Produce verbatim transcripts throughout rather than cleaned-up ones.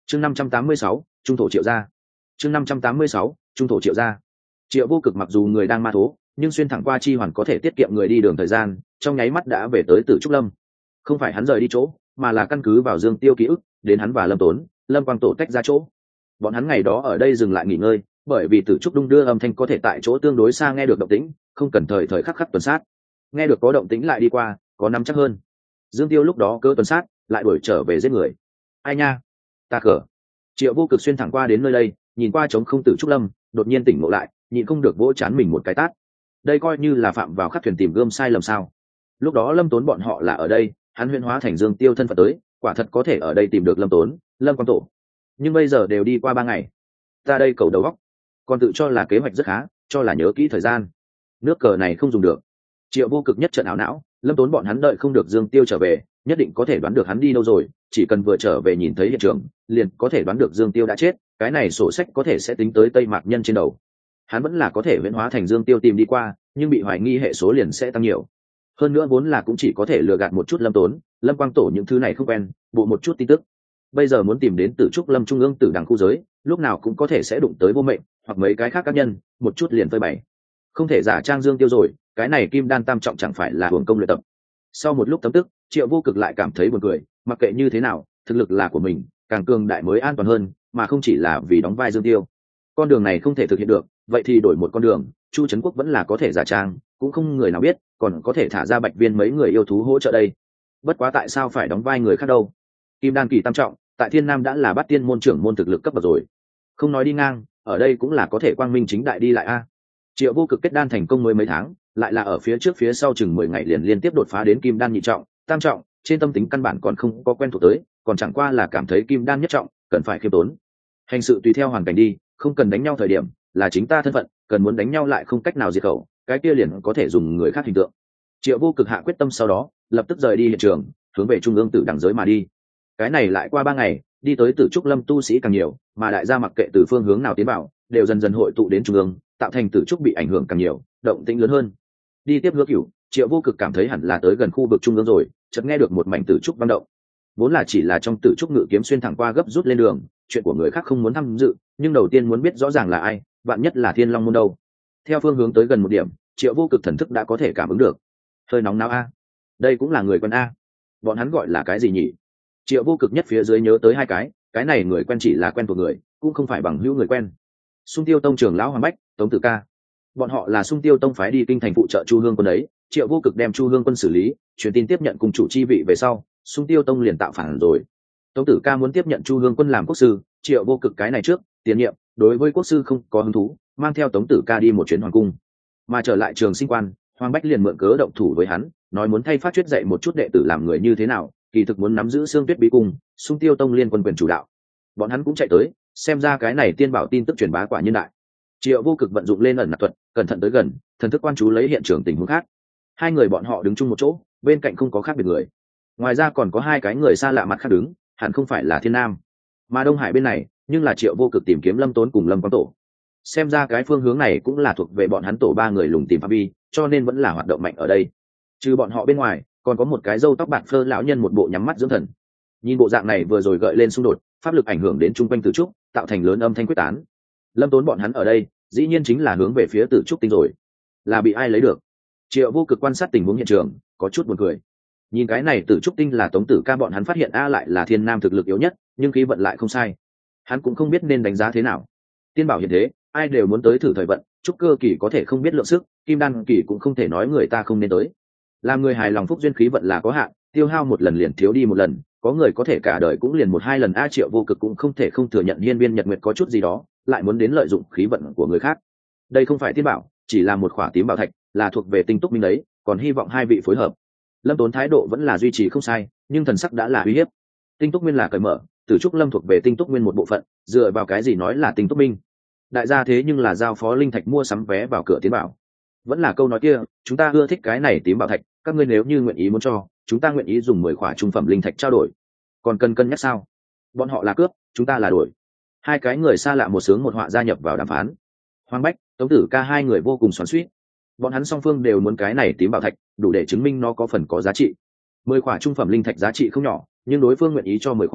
chương năm trăm tám mươi sáu trung thổ triệu gia. chương năm trăm tám mươi sáu trung thổ triệu gia. Triệu Vô Cực mặc dù người đang ma thố, nhưng xuyên thẳng qua chi hoàn có thể tiết kiệm người đi đường thời gian, trong nháy mắt đã về tới Tử Trúc Lâm. Không phải hắn rời đi chỗ, mà là căn cứ vào Dương Tiêu ký ức, đến hắn và Lâm Tốn, Lâm Quang Tổ tách ra chỗ. Bọn hắn ngày đó ở đây dừng lại nghỉ ngơi, bởi vì Tử Trúc đung đưa âm thanh có thể tại chỗ tương đối xa nghe được động tĩnh, không cần thời thời khắc khắc tuần sát. Nghe được có động tĩnh lại đi qua, có nắm chắc hơn. Dương Tiêu lúc đó cơ tuần sát, lại đuổi trở về giết người. Ai nha, ta cờ. Triệu Vô Cực xuyên thẳng qua đến nơi đây, nhìn qua trống không Tử Trúc Lâm, đột nhiên tỉnh ngộ lại, nhịn không được vỗ chán mình một cái tát. Đây coi như là phạm vào khắc thuyền tìm gươm sai lầm sao? Lúc đó Lâm Tốn bọn họ là ở đây, hắn huyễn hóa thành Dương Tiêu thân phận tới, quả thật có thể ở đây tìm được Lâm Tốn, Lâm Quang Tổ. Nhưng bây giờ đều đi qua ba ngày, ta đây cầu đầu góc, còn tự cho là kế hoạch rất khá, cho là nhớ kỹ thời gian. Nước cờ này không dùng được. Triệu Vô Cực nhất trận ảo não, Lâm Tốn bọn hắn đợi không được Dương Tiêu trở về, nhất định có thể đoán được hắn đi đâu rồi, chỉ cần vừa trở về nhìn thấy hiện trường, liền có thể đoán được Dương Tiêu đã chết, cái này sổ sách có thể sẽ tính tới Tây Mạc Nhân trên đầu. Hắn vẫn là có thể huyễn hóa thành Dương Tiêu tìm đi qua, nhưng bị hoài nghi hệ số liền sẽ tăng nhiều. Hơn nữa vốn là cũng chỉ có thể lừa gạt một chút Lâm Tốn, Lâm Quang Tổ những thứ này không quen, bộ một chút tin tức. Bây giờ muốn tìm đến Tử Trúc Lâm trung ương tử đẳng khu giới, lúc nào cũng có thể sẽ đụng tới vô mệnh hoặc mấy cái khác các nhân, một chút liền phơi bày. Không thể giả trang Dương Tiêu rồi, cái này kim đan tam trọng chẳng phải là hưởng công luyện tập. Sau một lúc tấm tức, Triệu Vô Cực lại cảm thấy buồn cười, mặc kệ như thế nào, thực lực là của mình, càng cường đại mới an toàn hơn, mà không chỉ là vì đóng vai Dương Tiêu. Con đường này không thể thực hiện được, vậy thì đổi một con đường, Chu Trấn Quốc vẫn là có thể giả trang, cũng không người nào biết, còn có thể thả ra Bạch Viên mấy người yêu thú hỗ trợ đây. Bất quá tại sao phải đóng vai người khác đâu? Kim đan kỳ tam trọng, tại Thiên Nam đã là bát tiên môn trưởng môn thực lực cấp bậc rồi. Không nói đi ngang, ở đây cũng là có thể quang minh chính đại đi lại a. Triệu Vô Cực kết đan thành công mới mấy tháng, lại là ở phía trước phía sau chừng mười ngày liền liên tiếp đột phá đến kim đan nhị trọng, tam trọng, trên tâm tính căn bản còn không có quen thuộc tới, còn chẳng qua là cảm thấy kim đan nhất trọng, cần phải khiêm tốn. Hành sự tùy theo hoàn cảnh đi, không cần đánh nhau thời điểm, là chính ta thân phận, cần muốn đánh nhau lại không cách nào diệt khẩu, cái kia liền có thể dùng người khác hình tượng. Triệu Vô Cực hạ quyết tâm sau đó, lập tức rời đi hiện trường, hướng về trung ương tử đẳng giới mà đi. Cái này lại qua ba ngày, đi tới Tử Trúc Lâm tu sĩ càng nhiều, mà đại gia mặc kệ từ phương hướng nào tiến vào, đều dần dần hội tụ đến trung ương, tạo thành Tử Trúc bị ảnh hưởng càng nhiều, động tĩnh lớn hơn. Đi tiếp Hứa Cửu, Triệu Vô Cực cảm thấy hẳn là tới gần khu vực trung ương rồi, chợt nghe được một mảnh Tử Trúc băng động. Vốn là chỉ là trong Tử Trúc ngự kiếm xuyên thẳng qua gấp rút lên đường, chuyện của người khác không muốn tham dự, nhưng đầu tiên muốn biết rõ ràng là ai, vạn nhất là Thiên Long môn đâu. Theo phương hướng tới gần một điểm, Triệu Vô Cực thần thức đã có thể cảm ứng được. Hơi nóng não a. Đây cũng là người quen a. Bọn hắn gọi là cái gì nhỉ? Triệu Vô Cực nhất phía dưới nhớ tới hai cái, cái này người quen chỉ là quen thuộc người, cũng không phải bằng hữu người quen. Xung Tiêu Tông trưởng lão Hoàng Bách, Tống Tử Ca. Bọn họ là Xung Tiêu Tông phái đi kinh thành phụ trợ Chu Hương Quân đấy, Triệu Vô Cực đem Chu Hương Quân xử lý, truyền tin tiếp nhận cùng chủ chi vị về sau, Xung Tiêu Tông liền tạo phản rồi. Tống Tử Ca muốn tiếp nhận Chu Hương Quân làm quốc sư, Triệu Vô Cực cái này trước, tiền nhiệm, đối với quốc sư không có hứng thú, mang theo Tống Tử Ca đi một chuyến hoàng cung. Mà trở lại Trường Sinh Quan, Hoàng Bách liền mượn cớ động thủ với hắn, nói muốn thay phát chuyết dạy một chút đệ tử làm người như thế nào, kỳ thực muốn nắm giữ Xương Tuyết Bí Cung, Xung Tiêu Tông liên quân quyền chủ đạo. Bọn hắn cũng chạy tới, xem ra cái này tiên bảo tin tức truyền bá quả nhiên đại. Triệu Vô Cực vận dụng lên ẩn nạp thuật, cẩn thận tới gần, thần thức quan chú lấy hiện trường tình huống khác. Hai người bọn họ đứng chung một chỗ, bên cạnh không có khác biệt người. Ngoài ra còn có hai cái người xa lạ mặt khác đứng, hẳn không phải là Thiên Nam, mà Đông Hải bên này, nhưng là Triệu Vô Cực tìm kiếm Lâm Tốn cùng Lâm Quang Tổ. Xem ra cái phương hướng này cũng là thuộc về bọn hắn tổ ba người lùng tìm phạm vi, cho nên vẫn là hoạt động mạnh ở đây. Trừ bọn họ bên ngoài, còn có một cái râu tóc bạc phơ lão nhân một bộ nhắm mắt dưỡng thần. Nhìn bộ dạng này vừa rồi gợi lên xung đột, pháp lực ảnh hưởng đến trung quanh Tử Trúc, tạo thành lớn âm thanh quyết tán. Lâm Tốn bọn hắn ở đây, dĩ nhiên chính là hướng về phía Tử Trúc tinh rồi. Là bị ai lấy được? Triệu Vô Cực quan sát tình huống hiện trường, có chút buồn cười. Nhìn cái này Tử Trúc tinh là Tống Tử Ca bọn hắn phát hiện a lại là Thiên Nam thực lực yếu nhất, nhưng khí vận lại không sai. Hắn cũng không biết nên đánh giá thế nào. Tiên bảo hiện thế, ai đều muốn tới thử thời vận, trúc cơ kỳ có thể không biết lượng sức, kim đan kỳ cũng không thể nói người ta không nên tới. Làm người hài lòng phúc duyên khí vận là có hạn, tiêu hao một lần liền thiếu đi một lần, có người có thể cả đời cũng liền một hai lần a. Triệu Vô Cực cũng không thể không thừa nhận hiên viên nhật nguyệt có chút gì đó, lại muốn đến lợi dụng khí vận của người khác. Đây không phải tiên bảo, chỉ là một khỏa tím bảo thạch, là thuộc về tinh túc minh đấy, còn hy vọng hai vị phối hợp. Lâm Tốn thái độ vẫn là duy trì không sai, nhưng thần sắc đã là uy hiếp. Tinh túc nguyên là cởi mở, Tử Trúc Lâm thuộc về tinh túc nguyên một bộ phận, dựa vào cái gì nói là tinh túc minh? Đại gia thế nhưng là giao phó linh thạch mua sắm vé vào cửa tiến bảo. Vẫn là câu nói kia, chúng ta ưa thích cái này tím bảo thạch, các ngươi nếu như nguyện ý muốn cho, chúng ta nguyện ý dùng mười khỏa trung phẩm linh thạch trao đổi. Còn cần cân nhắc sao? Bọn họ là cướp, chúng ta là đổi. Hai cái người xa lạ một sướng một họa gia nhập vào đàm phán. Hoàng Bách, Tống Tử Ca hai người vô cùng xoắn xuýt. Bọn hắn song phương đều muốn cái này tím bảo thạch, đủ để chứng minh nó có phần có giá trị. Mười khỏa trung phẩm linh thạch giá trị không nhỏ, nhưng đối phương nguyện ý cho mười khỏa,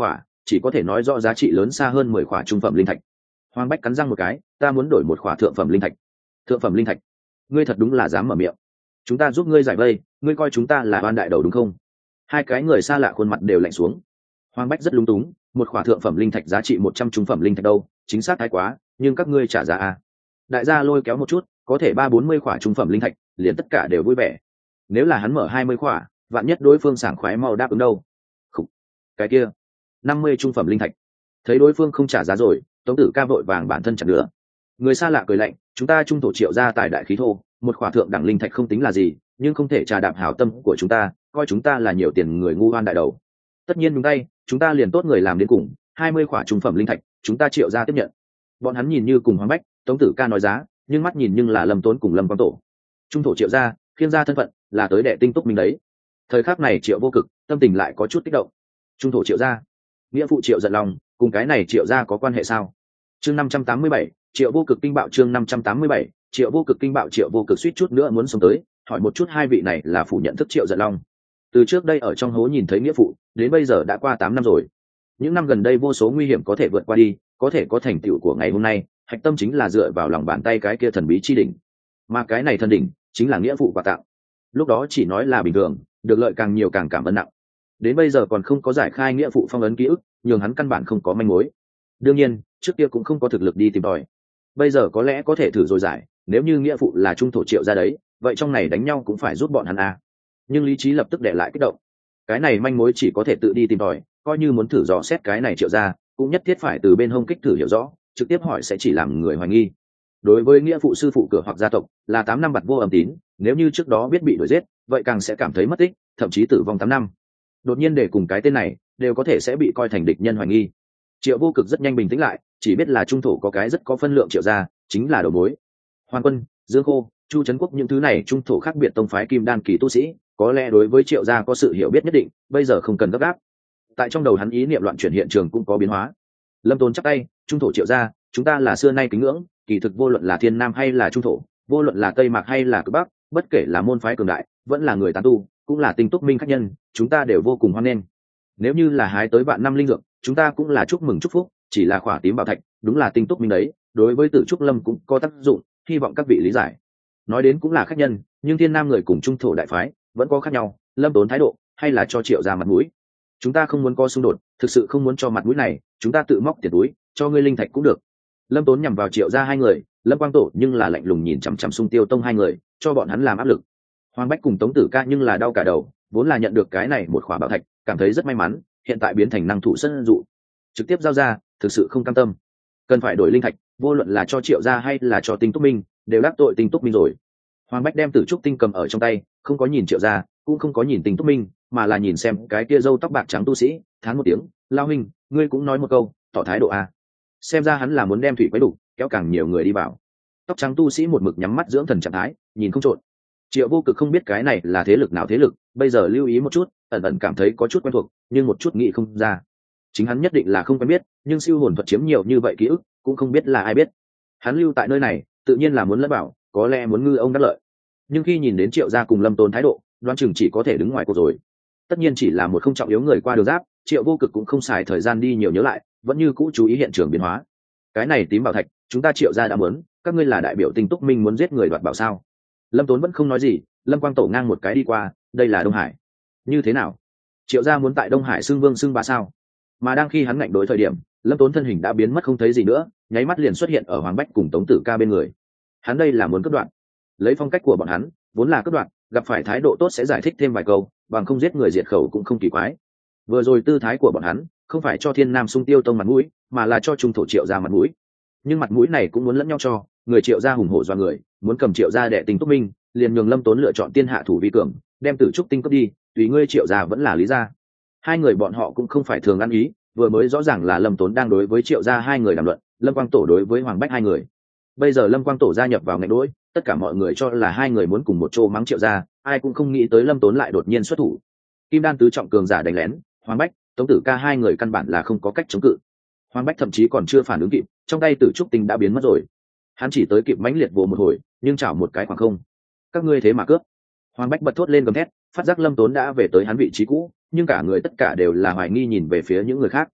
chỉ có thể nói rõ giá trị lớn xa hơn mười khỏa trung phẩm linh thạch. Hoàng Bách cắn răng một cái, ta muốn đổi một khỏa thượng phẩm linh thạch. Thượng phẩm linh thạch? Ngươi thật đúng là dám mở miệng. Chúng ta giúp ngươi giải vây, ngươi coi chúng ta là oan đại đầu đúng không? Hai cái người xa lạ khuôn mặt đều lạnh xuống. Hoàng Bách rất lung túng, một khỏa thượng phẩm linh thạch giá trị một trăm trung phẩm linh thạch đâu, chính xác thái quá, nhưng các ngươi trả giá à? Đại gia lôi kéo một chút, có thể ba bốn mươi khỏa trung phẩm linh thạch, liền tất cả đều vui vẻ. Nếu là hắn mở hai mươi khỏa, vạn nhất đối phương sảng khoái mau đáp ứng đâu. Khủ. Cái kia, năm mươi trung phẩm linh thạch. Thấy đối phương không trả giá rồi, Tống Tử Ca vội vàng bản thân chặn nữa. Người xa lạ cười lạnh, chúng ta trung thổ triệu ra tài đại khí thô, một khỏa thượng đẳng linh thạch không tính là gì, nhưng không thể trà đạp hảo tâm của chúng ta, coi chúng ta là nhiều tiền người ngu oan đại đầu. Tất nhiên đúng tay, chúng ta liền tốt người làm đến cùng, hai mươi khỏa trung phẩm linh thạch, chúng ta triệu ra tiếp nhận. Bọn hắn nhìn như cùng Hoàng Bách, Tống Tử Ca nói giá, nhưng mắt nhìn nhưng là Lâm Tốn cùng Lâm Quang Tổ. Trung thổ triệu ra, khiêng ra thân phận, là tới đệ tinh túc mình đấy. Thời khắc này Triệu Vô Cực tâm tình lại có chút kích động. Trung thổ triệu ra, nghĩa phụ Triệu giận lòng, cùng cái này Triệu ra có quan hệ sao? Chương năm trăm tám mươi bảy, Triệu Vô Cực kinh bạo. Chương năm trăm tám mươi bảy, Triệu Vô Cực kinh bạo. Triệu Vô Cực suýt chút nữa muốn sống tới, hỏi một chút hai vị này là phủ nhận thức Triệu giận long. Từ trước đây ở trong hố nhìn thấy nghĩa phụ, đến bây giờ đã qua tám năm rồi. Những năm gần đây vô số nguy hiểm có thể vượt qua đi, có thể có thành tựu của ngày hôm nay, hạch tâm chính là dựa vào lòng bàn tay cái kia thần bí chi đỉnh. Mà cái này thần đỉnh chính là nghĩa phụ quà tặng. Lúc đó chỉ nói là bình thường, được lợi càng nhiều càng cảm ơn nặng. Đến bây giờ còn không có giải khai nghĩa phụ phong ấn ký ức, nhường hắn căn bản không có manh mối. Đương nhiên, trước kia cũng không có thực lực đi tìm tòi. Bây giờ có lẽ có thể thử rồi giải, nếu như nghĩa phụ là trung thổ Triệu ra đấy, vậy trong này đánh nhau cũng phải giúp bọn hắn à. Nhưng lý trí lập tức để lại kích động. Cái này manh mối chỉ có thể tự đi tìm tòi, coi như muốn thử dò xét cái này Triệu ra, cũng nhất thiết phải từ bên hông kích thử hiểu rõ, trực tiếp hỏi sẽ chỉ làm người hoài nghi. Đối với nghĩa phụ sư phụ cửa hoặc gia tộc là tám năm bặt vô âm tín, nếu như trước đó biết bị đuổi giết, vậy càng sẽ cảm thấy mất tích, thậm chí tử vong tám năm. Đột nhiên để cùng cái tên này, đều có thể sẽ bị coi thành địch nhân hoài nghi. Triệu Vô Cực rất nhanh bình tĩnh lại, chỉ biết là trung thổ có cái rất có phân lượng Triệu gia, chính là đầu mối. Hoàn Quân, Dương Khô, Chu Trấn Quốc những thứ này trung thổ khác biệt tông phái kim đan kỳ tu sĩ, có lẽ đối với Triệu gia có sự hiểu biết nhất định, bây giờ không cần gấp gáp. Tại trong đầu hắn ý niệm loạn chuyển hiện trường cũng có biến hóa. Lâm Tốn chắp tay, trung thổ Triệu gia, chúng ta là xưa nay kính ngưỡng, kỳ thực vô luận là thiên nam hay là trung thổ, vô luận là tây mạc hay là cực bắc, bất kể là môn phái cường đại, vẫn là người tán tu, cũng là tinh túc minh khách nhân, chúng ta đều vô cùng hoan nghênh. Nếu như là hái tới vạn năm linh dược, chúng ta cũng là chúc mừng chúc phúc, chỉ là khỏa tím bảo thạch, đúng là tinh túc minh đấy, đối với Tử Trúc Lâm cũng có tác dụng, hy vọng các vị lý giải. Nói đến cũng là khách nhân, nhưng thiên nam người cùng trung thổ đại phái vẫn có khác nhau, Lâm Tốn thái độ hay là cho Triệu ra mặt mũi. Chúng ta không muốn có xung đột, thực sự không muốn cho mặt mũi này, chúng ta tự móc tiền túi, cho ngươi linh thạch cũng được. Lâm Tốn nhằm vào Triệu ra hai người, Lâm Quang Tổ nhưng là lạnh lùng nhìn chằm chằm Xung Tiêu Tông hai người, cho bọn hắn làm áp lực. Hoàng Bách cùng Tống Tử Ca nhưng là đau cả đầu, vốn là nhận được cái này một khỏa bảo thạch, cảm thấy rất may mắn, hiện tại biến thành năng thủ sân dụ, trực tiếp giao ra, thực sự không cam tâm. Cần phải đổi linh thạch, vô luận là cho Triệu gia hay là cho Tinh Túc Minh, đều đắc tội Tinh Túc Minh rồi. Hoàng Bách đem Tử Trúc Tinh cầm ở trong tay, không có nhìn Triệu gia, cũng không có nhìn Tinh Túc Minh, mà là nhìn xem cái kia râu tóc bạc trắng tu sĩ, thán một tiếng, lao huynh, ngươi cũng nói một câu, tỏ thái độ a. Xem ra hắn là muốn đem thủy quấy đủ, kéo càng nhiều người đi vào. Tóc trắng tu sĩ một mực nhắm mắt dưỡng thần trạng thái, nhìn không trộn. Triệu Vô Cực không biết cái này là thế lực nào thế lực, bây giờ lưu ý một chút, ẩn ẩn cảm thấy có chút quen thuộc, nhưng một chút nghĩ không ra. Chính hắn nhất định là không quen biết, nhưng siêu hồn thuật chiếm nhiều như vậy ký ức, cũng không biết là ai biết. Hắn lưu tại nơi này, tự nhiên là muốn lẫn bảo, có lẽ muốn ngư ông đắc lợi. Nhưng khi nhìn đến Triệu gia cùng Lâm Tốn thái độ, đoán chừng chỉ có thể đứng ngoài cuộc rồi. Tất nhiên chỉ là một không trọng yếu người qua đường giáp, Triệu Vô Cực cũng không xài thời gian đi nhiều nhớ lại, vẫn như cũ chú ý hiện trường biến hóa. Cái này tím bảo thạch, chúng ta Triệu gia đã muốn, các ngươi là đại biểu Tinh Túc Minh muốn giết người đoạt bảo sao? Lâm Tốn vẫn không nói gì, Lâm Quang Tổ ngang một cái đi qua, đây là Đông Hải. Như thế nào? Triệu gia muốn tại Đông Hải xưng vương xưng bá sao? Mà đang khi hắn ngạnh đối thời điểm, Lâm Tốn thân hình đã biến mất không thấy gì nữa, nháy mắt liền xuất hiện ở Hoàng Bách cùng Tống Tử Ca bên người. Hắn đây là muốn cướp đoạt. Lấy phong cách của bọn hắn, vốn là cướp đoạt, gặp phải thái độ tốt sẽ giải thích thêm vài câu, bằng không giết người diệt khẩu cũng không kỳ quái. Vừa rồi tư thái của bọn hắn, không phải cho Thiên Nam Xung Tiêu Tông mặt mũi, mà là cho trung thổ Triệu gia mặt mũi. Nhưng mặt mũi này cũng muốn lẫn nhau cho, người Triệu gia hùng hổ do người, muốn cầm Triệu gia đệ Tinh Túc Minh, liền nhường Lâm Tốn lựa chọn tiên hạ thủ vi cường, đem Tử Trúc Tinh cướp đi, tùy ngươi Triệu gia vẫn là lý gia. Hai người bọn họ cũng không phải thường ăn ý, vừa mới rõ ràng là Lâm Tốn đang đối với Triệu gia hai người đàm luận, Lâm Quang Tổ đối với Hoàng Bách hai người. Bây giờ Lâm Quang Tổ gia nhập vào ngạch đối, tất cả mọi người cho là hai người muốn cùng một chỗ mắng Triệu gia, ai cũng không nghĩ tới Lâm Tốn lại đột nhiên xuất thủ. Kim đan tứ trọng cường giả đánh lén, Hoàng Bách, Tống Tử Ca hai người căn bản là không có cách chống cự. Hoàng Bách thậm chí còn chưa phản ứng kịp, trong tay Tử Trúc Tinh đã biến mất rồi. Hắn chỉ tới kịp mãnh liệt vồ một hồi, nhưng chảo một cái khoảng không. Các ngươi thế mà cướp! Hoàng Bách bật thốt lên gầm thét, phát giác Lâm Tốn đã về tới hắn vị trí cũ, nhưng cả người tất cả đều là hoài nghi nhìn về phía những người khác.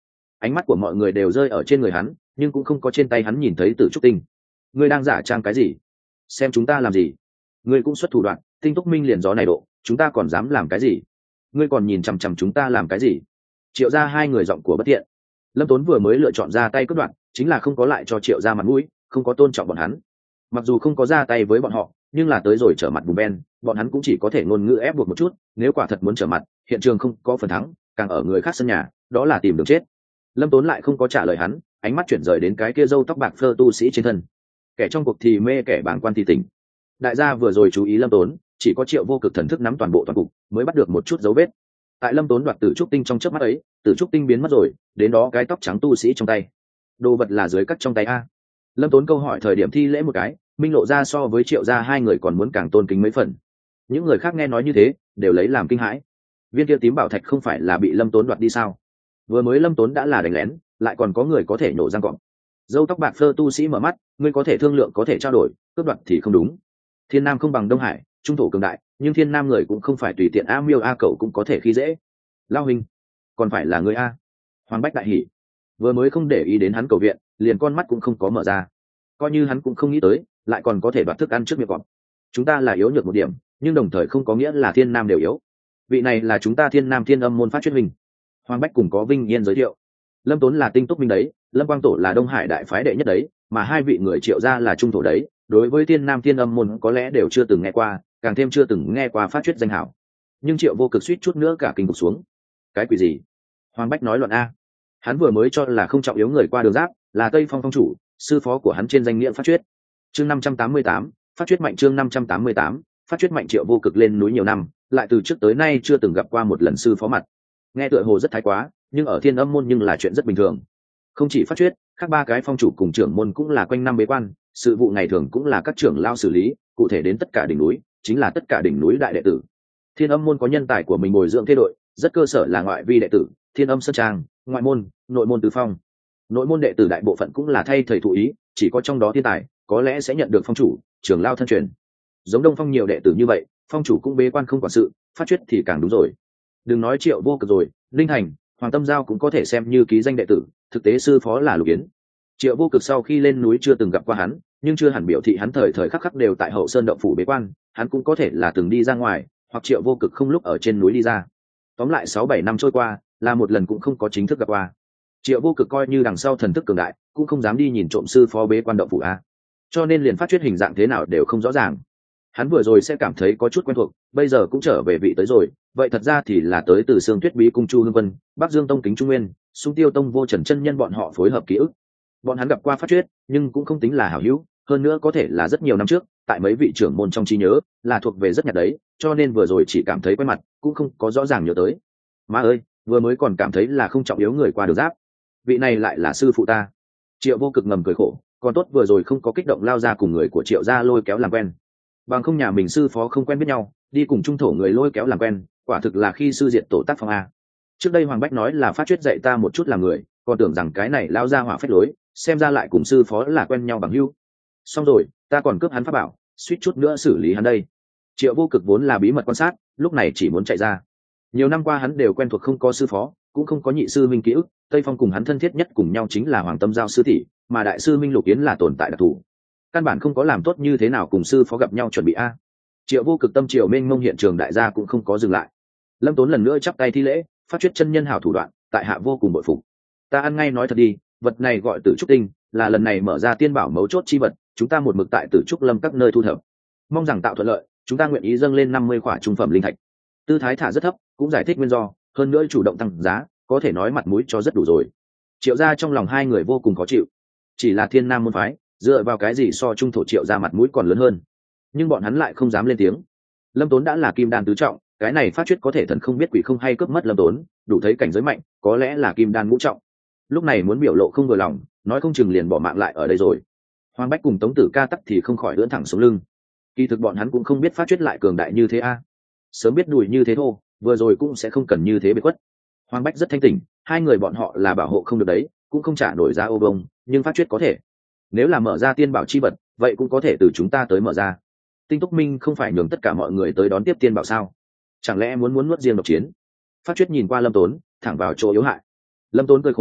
ánh mắt của mọi người đều rơi ở trên người hắn, nhưng cũng không có trên tay hắn nhìn thấy Tử Trúc Tinh. Ngươi đang giả trang cái gì? Xem chúng ta làm gì? Ngươi cũng xuất thủ đoạn, Tinh Túc Minh liền gió này độ, chúng ta còn dám làm cái gì? Ngươi còn nhìn chằm chằm chúng ta làm cái gì? Triệu gia hai người giọng của bất thiện. Lâm Tốn vừa mới lựa chọn ra tay cướp đoạn, chính là không có lại cho Triệu gia mặt mũi, không có tôn trọng bọn hắn. Mặc dù không có ra tay với bọn họ, nhưng là tới rồi trở mặt bùm ben, bọn hắn cũng chỉ có thể ngôn ngữ ép buộc một chút. Nếu quả thật muốn trở mặt, hiện trường không có phần thắng, càng ở người khác sân nhà, đó là tìm đường chết. Lâm Tốn lại không có trả lời hắn, ánh mắt chuyển rời đến cái kia râu tóc bạc phơ tu sĩ trên thân. Kẻ trong cuộc thì mê, kẻ bàng quan thì tỉnh. Đại gia vừa rồi chú ý Lâm Tốn, chỉ có Triệu Vô Cực thần thức nắm toàn bộ toàn cục, mới bắt được một chút dấu vết. Tại Lâm Tốn đoạt Tử Trúc Tinh trong chớp mắt ấy, Tử Trúc Tinh biến mất rồi, đến đó cái tóc trắng tu sĩ trong tay. Đồ vật là dưới cắt trong tay a. Lâm Tốn câu hỏi thời điểm thi lễ một cái, minh lộ ra so với Triệu gia hai người còn muốn càng tôn kính mấy phần. Những người khác nghe nói như thế, đều lấy làm kinh hãi. Viên kia tím bảo thạch không phải là bị Lâm Tốn đoạt đi sao? Vừa mới Lâm Tốn đã là đánh lén, lại còn có người có thể nổ răng cọp. Dâu tóc bạc phơ tu sĩ mở mắt, ngươi có thể thương lượng, có thể trao đổi, cướp đoạt thì không đúng. Thiên Nam không bằng Đông Hải, trung thổ cường đại, nhưng Thiên Nam người cũng không phải tùy tiện a miêu a cậu cũng có thể khi dễ. Lao hình, còn phải là người a. Hoàng Bách đại hỉ, vừa mới không để ý đến hắn cầu viện, liền con mắt cũng không có mở ra, coi như hắn cũng không nghĩ tới, lại còn có thể đoạt thức ăn trước miệng cọp. Chúng ta là yếu nhược một điểm, nhưng đồng thời không có nghĩa là Thiên Nam đều yếu. Vị này là chúng ta Thiên Nam Thiên Âm môn phát chuyên hình. Hoàng Bách cùng có vinh yên giới thiệu. Lâm Tốn là Tinh Túc Minh đấy, Lâm Quang Tổ là Đông Hải đại phái đệ nhất đấy, mà hai vị người Triệu gia là trung thổ đấy, đối với Thiên Nam Thiên Âm môn có lẽ đều chưa từng nghe qua, càng thêm chưa từng nghe qua phát chuyết danh hảo. Nhưng Triệu Vô Cực suýt chút nữa cả kinh gục xuống. Cái quỷ gì? Hoàng Bách nói loạn a. Hắn vừa mới cho là không trọng yếu người qua đường giáp, là Tây Phong phong chủ, sư phó của hắn trên danh nghĩa phát chuyết. Chương năm trăm tám mươi tám, phát chuyết mạnh. Chương năm trăm tám mươi tám, phát chuyết mạnh. Triệu Vô Cực lên núi nhiều năm, lại từ trước tới nay chưa từng gặp qua một lần sư phó mặt. Nghe tựa hồ rất thái quá, nhưng ở Thiên Âm môn nhưng là chuyện rất bình thường. Không chỉ phát chuyết, các ba cái phong chủ cùng trưởng môn cũng là quanh năm bế quan, sự vụ ngày thường cũng là các trưởng lao xử lý, cụ thể đến tất cả đỉnh núi, chính là tất cả đỉnh núi đại đệ tử. Thiên Âm môn có nhân tài của mình bồi dưỡng thế đội, rất cơ sở là ngoại vi đệ tử, Thiên Âm sơn trang, ngoại môn, nội môn tứ phong. Nội môn đệ tử đại bộ phận cũng là thay thầy thụ ý, chỉ có trong đó thiên tài, có lẽ sẽ nhận được phong chủ, trưởng lao thân truyền. Giống Đông Phong nhiều đệ tử như vậy, phong chủ cũng bế quan không quản sự, phát chuyết thì càng đúng rồi. Đừng nói Triệu Vô Cực rồi, Linh Hành, Hoàng Tâm Giao cũng có thể xem như ký danh đệ tử, thực tế sư phó là Lục Yến. Triệu Vô Cực sau khi lên núi chưa từng gặp qua hắn, nhưng chưa hẳn biểu thị hắn thời thời khắc khắc đều tại Hậu Sơn động phủ bế quan, hắn cũng có thể là từng đi ra ngoài, hoặc Triệu Vô Cực không lúc ở trên núi đi ra. Tóm lại sáu bảy năm trôi qua, là một lần cũng không có chính thức gặp qua. Triệu Vô Cực coi như đằng sau thần thức cường đại, cũng không dám đi nhìn trộm sư phó bế quan động phủ a. Cho nên liền phát chuyết hình dạng thế nào đều không rõ ràng. Hắn vừa rồi sẽ cảm thấy có chút quen thuộc, bây giờ cũng trở về vị tới rồi, vậy thật ra thì là tới từ Sương Tuyết Bí cung Chu Hương Vân, Bắc Dương Tông Kính Trung Nguyên, Xung Tiêu Tông Vô Trần chân nhân bọn họ phối hợp ký ức. Bọn hắn gặp qua phát chuyết, nhưng cũng không tính là hảo hữu, hơn nữa có thể là rất nhiều năm trước, tại mấy vị trưởng môn trong trí nhớ, là thuộc về rất nhạt đấy, cho nên vừa rồi chỉ cảm thấy quen mặt, cũng không có rõ ràng nhớ tới. Má ơi, vừa mới còn cảm thấy là không trọng yếu người qua đường giáp, vị này lại là sư phụ ta. Triệu Vô Cực ngầm cười khổ, còn tốt vừa rồi không có kích động lao ra cùng người của Triệu gia lôi kéo làm quen. Bằng không nhà mình sư phó không quen biết nhau, đi cùng trung thổ người lôi kéo làm quen, quả thực là khi sư diệt tổ tác phong a. Trước đây Hoàng Bách nói là phát chuyết dạy ta một chút làm người, còn tưởng rằng cái này lao ra hỏa phách lối, xem ra lại cùng sư phó là quen nhau bằng hữu. Xong rồi, ta còn cướp hắn pháp bảo, suýt chút nữa xử lý hắn đây. Triệu Vô Cực vốn là bí mật quan sát, lúc này chỉ muốn chạy ra. Nhiều năm qua hắn đều quen thuộc không có sư phó, cũng không có nhị sư minh ký ức, Tây Phong cùng hắn thân thiết nhất cùng nhau chính là Hoàng Tâm Giao sư tỷ, mà đại sư minh Lục Yến là tồn tại đặc thù. Căn bản không có làm tốt như thế nào cùng sư phó gặp nhau chuẩn bị a. Triệu Vô Cực tâm triều mênh mông, hiện trường đại gia cũng không có dừng lại. Lâm Tốn lần nữa chắp tay thi lễ, phát chuyết chân nhân hảo thủ đoạn, tại hạ vô cùng bội phục. Ta ăn ngay nói thật đi, vật này gọi Tử Trúc Tinh, là lần này mở ra tiên bảo mấu chốt chi vật, chúng ta một mực tại Tử Trúc Lâm các nơi thu thập. Mong rằng tạo thuận lợi, chúng ta nguyện ý dâng lên năm mươi khỏa trung phẩm linh thạch. Tư thái thả rất thấp, cũng giải thích nguyên do, hơn nữa chủ động tăng giá, có thể nói mặt mũi cho rất đủ rồi. Triệu gia trong lòng hai người vô cùng khó chịu. Chỉ là Thiên Nam môn phái, dựa vào cái gì so trung thổ Triệu gia mặt mũi còn lớn hơn? Nhưng bọn hắn lại không dám lên tiếng. Lâm Tốn đã là kim đan tứ trọng, cái này phát chuyết có thể thần không biết quỷ không hay cướp mất Lâm Tốn, đủ thấy cảnh giới mạnh, có lẽ là kim đan ngũ trọng. Lúc này muốn biểu lộ không vừa lòng, nói không chừng liền bỏ mạng lại ở đây rồi. Hoàng Bách cùng Tống Tử Ca tắc thì không khỏi ưỡn thẳng sống lưng. Kỳ thực bọn hắn cũng không biết phát chuyết lại cường đại như thế a. Sớm biết đùi như thế thô, vừa rồi cũng sẽ không cần như thế bị quất. Hoàng Bách rất thanh tỉnh, hai người bọn họ là bảo hộ không được đấy, cũng không trả nổi giá ô bông, nhưng phát chuyết có thể. Nếu là mở ra tiên bảo chi vật, vậy cũng có thể từ chúng ta tới mở ra. Tinh Túc Minh không phải nhường tất cả mọi người tới đón tiếp tiên bảo sao? Chẳng lẽ muốn muốn nuốt riêng độc chiến? Phát chuyết nhìn qua Lâm Tốn, thẳng vào chỗ yếu hại. Lâm Tốn cười khổ,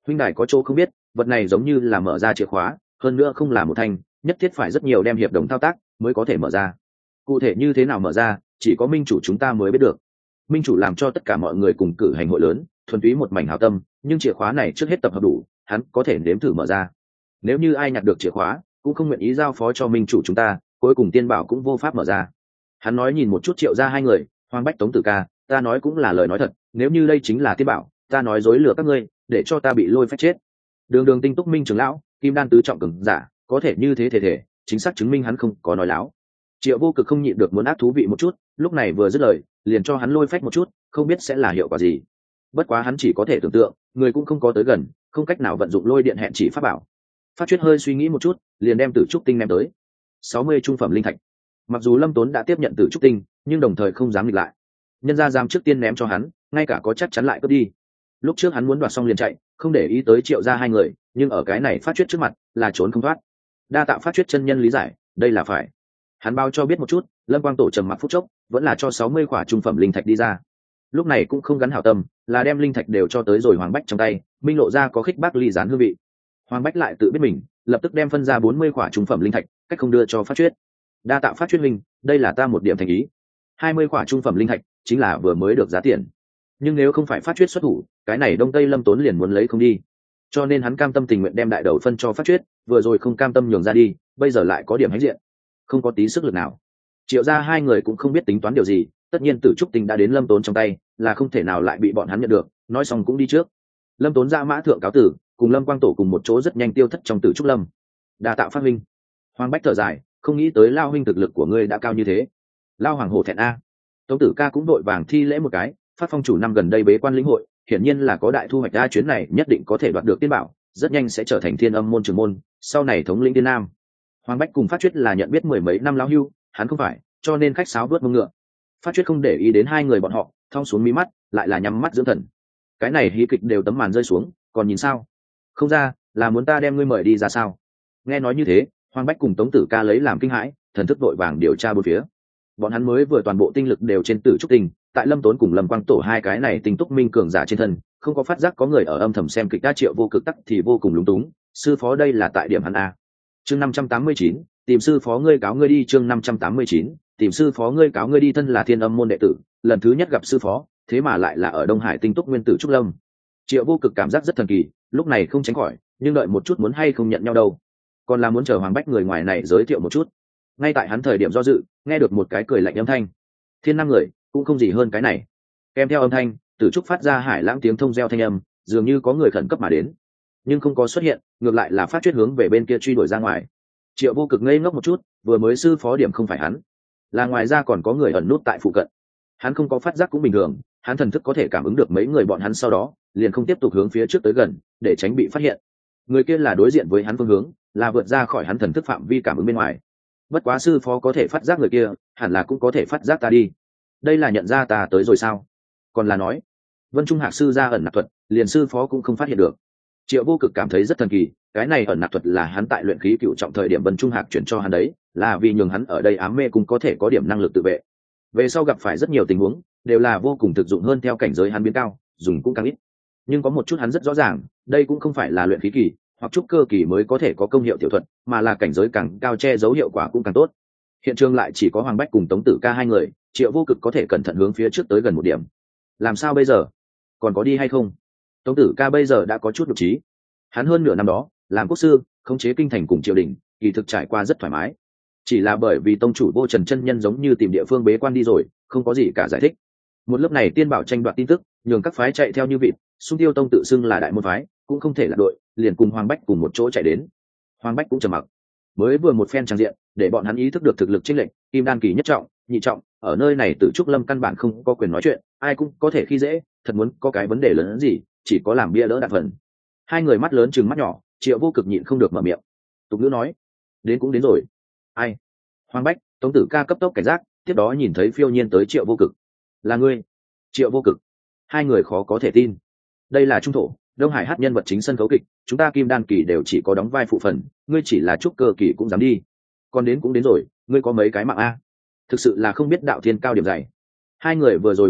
huynh đài có chỗ không biết, vật này giống như là mở ra chìa khóa, hơn nữa không là một thanh, nhất thiết phải rất nhiều đem hiệp đồng thao tác mới có thể mở ra. Cụ thể như thế nào mở ra, chỉ có minh chủ chúng ta mới biết được. Minh chủ làm cho tất cả mọi người cùng cử hành hội lớn, thuần túy một mảnh hảo tâm, nhưng chìa khóa này trước hết tập hợp đủ, hắn có thể nếm thử mở ra. Nếu như ai nhặt được chìa khóa, cũng không nguyện ý giao phó cho minh chủ chúng ta, cuối cùng tiên bảo cũng vô pháp mở ra. Hắn nói nhìn một chút Triệu gia hai người, Hoàng Bách Tống Tử Ca, ta nói cũng là lời nói thật, nếu như đây chính là tiên bảo, ta nói dối lừa các ngươi, để cho ta bị lôi phách chết. Đường Đường tinh túc minh trưởng lão, kim đan tứ trọng cường giả, có thể như thế thể thể, chính xác chứng minh hắn không có nói láo. Triệu Vô Cực không nhịn được muốn ác thú vị một chút, lúc này vừa dứt lời, liền cho hắn lôi phách một chút, không biết sẽ là hiệu quả gì. Bất quá hắn chỉ có thể tưởng tượng, người cũng không có tới gần, không cách nào vận dụng lôi điện hẹn chỉ pháp bảo. Phát Chuyết hơi suy nghĩ một chút, liền đem Tử Trúc Tinh ném tới. sáu mươi trung phẩm linh thạch. Mặc dù Lâm Tốn đã tiếp nhận Tử Trúc Tinh, nhưng đồng thời không dám nghịch lại. Nhân gia dám trước tiên ném cho hắn, ngay cả có chắc chắn lại cướp đi. Lúc trước hắn muốn đoạt xong liền chạy, không để ý tới Triệu gia hai người, nhưng ở cái này Phát Chuyết trước mặt, là trốn không thoát. Đa tạ Phát Chuyết chân nhân lý giải, đây là phải. Hắn bao cho biết một chút, Lâm Quang Tổ trầm mặc phút chốc, vẫn là cho sáu mươi khỏa trung phẩm linh thạch đi ra. Lúc này cũng không gắn hảo tâm, là đem linh thạch đều cho tới rồi Hoàng Bách trong tay, minh lộ ra có khích bác ly gián hương vị. Hoàng Bách lại tự biết mình, lập tức đem phân ra bốn mươi khỏa trung phẩm linh thạch, cách không đưa cho Phát Chuyết. Đa tạ Phát Chuyết huynh, đây là ta một điểm thành ý. hai mươi khỏa trung phẩm linh thạch, chính là vừa mới được giá tiền. Nhưng nếu không phải Phát Chuyết xuất thủ, cái này Đông Tây Lâm Tốn liền muốn lấy không đi. Cho nên hắn cam tâm tình nguyện đem đại đầu phân cho Phát Chuyết, vừa rồi không cam tâm nhường ra đi, bây giờ lại có điểm hãnh diện, không có tí sức lực nào. Triệu gia hai người cũng không biết tính toán điều gì, tất nhiên Tử Trúc Tinh đã đến Lâm Tốn trong tay, là không thể nào lại bị bọn hắn nhận được, nói xong cũng đi trước. Lâm Tốn ra mã thượng cáo tử, cùng Lâm Quang Tổ cùng một chỗ rất nhanh tiêu thất trong Tử Trúc Lâm. Đa tạo Phát huynh. Hoàng Bách thở dài, không nghĩ tới lao huynh thực lực của ngươi đã cao như thế. Lao hoàng hổ thẹn a. Tống Tử Ca cũng đội vàng thi lễ một cái, Phát phong chủ năm gần đây bế quan lĩnh hội, hiển nhiên là có đại thu hoạch, ra chuyến này nhất định có thể đoạt được tiên bảo, rất nhanh sẽ trở thành Thiên Âm môn trưởng môn, sau này thống lĩnh Thiên Nam. Hoàng Bách cùng Phát Chuyết là nhận biết mười mấy năm lão hưu, hắn không phải, cho nên khách sáo vớt mông ngựa. Phát Chuyết không để ý đến hai người bọn họ, thong xuống mí mắt, lại là nhắm mắt dưỡng thần. Cái này hí kịch đều tấm màn rơi xuống, còn nhìn sao? Không ra, là muốn ta đem ngươi mời đi ra sao? Nghe nói như thế, Hoàng Bách cùng Tống Tử Ca lấy làm kinh hãi, thần thức đội vàng điều tra bốn phía. Bọn hắn mới vừa toàn bộ tinh lực đều trên Tử Trúc Tinh, tại Lâm Tốn cùng Lâm Quang Tổ hai cái này tinh túc minh cường giả trên thân, không có phát giác có người ở âm thầm xem kịch. Đa Triệu Vô Cực tắc thì vô cùng lúng túng, sư phó đây là tại điểm hắn a. Chương năm trăm tám mươi chín, tìm sư phó ngươi cáo ngươi đi. Chương năm trăm tám mươi chín, tìm sư phó ngươi cáo ngươi đi. Thân là Thiên Âm môn đệ tử, lần thứ nhất gặp sư phó, thế mà lại là ở Đông Hải tinh túc nguyên tử Trúc Lâm. Triệu Vô Cực cảm giác rất thần kỳ, lúc này không tránh khỏi, nhưng đợi một chút muốn hay không nhận nhau đâu, còn là muốn chờ Hoàng Bách người ngoài này giới thiệu một chút. Ngay tại hắn thời điểm do dự, nghe được một cái cười lạnh âm thanh. Thiên Nam người cũng không gì hơn cái này. Kèm theo âm thanh, Tử Trúc phát ra hải lãng tiếng thông reo thanh âm, dường như có người khẩn cấp mà đến, nhưng không có xuất hiện, ngược lại là Phát Chuyết hướng về bên kia truy đuổi ra ngoài. Triệu Vô Cực ngây ngốc một chút, vừa mới sư phó điểm không phải hắn, là ngoài ra còn có người ẩn nút tại phụ cận. Hắn không có phát giác cũng bình thường, hắn thần thức có thể cảm ứng được mấy người bọn hắn, sau đó liền không tiếp tục hướng phía trước tới gần, để tránh bị phát hiện. Người kia là đối diện với hắn phương hướng, là vượt ra khỏi hắn thần thức phạm vi cảm ứng bên ngoài. Bất quá sư phó có thể phát giác người kia, hẳn là cũng có thể phát giác ta đi. Đây là nhận ra ta tới rồi sao? Còn là nói, Vân Trung Hạc sư ra ẩn nặc thuật, liền sư phó cũng không phát hiện được. Triệu Vô Cực cảm thấy rất thần kỳ, cái này ẩn nặc thuật là hắn tại luyện khí cựu trọng thời điểm Vân Trung Hạc chuyển cho hắn đấy, là vì nhường hắn ở đây ám mê cũng có thể có điểm năng lực tự vệ. Về sau gặp phải rất nhiều tình huống, đều là vô cùng thực dụng hơn, theo cảnh giới hắn biến cao, dùng cũng càng ít. Nhưng có một chút hắn rất rõ ràng, đây cũng không phải là luyện khí kỳ hoặc trúc cơ kỳ mới có thể có công hiệu tiểu thuật, mà là cảnh giới càng cao che giấu hiệu quả cũng càng tốt. Hiện trường lại chỉ có Hoàng Bách cùng Tống Tử Ca hai người, Triệu Vô Cực có thể cẩn thận hướng phía trước tới gần một điểm. Làm sao bây giờ? Còn có đi hay không? Tống Tử Ca bây giờ đã có chút nhục trí. Hắn hơn nửa năm đó làm quốc sư, khống chế kinh thành cùng triều đình, kỳ thực trải qua rất thoải mái. Chỉ là bởi vì tông chủ Vô Trần chân nhân giống như tìm địa phương bế quan đi rồi, không có gì cả giải thích. Một lớp này tiên bảo tranh đoạt tin tức, nhường các phái chạy theo như vịt. Xung Tiêu tông tự xưng là đại môn phái, cũng không thể là đội, liền cùng Hoàng Bách cùng một chỗ chạy đến. Hoàng Bách cũng trầm mặc. Mới vừa một phen trang diện, để bọn hắn ý thức được thực lực chênh lệch, kim đan kỳ nhất trọng, nhị trọng, ở nơi này Tử Trúc Lâm căn bản không có quyền nói chuyện, ai cũng có thể khi dễ, thật muốn có cái vấn đề lớn hơn gì, chỉ có làm bia đỡ đạn phần. Hai người mắt lớn trừng mắt nhỏ, Triệu Vô Cực nhịn không được mở miệng. Tục ngữ nói, đến cũng đến rồi. Ai? Hoàng Bách, Tống Tử Ca cấp tốc cảnh giác, tiếp đó nhìn thấy phiêu nhiên tới Triệu Vô Cực. Là ngươi? Triệu Vô Cực. Hai người khó có thể tin. Đây là trung thổ, Đông Hải hát nhân vật chính sân khấu kịch, chúng ta kim đan kỳ đều chỉ có đóng vai phụ phần, ngươi chỉ là trúc cơ kỳ cũng dám đi. Còn đến cũng đến rồi, ngươi có mấy cái mạng a? Thực sự là không biết đạo thiên cao điểm dày. Hai người vừa rồi bị khuất,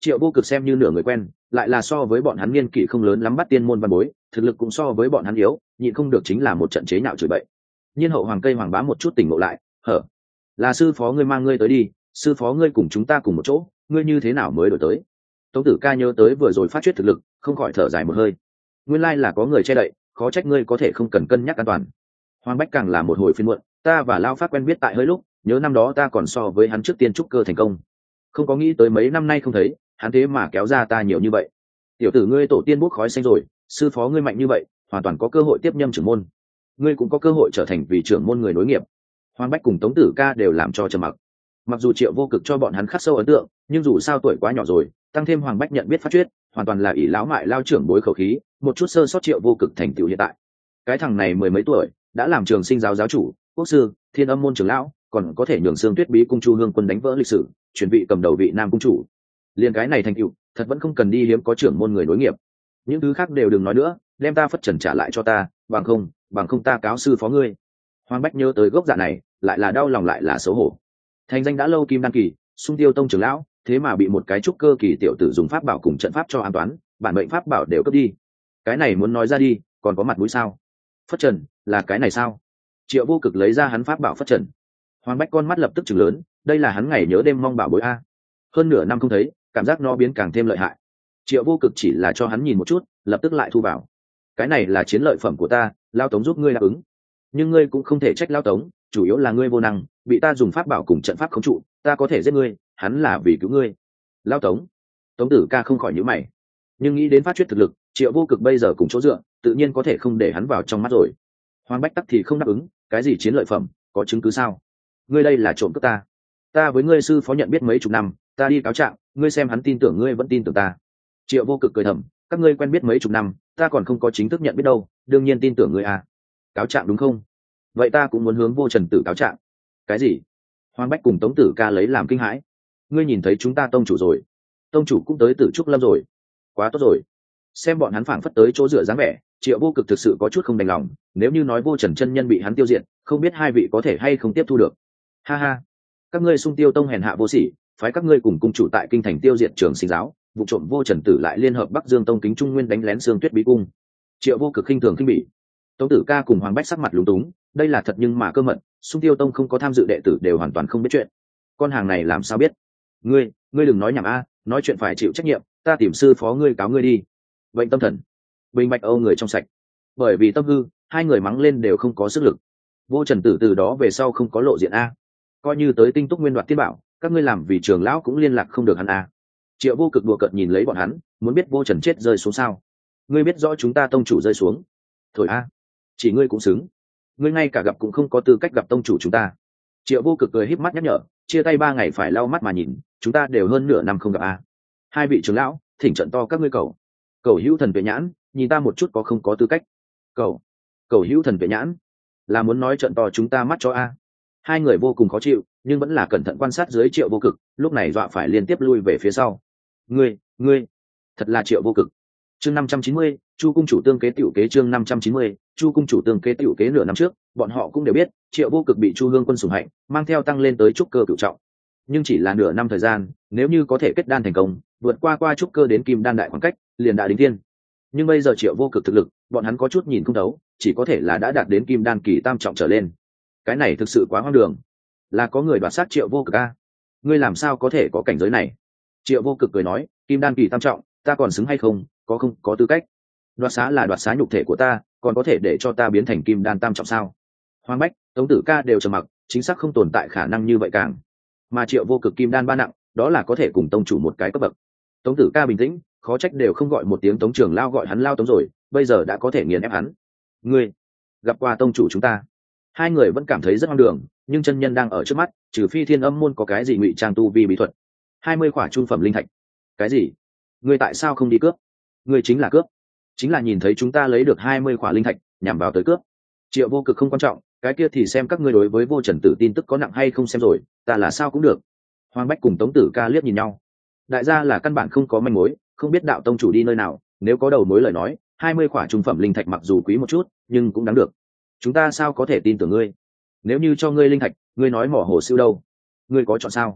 Triệu Vô Cực xem như nửa người quen, lại là so với bọn hắn niên kỷ không lớn lắm bắt tiên môn văn bối, thực lực cũng so với bọn hắn yếu, nhịn không được chính là một trận chế nhạo chửi bậy. Nhiên hậu hoàng cây hoàng bá một chút tỉnh ngộ lại, hở, là sư phó ngươi mang ngươi tới đi, sư phó ngươi cùng chúng ta cùng một chỗ, ngươi như thế nào mới đổi tới? Tống Tử Ca nhớ tới vừa rồi phát chuyết thực lực, không khỏi thở dài một hơi. Nguyên lai là có người che đậy, khó trách ngươi có thể không cần cân nhắc an toàn. Hoàng Bách càng là một hồi phiền muộn, ta và Lao Phát quen biết tại hơi lúc, nhớ năm đó ta còn so với hắn trước tiên trúc cơ thành công, không có nghĩ tới mấy năm nay không thấy, hắn thế mà kéo ra ta nhiều như vậy. Tiểu tử ngươi tổ tiên bốc khói xanh rồi, sư phó ngươi mạnh như vậy, hoàn toàn có cơ hội tiếp nhâm trưởng môn, ngươi cũng có cơ hội trở thành vị trưởng môn người nối nghiệp. Hoàng Bách cùng Tống Tử Ca đều làm cho trầm mặc. Mặc dù Triệu Vô Cực cho bọn hắn khắc sâu ấn tượng, nhưng dù sao tuổi quá nhỏ rồi, tăng thêm Hoàng Bách nhận biết phát chuyết, hoàn toàn là ỷ lão mại lao trưởng bối khẩu khí, một chút sơ sót Triệu Vô Cực thành tựu hiện tại. Cái thằng này mười mấy tuổi, đã làm trường sinh giáo giáo chủ, quốc sư, thiên âm môn trưởng lão, còn có thể nhường Sương Tuyết Bí cung Chu Hương Quân đánh vỡ lịch sử, chuyển vị cầm đầu vị nam cung chủ. Liên cái này thành tựu, thật vẫn không cần đi hiếm có trưởng môn người nối nghiệp. Những thứ khác đều đừng nói nữa, đem ta phất trần trả lại cho ta, bằng không, bằng không ta cáo sư phó ngươi. Hoàng Bách nhớ tới gốc dạ này, lại là đau lòng lại là xấu hổ. Thành danh đã lâu Kim Đan kỳ, Xung Tiêu Tông trưởng lão, thế mà bị một cái trúc cơ kỳ tiểu tử dùng pháp bảo cùng trận pháp cho an toán, bản mệnh pháp bảo đều cướp đi. Cái này muốn nói ra đi, còn có mặt mũi sao? Phất trần, là cái này sao? Triệu Vô Cực lấy ra hắn pháp bảo phất trần. Hoàng Bách con mắt lập tức chừng lớn, đây là hắn ngày nhớ đêm mong bảo bối a. Hơn nửa năm không thấy, cảm giác nó biến càng thêm lợi hại. Triệu Vô Cực chỉ là cho hắn nhìn một chút, lập tức lại thu vào. Cái này là chiến lợi phẩm của ta, Lao Tống giúp ngươi đáp ứng. Nhưng ngươi cũng không thể trách Lao Tống, chủ yếu là ngươi vô năng, bị ta dùng pháp bảo cùng trận pháp khống trụ, ta có thể giết ngươi, hắn là vì cứu ngươi. Lao Tống. Tống Tử Ca không khỏi nhíu mày, nhưng nghĩ đến phát chuyết thực lực, Triệu Vô Cực bây giờ cùng chỗ dựa, tự nhiên có thể không để hắn vào trong mắt rồi. Hoàng Bách tắc thì không đáp ứng, cái gì chiến lợi phẩm, có chứng cứ sao? Ngươi đây là trộm cướp ta. Ta với ngươi sư phó nhận biết mấy chục năm, ta đi cáo trạng, ngươi xem hắn tin tưởng ngươi vẫn tin tưởng ta. Triệu Vô Cực cười thầm, các ngươi quen biết mấy chục năm, ta còn không có chính thức nhận biết đâu, đương nhiên tin tưởng ngươi à. Cáo trạng đúng không? Vậy ta cũng muốn hướng Vô Trần Tử cáo trạng. Cái gì? Hoàng Bách cùng Tống Tử Ca lấy làm kinh hãi. Ngươi nhìn thấy chúng ta tông chủ rồi? Tông chủ cũng tới Tử Trúc Lâm rồi. Quá tốt rồi. Xem bọn hắn phảng phất tới chỗ dựa dáng vẻ, Triệu Vô Cực thực sự có chút không đành lòng, nếu như nói Vô Trần chân nhân bị hắn tiêu diệt, không biết hai vị có thể hay không tiếp thu được. Ha ha, các ngươi Xung Tiêu Tông hèn hạ vô sỉ, phái các ngươi cùng cung chủ tại kinh thành tiêu diệt Trường Sinh giáo, vụ trộm Vô Trần Tử lại liên hợp Bắc Dương Tông Kính Trung Nguyên đánh lén Sương Tuyết Bí cung. Triệu Vô Cực khinh thường khinh bỉ. Tống Tử Ca cùng Hoàng Bách sắc mặt lúng túng, đây là thật nhưng mà cơ mật, Xung Tiêu Tông không có tham dự đệ tử đều hoàn toàn không biết chuyện. Con hàng này làm sao biết? Ngươi, ngươi đừng nói nhảm a, nói chuyện phải chịu trách nhiệm, ta tìm sư phó ngươi cáo ngươi đi. Bệnh tâm thần. Bình Bạch Âu người trong sạch. Bởi vì tâm hư, hai người mắng lên đều không có sức lực. Vô Trần Tử từ đó về sau không có lộ diện a. Coi như tới Tinh Túc Nguyên đoạt tiên bảo, các ngươi làm vì trường lão cũng liên lạc không được hắn a. Triệu Vô Cực đùa cợt nhìn lấy bọn hắn, muốn biết Vô Trần chết rơi xuống sao? Ngươi biết rõ chúng ta tông chủ rơi xuống. Thổi a, chỉ ngươi cũng xứng. Ngươi ngay cả gặp cũng không có tư cách gặp tông chủ chúng ta. Triệu Vô Cực cười híp mắt nhắc nhở, chia tay ba ngày phải lau mắt mà nhìn, chúng ta đều hơn nửa năm không gặp a. Hai vị trưởng lão, thỉnh trận to các ngươi cầu. Cầu hữu thần vệ nhãn, nhìn ta một chút có không có tư cách. Cầu, cầu hữu thần vệ nhãn, là muốn nói trận to chúng ta mắt cho a. Hai người vô cùng khó chịu, nhưng vẫn là cẩn thận quan sát dưới Triệu Vô Cực, lúc này dọa phải liên tiếp lui về phía sau. Ngươi, ngươi, thật là Triệu Vô Cực. Chương năm trăm chín mươi, Chu cung chủ tương kế tiểu kế chương năm trăm chín mươi, Chu cung chủ tương kế tiểu kế nửa năm trước, bọn họ cũng đều biết, Triệu Vô Cực bị Chu Hương Quân sủng hạnh, mang theo tăng lên tới trúc cơ cửu trọng. Nhưng chỉ là nửa năm thời gian, nếu như có thể kết đan thành công, vượt qua qua trúc cơ đến kim đan đại khoảng cách, liền đã đính thiên. Nhưng bây giờ Triệu Vô Cực thực lực, bọn hắn có chút nhìn không thấu, chỉ có thể là đã đạt đến kim đan kỳ tam trọng trở lên. Cái này thực sự quá hoang đường. Là có người đoạt sát Triệu Vô Cực a? Ngươi làm sao có thể có cảnh giới này? Triệu Vô Cực cười nói, kim đan kỳ tam trọng, ta còn xứng hay không, có không có tư cách. Đoạt xá là đoạt xá nhục thể của ta, còn có thể để cho ta biến thành kim đan tam trọng sao? Hoàng Bách, Tống Tử Ca đều trầm mặc, chính xác không tồn tại khả năng như vậy càng. Mà Triệu Vô Cực kim đan ba nặng, đó là có thể cùng tông chủ một cái cấp bậc. Tống Tử Ca bình tĩnh, khó trách đều không gọi một tiếng Tống trưởng lao gọi hắn Lao Tống rồi, bây giờ đã có thể nghiền ép hắn. Ngươi gặp qua tông chủ chúng ta. Hai người vẫn cảm thấy rất hoang đường, nhưng chân nhân đang ở trước mắt, trừ phi Thiên Âm môn có cái gì ngụy trang tu vi bí thuật. Hai mươi khỏa trung phẩm linh thạch. Cái gì? Ngươi tại sao không đi cướp? Ngươi chính là cướp. Chính là nhìn thấy chúng ta lấy được hai mươi khỏa linh thạch, nhằm vào tới cướp. Triệu Vô Cực không quan trọng, cái kia thì xem các ngươi đối với Vô Trần Tử tin tức có nặng hay không xem rồi, ta là sao cũng được. Hoàng Bách cùng Tống Tử Ca liếc nhìn nhau. Đại gia là căn bản không có manh mối, không biết đạo tông chủ đi nơi nào, nếu có đầu mối lời nói, hai mươi khỏa trung phẩm linh thạch mặc dù quý một chút, nhưng cũng đáng được. Chúng ta sao có thể tin tưởng ngươi? Nếu như cho ngươi linh thạch, ngươi nói mỏ hồ siêu đâu? Ngươi có chọn sao?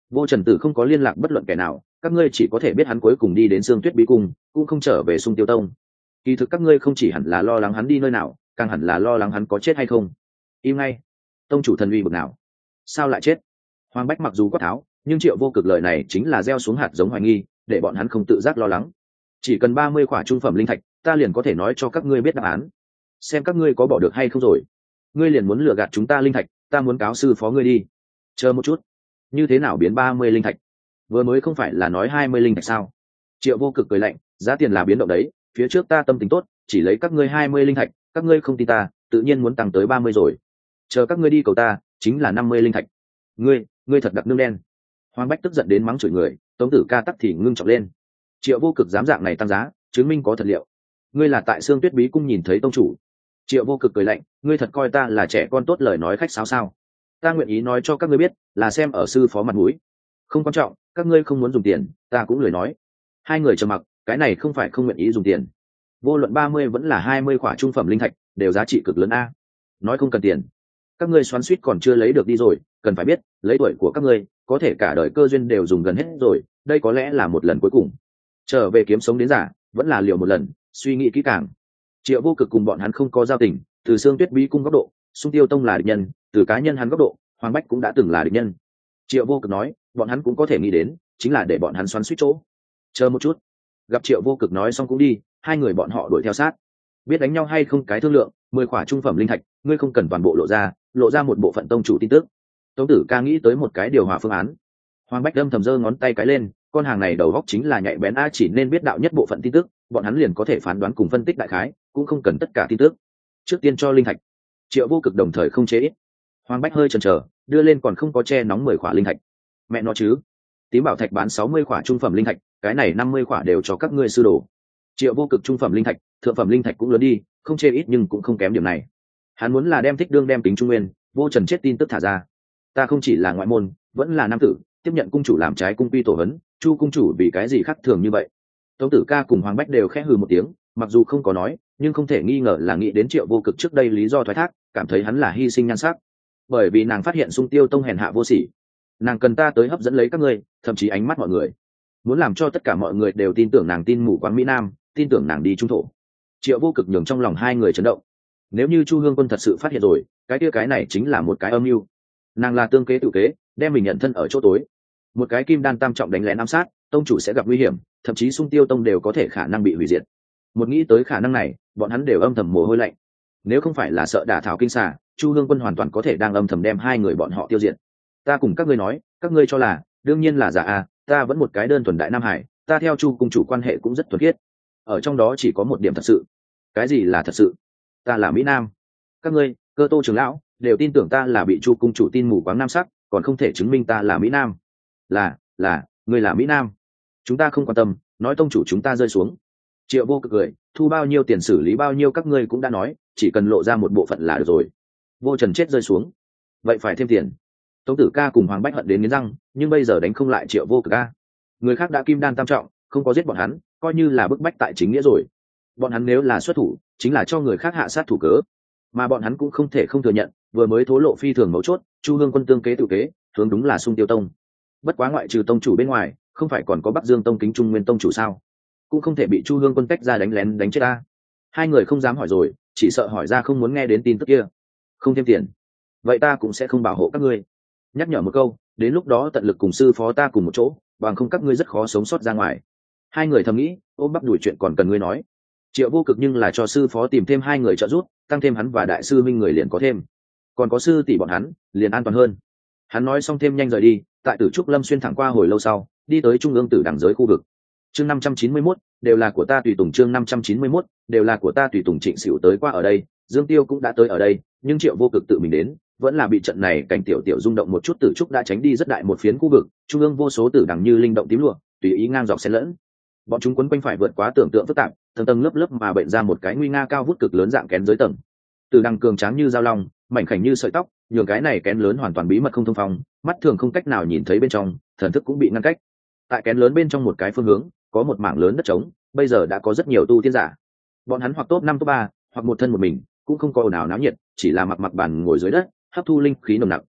Vô Trần Tử không có liên lạc bất luận kẻ nào, các ngươi chỉ có thể biết hắn cuối cùng đi đến Sương Tuyết Bí Cung, cũng không trở về Sung Tiêu Tông. Kỳ thực các ngươi không chỉ hẳn là lo lắng hắn đi nơi nào, càng hẳn là lo lắng hắn có chết hay không. Im ngay. Tông chủ thần uy bực nào? Sao lại chết? Hoàng Bách mặc dù quát tháo, nhưng Triệu Vô Cực lời này chính là gieo xuống hạt giống hoài nghi, để bọn hắn không tự giác lo lắng. Chỉ cần ba mươi khỏa trung phẩm linh thạch, ta liền có thể nói cho các ngươi biết đáp án. Xem các ngươi có bỏ được hay không rồi. Ngươi liền muốn lừa gạt chúng ta linh thạch, ta muốn cáo sư phó ngươi đi. Chờ một chút, như thế nào biến ba mươi linh thạch? Vừa mới không phải là nói hai mươi linh thạch sao? Triệu Vô Cực cười lạnh, giá tiền là biến động đấy, phía trước ta tâm tính tốt, chỉ lấy các ngươi hai mươi linh thạch, các ngươi không tin ta, tự nhiên muốn tăng tới ba mươi rồi. Chờ các ngươi đi cầu ta, chính là năm mươi linh thạch. Ngươi, ngươi thật đặc nương đen. Hoàng Bách tức giận đến mắng chửi người, Tống Tử Ca tắc thì ngưng trọng lên. Triệu Vô Cực dám dạng này tăng giá, chứng minh có thật liệu. Ngươi là tại Sương Tuyết Bí Cung nhìn thấy tông chủ. Triệu Vô Cực cười lạnh, ngươi thật coi ta là trẻ con tốt lời nói khách sáo sao? Ta nguyện ý nói cho các ngươi biết, là xem ở sư phó mặt mũi. Không quan trọng, các ngươi không muốn dùng tiền, ta cũng lười nói. Hai người trầm mặc, cái này không phải không nguyện ý dùng tiền. Vô luận ba mươi vẫn là hai mươi khỏa trung phẩm linh thạch, đều giá trị cực lớn a. Nói không cần tiền, các ngươi xoắn suýt còn chưa lấy được đi rồi, cần phải biết, lấy tuổi của các ngươi, có thể cả đời cơ duyên đều dùng gần hết rồi, đây có lẽ là một lần cuối cùng. Trở về kiếm sống đến giả, vẫn là liều một lần, suy nghĩ kỹ càng. Triệu Vô Cực cùng bọn hắn không có giao tình, từ Sương Tuyết Bí Cung góc độ, Sung Tiêu Tông là địch nhân, từ cá nhân hắn góc độ, Hoàng Bách cũng đã từng là địch nhân. Triệu Vô Cực nói, bọn hắn cũng có thể nghĩ đến, chính là để bọn hắn xoắn suýt chỗ. Chờ một chút. Gặp Triệu Vô Cực nói xong cũng đi, hai người bọn họ đuổi theo sát. Biết đánh nhau hay không cái thương lượng, mười khỏa trung phẩm linh thạch, ngươi không cần toàn bộ lộ ra, lộ ra một bộ phận tông chủ tin tức. Tống Tử Ca nghĩ tới một cái điều hòa phương án. Hoàng Bách âm thầm giơ ngón tay cái lên, con hàng này đầu góc chính là nhạy bén a, chỉ nên biết đạo nhất bộ phận tin tức, bọn hắn liền có thể phán đoán cùng phân tích đại khái, cũng không cần tất cả tin tức. Trước tiên cho linh thạch. Triệu Vô Cực đồng thời không chế ít. Hoàng Bách hơi chần chờ, đưa lên còn không có che nóng mười khỏa linh thạch. Mẹ nó chứ. Tím bảo thạch bán sáu mươi khỏa trung phẩm linh thạch, cái này năm mươi khỏa đều cho các ngươi sư đồ. Triệu Vô Cực trung phẩm linh thạch, thượng phẩm linh thạch cũng lớn đi, không chê ít nhưng cũng không kém điểm này. Hắn muốn là đem Thích Đương đem tính trung nguyên, Vô Trần chết tin tức thả ra. Ta không chỉ là ngoại môn, vẫn là nam tử, tiếp nhận cung chủ làm trái cung quy tổ hấn, Chu cung chủ vì cái gì khác thường như vậy? Tống Tử Ca cùng Hoàng Bách đều khẽ hừ một tiếng, mặc dù không có nói, nhưng không thể nghi ngờ là nghĩ đến Triệu Vô Cực trước đây lý do thoái thác, cảm thấy hắn là hy sinh nhan sắc. Bởi vì nàng phát hiện Sung Tiêu Tông hèn hạ vô sỉ, nàng cần ta tới hấp dẫn lấy các ngươi, thậm chí ánh mắt mọi người, muốn làm cho tất cả mọi người đều tin tưởng nàng tin mù quáng mỹ nam, tin tưởng nàng đi trung thổ. Triệu Vô Cực nhường trong lòng hai người chấn động. Nếu như Chu Hương Quân thật sự phát hiện rồi, cái kia cái này chính là một cái âm mưu. Nàng là tương kế tự kế, đem mình nhận thân ở chỗ tối. Một cái kim đan tam trọng đánh lén ám sát, tông chủ sẽ gặp nguy hiểm, thậm chí Sung Tiêu Tông đều có thể khả năng bị hủy diệt. Một nghĩ tới khả năng này, bọn hắn đều âm thầm mồ hôi lạnh. Nếu không phải là sợ đả thảo kinh xà, Chu Hương Quân hoàn toàn có thể đang âm thầm đem hai người bọn họ tiêu diệt. Ta cùng các ngươi nói, các ngươi cho là, đương nhiên là giả a, ta vẫn một cái đơn thuần đại nam hải, ta theo Chu cung chủ quan hệ cũng rất thuần khiết. Ở trong đó chỉ có một điểm thật sự. Cái gì là thật sự? Ta là mỹ nam. Các ngươi, Cơ Tô trưởng lão, đều tin tưởng ta là bị Chu cung chủ tin mù quáng nam sắc, còn không thể chứng minh ta là mỹ nam. Là, là, ngươi là mỹ nam. Chúng ta không quan tâm, nói tông chủ chúng ta rơi xuống. Triệu Vô Cực cười, thu bao nhiêu tiền xử lý bao nhiêu các ngươi cũng đã nói, chỉ cần lộ ra một bộ phận là được rồi. Vô Trần chết rơi xuống, vậy phải thêm tiền. Tống Tử Ca cùng Hoàng Bách hận đến nghiến răng, nhưng bây giờ đánh không lại Triệu Vô Cực a. Người khác đã kim đan tam trọng, không có giết bọn hắn, coi như là bức bách tại chính nghĩa rồi. Bọn hắn nếu là xuất thủ, chính là cho người khác hạ sát thủ cớ, mà bọn hắn cũng không thể không thừa nhận, vừa mới thố lộ phi thường mấu chốt, Chu Hương Quân tương kế tự kế, hướng đúng là Sung Tiêu Tông. Bất quá ngoại trừ tông chủ bên ngoài, không phải còn có Bắc Dương Tông Kính Trung Nguyên tông chủ sao? Cũng không thể bị Chu Hương Quân tách ra đánh lén đánh chết ta. Hai người không dám hỏi rồi, chỉ sợ hỏi ra không muốn nghe đến tin tức kia. Không thêm tiền, vậy ta cũng sẽ không bảo hộ các ngươi. Nhắc nhở một câu, đến lúc đó tận lực cùng sư phó ta cùng một chỗ, bằng không các ngươi rất khó sống sót ra ngoài. Hai người thầm nghĩ, ôm bắp đuổi chuyện còn cần ngươi nói. Triệu Vô Cực nhưng là cho sư phó tìm thêm hai người trợ giúp, tăng thêm hắn và đại sư minh người liền có thêm, còn có sư tỷ bọn hắn liền an toàn hơn. Hắn nói xong thêm nhanh rời đi, tại Tử Trúc Lâm xuyên thẳng qua hồi lâu sau, đi tới trung ương tử đẳng giới khu vực. Chương năm trăm chín mươi mốt, đều là của ta tùy tùng. Chương năm trăm chín mươi mốt, đều là của ta tùy tùng. Trịnh Sửu tới qua ở đây, Dương Tiêu cũng đã tới ở đây, nhưng Triệu Vô Cực tự mình đến, vẫn là bị trận này cảnh tiểu tiểu rung động một chút. Tử Trúc đã tránh đi rất đại một phiến khu vực, trung ương vô số tử đẳng như linh động tím lụa, tùy ý ngang dọc xen lẫn. Bọn chúng quấn quanh phải vượt quá tưởng tượng phức tạp, tầng tầng lớp lớp mà bệnh ra một cái nguy nga cao vút cực lớn dạng kén giới tầng. Tử đằng cường tráng như dao long, mảnh khảnh như sợi tóc, nhường cái này kén lớn hoàn toàn bí mật không thông phong, mắt thường không cách nào nhìn thấy bên trong, thần thức cũng bị ngăn cách. Tại kén lớn bên trong một cái phương hướng, có một mảng lớn đất trống, bây giờ đã có rất nhiều tu tiên giả. Bọn hắn hoặc top năm top ba, hoặc một thân một mình, cũng không có ồn ào náo nhiệt, chỉ là mặc mặc bàn ngồi dưới đất, hấp thu linh khí nồng nặc.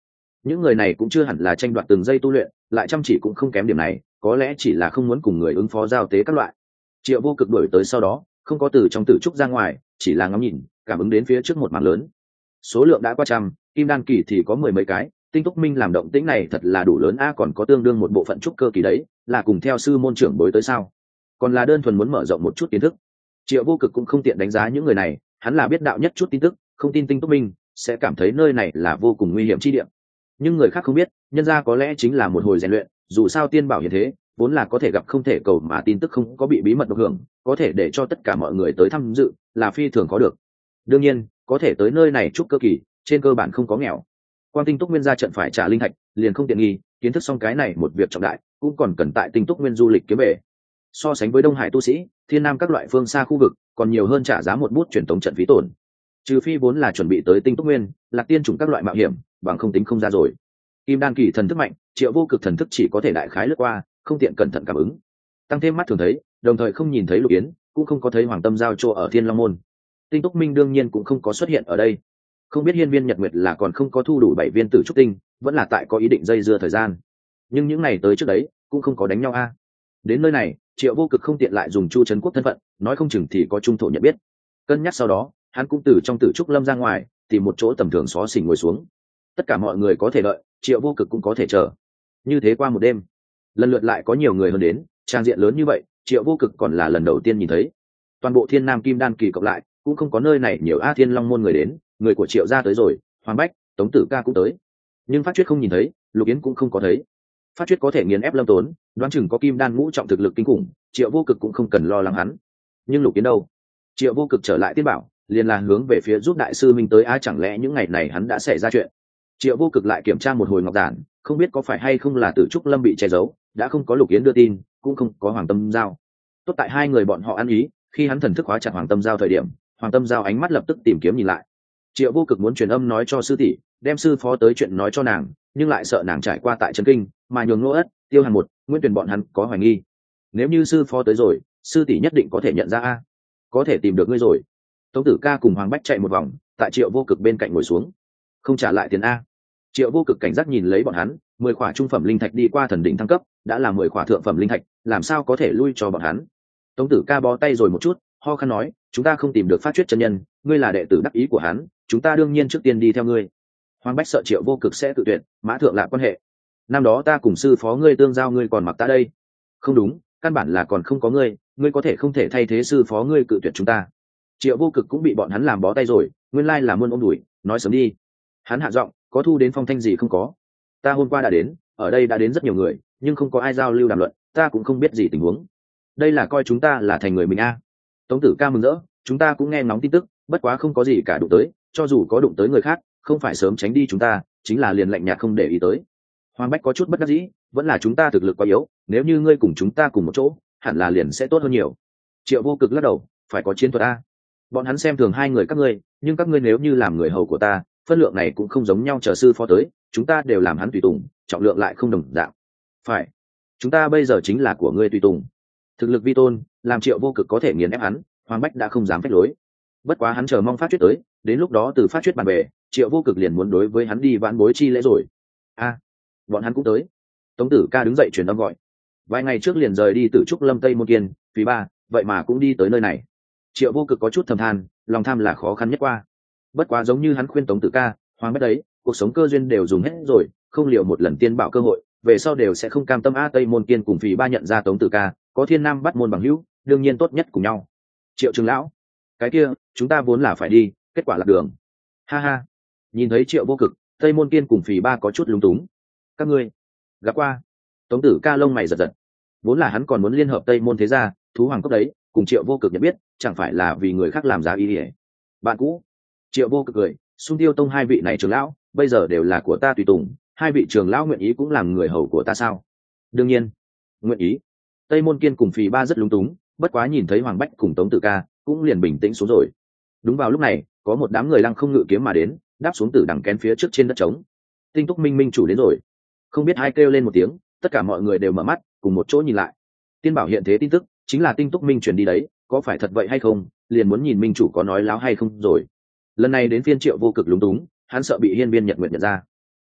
những người này cũng chưa hẳn là tranh đoạt từng giây tu luyện, lại chăm chỉ cũng không kém điểm này, có lẽ chỉ là không muốn cùng người ứng phó giao tế các loại. Triệu Vô Cực đuổi tới sau đó không có từ trong tử trúc ra ngoài, chỉ là ngắm nhìn, cảm ứng đến phía trước một mảng lớn, số lượng đã qua trăm, kim đan kỳ thì có mười mấy cái. Tinh Túc Minh làm động tĩnh này thật là đủ lớn a, còn có tương đương một bộ phận trúc cơ kỳ đấy, là cùng theo sư môn trưởng bối tới sao? Còn là đơn thuần muốn mở rộng một chút kiến thức. Triệu Vô Cực cũng không tiện đánh giá những người này, hắn là biết đạo nhất chút tin tức, không tin Tinh Túc Minh sẽ cảm thấy nơi này là vô cùng nguy hiểm chi địa. Nhưng người khác không biết, nhân ra có lẽ chính là một hồi rèn luyện, dù sao tiên bảo hiện thế, vốn là có thể gặp không thể cầu mà tin tức không có bị bí mật độc hưởng, có thể để cho tất cả mọi người tới tham dự, là phi thường có được. Đương nhiên, có thể tới nơi này trúc cơ kỳ, trên cơ bản không có nghèo. Quan Tinh Túc Nguyên ra trận phải trả linh thạch, liền không tiện nghi, kiến thức xong cái này một việc trọng đại, cũng còn cần tại Tinh Túc Nguyên du lịch kiếm về. So sánh với Đông Hải tu sĩ, Thiên Nam các loại phương xa khu vực, còn nhiều hơn trả giá một bút truyền tống trận phí tổn. Trừ phi vốn là chuẩn bị tới Tinh Túc Nguyên, Lạc Tiên chủng các loại mạo hiểm, bằng không tính không ra rồi. Kim đan kỳ thần thức mạnh, Triệu Vô Cực thần thức chỉ có thể đại khái lướt qua, không tiện cẩn thận cảm ứng. Tăng thêm mắt thường thấy, đồng thời không nhìn thấy Lục Yến, cũng không có thấy Hoàng Tâm giao chỗ ở Thiên Long môn. Tinh Túc Minh đương nhiên cũng không có xuất hiện ở đây. Không biết Hiên Viên Nhật Nguyệt là còn không có thu đủ bảy viên tử trúc tinh, vẫn là tại có ý định dây dưa thời gian. Nhưng những ngày tới trước đấy, cũng không có đánh nhau a. Đến nơi này, Triệu Vô Cực không tiện lại dùng Chu Trấn Quốc thân phận, nói không chừng thì có trung thổ nhận biết. Cân nhắc sau đó, hắn cũng từ trong tử trúc lâm ra ngoài, tìm một chỗ tầm thường xó xỉnh ngồi xuống. Tất cả mọi người có thể đợi, Triệu Vô Cực cũng có thể chờ. Như thế qua một đêm, lần lượt lại có nhiều người hơn đến, trang diện lớn như vậy, Triệu Vô Cực còn là lần đầu tiên nhìn thấy. Toàn bộ Thiên Nam Kim Đan kỳ cộng lại, cũng không có nơi này nhiều A Thiên Long môn người đến, người của Triệu gia tới rồi, Hoàng Bách, Tống Tử Ca cũng tới. Nhưng Phát Chuyết không nhìn thấy, Lục Yến cũng không có thấy. Phát Chuyết có thể nghiền ép Lâm Tốn, đoán chừng có Kim Đan ngũ trọng thực lực kinh khủng, Triệu Vô Cực cũng không cần lo lắng hắn. Nhưng Lục Yến đâu? Triệu Vô Cực trở lại tiên bảo, liền là hướng về phía giúp đại sư Minh tới. Ai chẳng lẽ những ngày này hắn đã xảy ra chuyện? Triệu Vô Cực lại kiểm tra một hồi ngọc giản, không biết có phải hay không là Tử Trúc Lâm bị che giấu, đã không có Lục Yến đưa tin, cũng không có Hoàng Tâm giao. Tốt tại hai người bọn họ ăn ý, khi hắn thần thức hóa chặt Hoàng Tâm giao thời điểm, Hoàng Tâm giao ánh mắt lập tức tìm kiếm nhìn lại. Triệu Vô Cực muốn truyền âm nói cho sư tỷ, đem sư phó tới chuyện nói cho nàng, nhưng lại sợ nàng trải qua tại trấn kinh, mà nhường Ngô Ất, Tiêu Hàn một, Nguyễn Tuyền bọn hắn có hoài nghi. Nếu như sư phó tới rồi, sư tỷ nhất định có thể nhận ra a, có thể tìm được ngươi rồi. Tống Tử Ca cùng Hoàng Bách chạy một vòng, tại Triệu Vô Cực bên cạnh ngồi xuống. Không trả lại tiền a. Triệu Vô Cực cảnh giác nhìn lấy bọn hắn, mười khỏa trung phẩm linh thạch đi qua thần đỉnh thăng cấp, đã là mười khỏa thượng phẩm linh thạch, làm sao có thể lui cho bọn hắn. Tống Tử Ca bó tay rồi một chút, ho khan nói, chúng ta không tìm được Phát Chuyết chân nhân, ngươi là đệ tử đắc ý của hắn, chúng ta đương nhiên trước tiên đi theo ngươi. Hoàng Bách sợ Triệu Vô Cực sẽ tự tuyệt, mã thượng lạc quan hệ. Năm đó ta cùng sư phó ngươi tương giao, ngươi còn mặc ta đây. Không đúng, căn bản là còn không có ngươi, ngươi có thể không thể thay thế sư phó ngươi cự tuyệt chúng ta. Triệu Vô Cực cũng bị bọn hắn làm bó tay rồi, nguyên lai là muôn ôm đuổi, nói sớm đi. Hắn hạ giọng, có thu đến phong thanh gì không có? Ta hôm qua đã đến, ở đây đã đến rất nhiều người, nhưng không có ai giao lưu đàm luận, ta cũng không biết gì tình huống. Đây là coi chúng ta là thành người mình a. Tống Tử Ca mừng rỡ, chúng ta cũng nghe ngóng tin tức, bất quá không có gì cả đụng tới, cho dù có đụng tới người khác, không phải sớm tránh đi chúng ta, chính là liền lạnh nhạt không để ý tới. Hoàng Bách có chút bất đắc dĩ, vẫn là chúng ta thực lực quá yếu, nếu như ngươi cùng chúng ta cùng một chỗ, hẳn là liền sẽ tốt hơn nhiều. Triệu Vô Cực lắc đầu, phải có chiến thuật a. Bọn hắn xem thường hai người các ngươi, nhưng các ngươi nếu như làm người hầu của ta, phân lượng này cũng không giống nhau. Chờ sư phó tới, chúng ta đều làm hắn tùy tùng, trọng lượng lại không đồng dạng. Phải, chúng ta bây giờ chính là của ngươi tùy tùng. Thực lực vi tôn, làm Triệu Vô Cực có thể nghiền ép hắn, Hoàng Bách đã không dám phách lối. Bất quá hắn chờ mong Phát Chuyết tới, đến lúc đó từ Phát Chuyết bàn về, Triệu Vô Cực liền muốn đối với hắn đi vãn bối chi lễ rồi. A, bọn hắn cũng tới. Tống Tử Ca đứng dậy truyền âm gọi. Vài ngày trước liền rời đi từ Trúc Lâm Tây Môn Kiên, phí ba, vậy mà cũng đi tới nơi này. Triệu Vô Cực có chút thầm than, lòng tham là khó khăn nhất qua. Bất quá giống như hắn khuyên Tống Tử Ca, Hoàng Bách đấy, cuộc sống cơ duyên đều dùng hết rồi, không liệu một lần tiên bảo cơ hội, về sau đều sẽ không cam tâm. A Tây Môn Kiên cùng phí ba nhận ra Tống Tử Ca, có Thiên Nam bắt môn bằng hữu, đương nhiên tốt nhất cùng nhau. Triệu Trường lão, cái kia, chúng ta vốn là phải đi, kết quả lạc đường. Ha ha. Nhìn thấy Triệu Vô Cực, Tây Môn Kiên cùng phí ba có chút lúng túng. Các ngươi gặp qua. Tống Tử Ca lông mày giật giật. Vốn là hắn còn muốn liên hợp Tây Môn thế gia, thú hoàng cốc đấy, cùng Triệu Vô Cực nhận biết, chẳng phải là vì người khác làm giá ý ỉa. Bạn cũ. Triệu Vô Cực cười, Xung Tiêu Tông hai vị này trưởng lão, bây giờ đều là của ta tùy tùng, hai vị trưởng lão nguyện ý cũng làm người hầu của ta sao? Đương nhiên, nguyện ý. Tây Môn Kiên cùng phì ba rất lúng túng, bất quá nhìn thấy Hoàng Bách cùng Tống Tử Ca, cũng liền bình tĩnh xuống rồi. Đúng vào lúc này, có một đám người lăng không ngự kiếm mà đến, đáp xuống từ đằng kén phía trước trên đất trống. Tinh Túc Minh Minh chủ đến rồi. Không biết ai kêu lên một tiếng, tất cả mọi người đều mở mắt, cùng một chỗ nhìn lại. Tiên bảo hiện thế tin tức, chính là Tinh Túc Minh truyền đi đấy, có phải thật vậy hay không, liền muốn nhìn minh chủ có nói láo hay không rồi. Lần này đến phiên Triệu Vô Cực lúng túng, hắn sợ bị Hiên Viên Nhật Nguyệt nhận ra.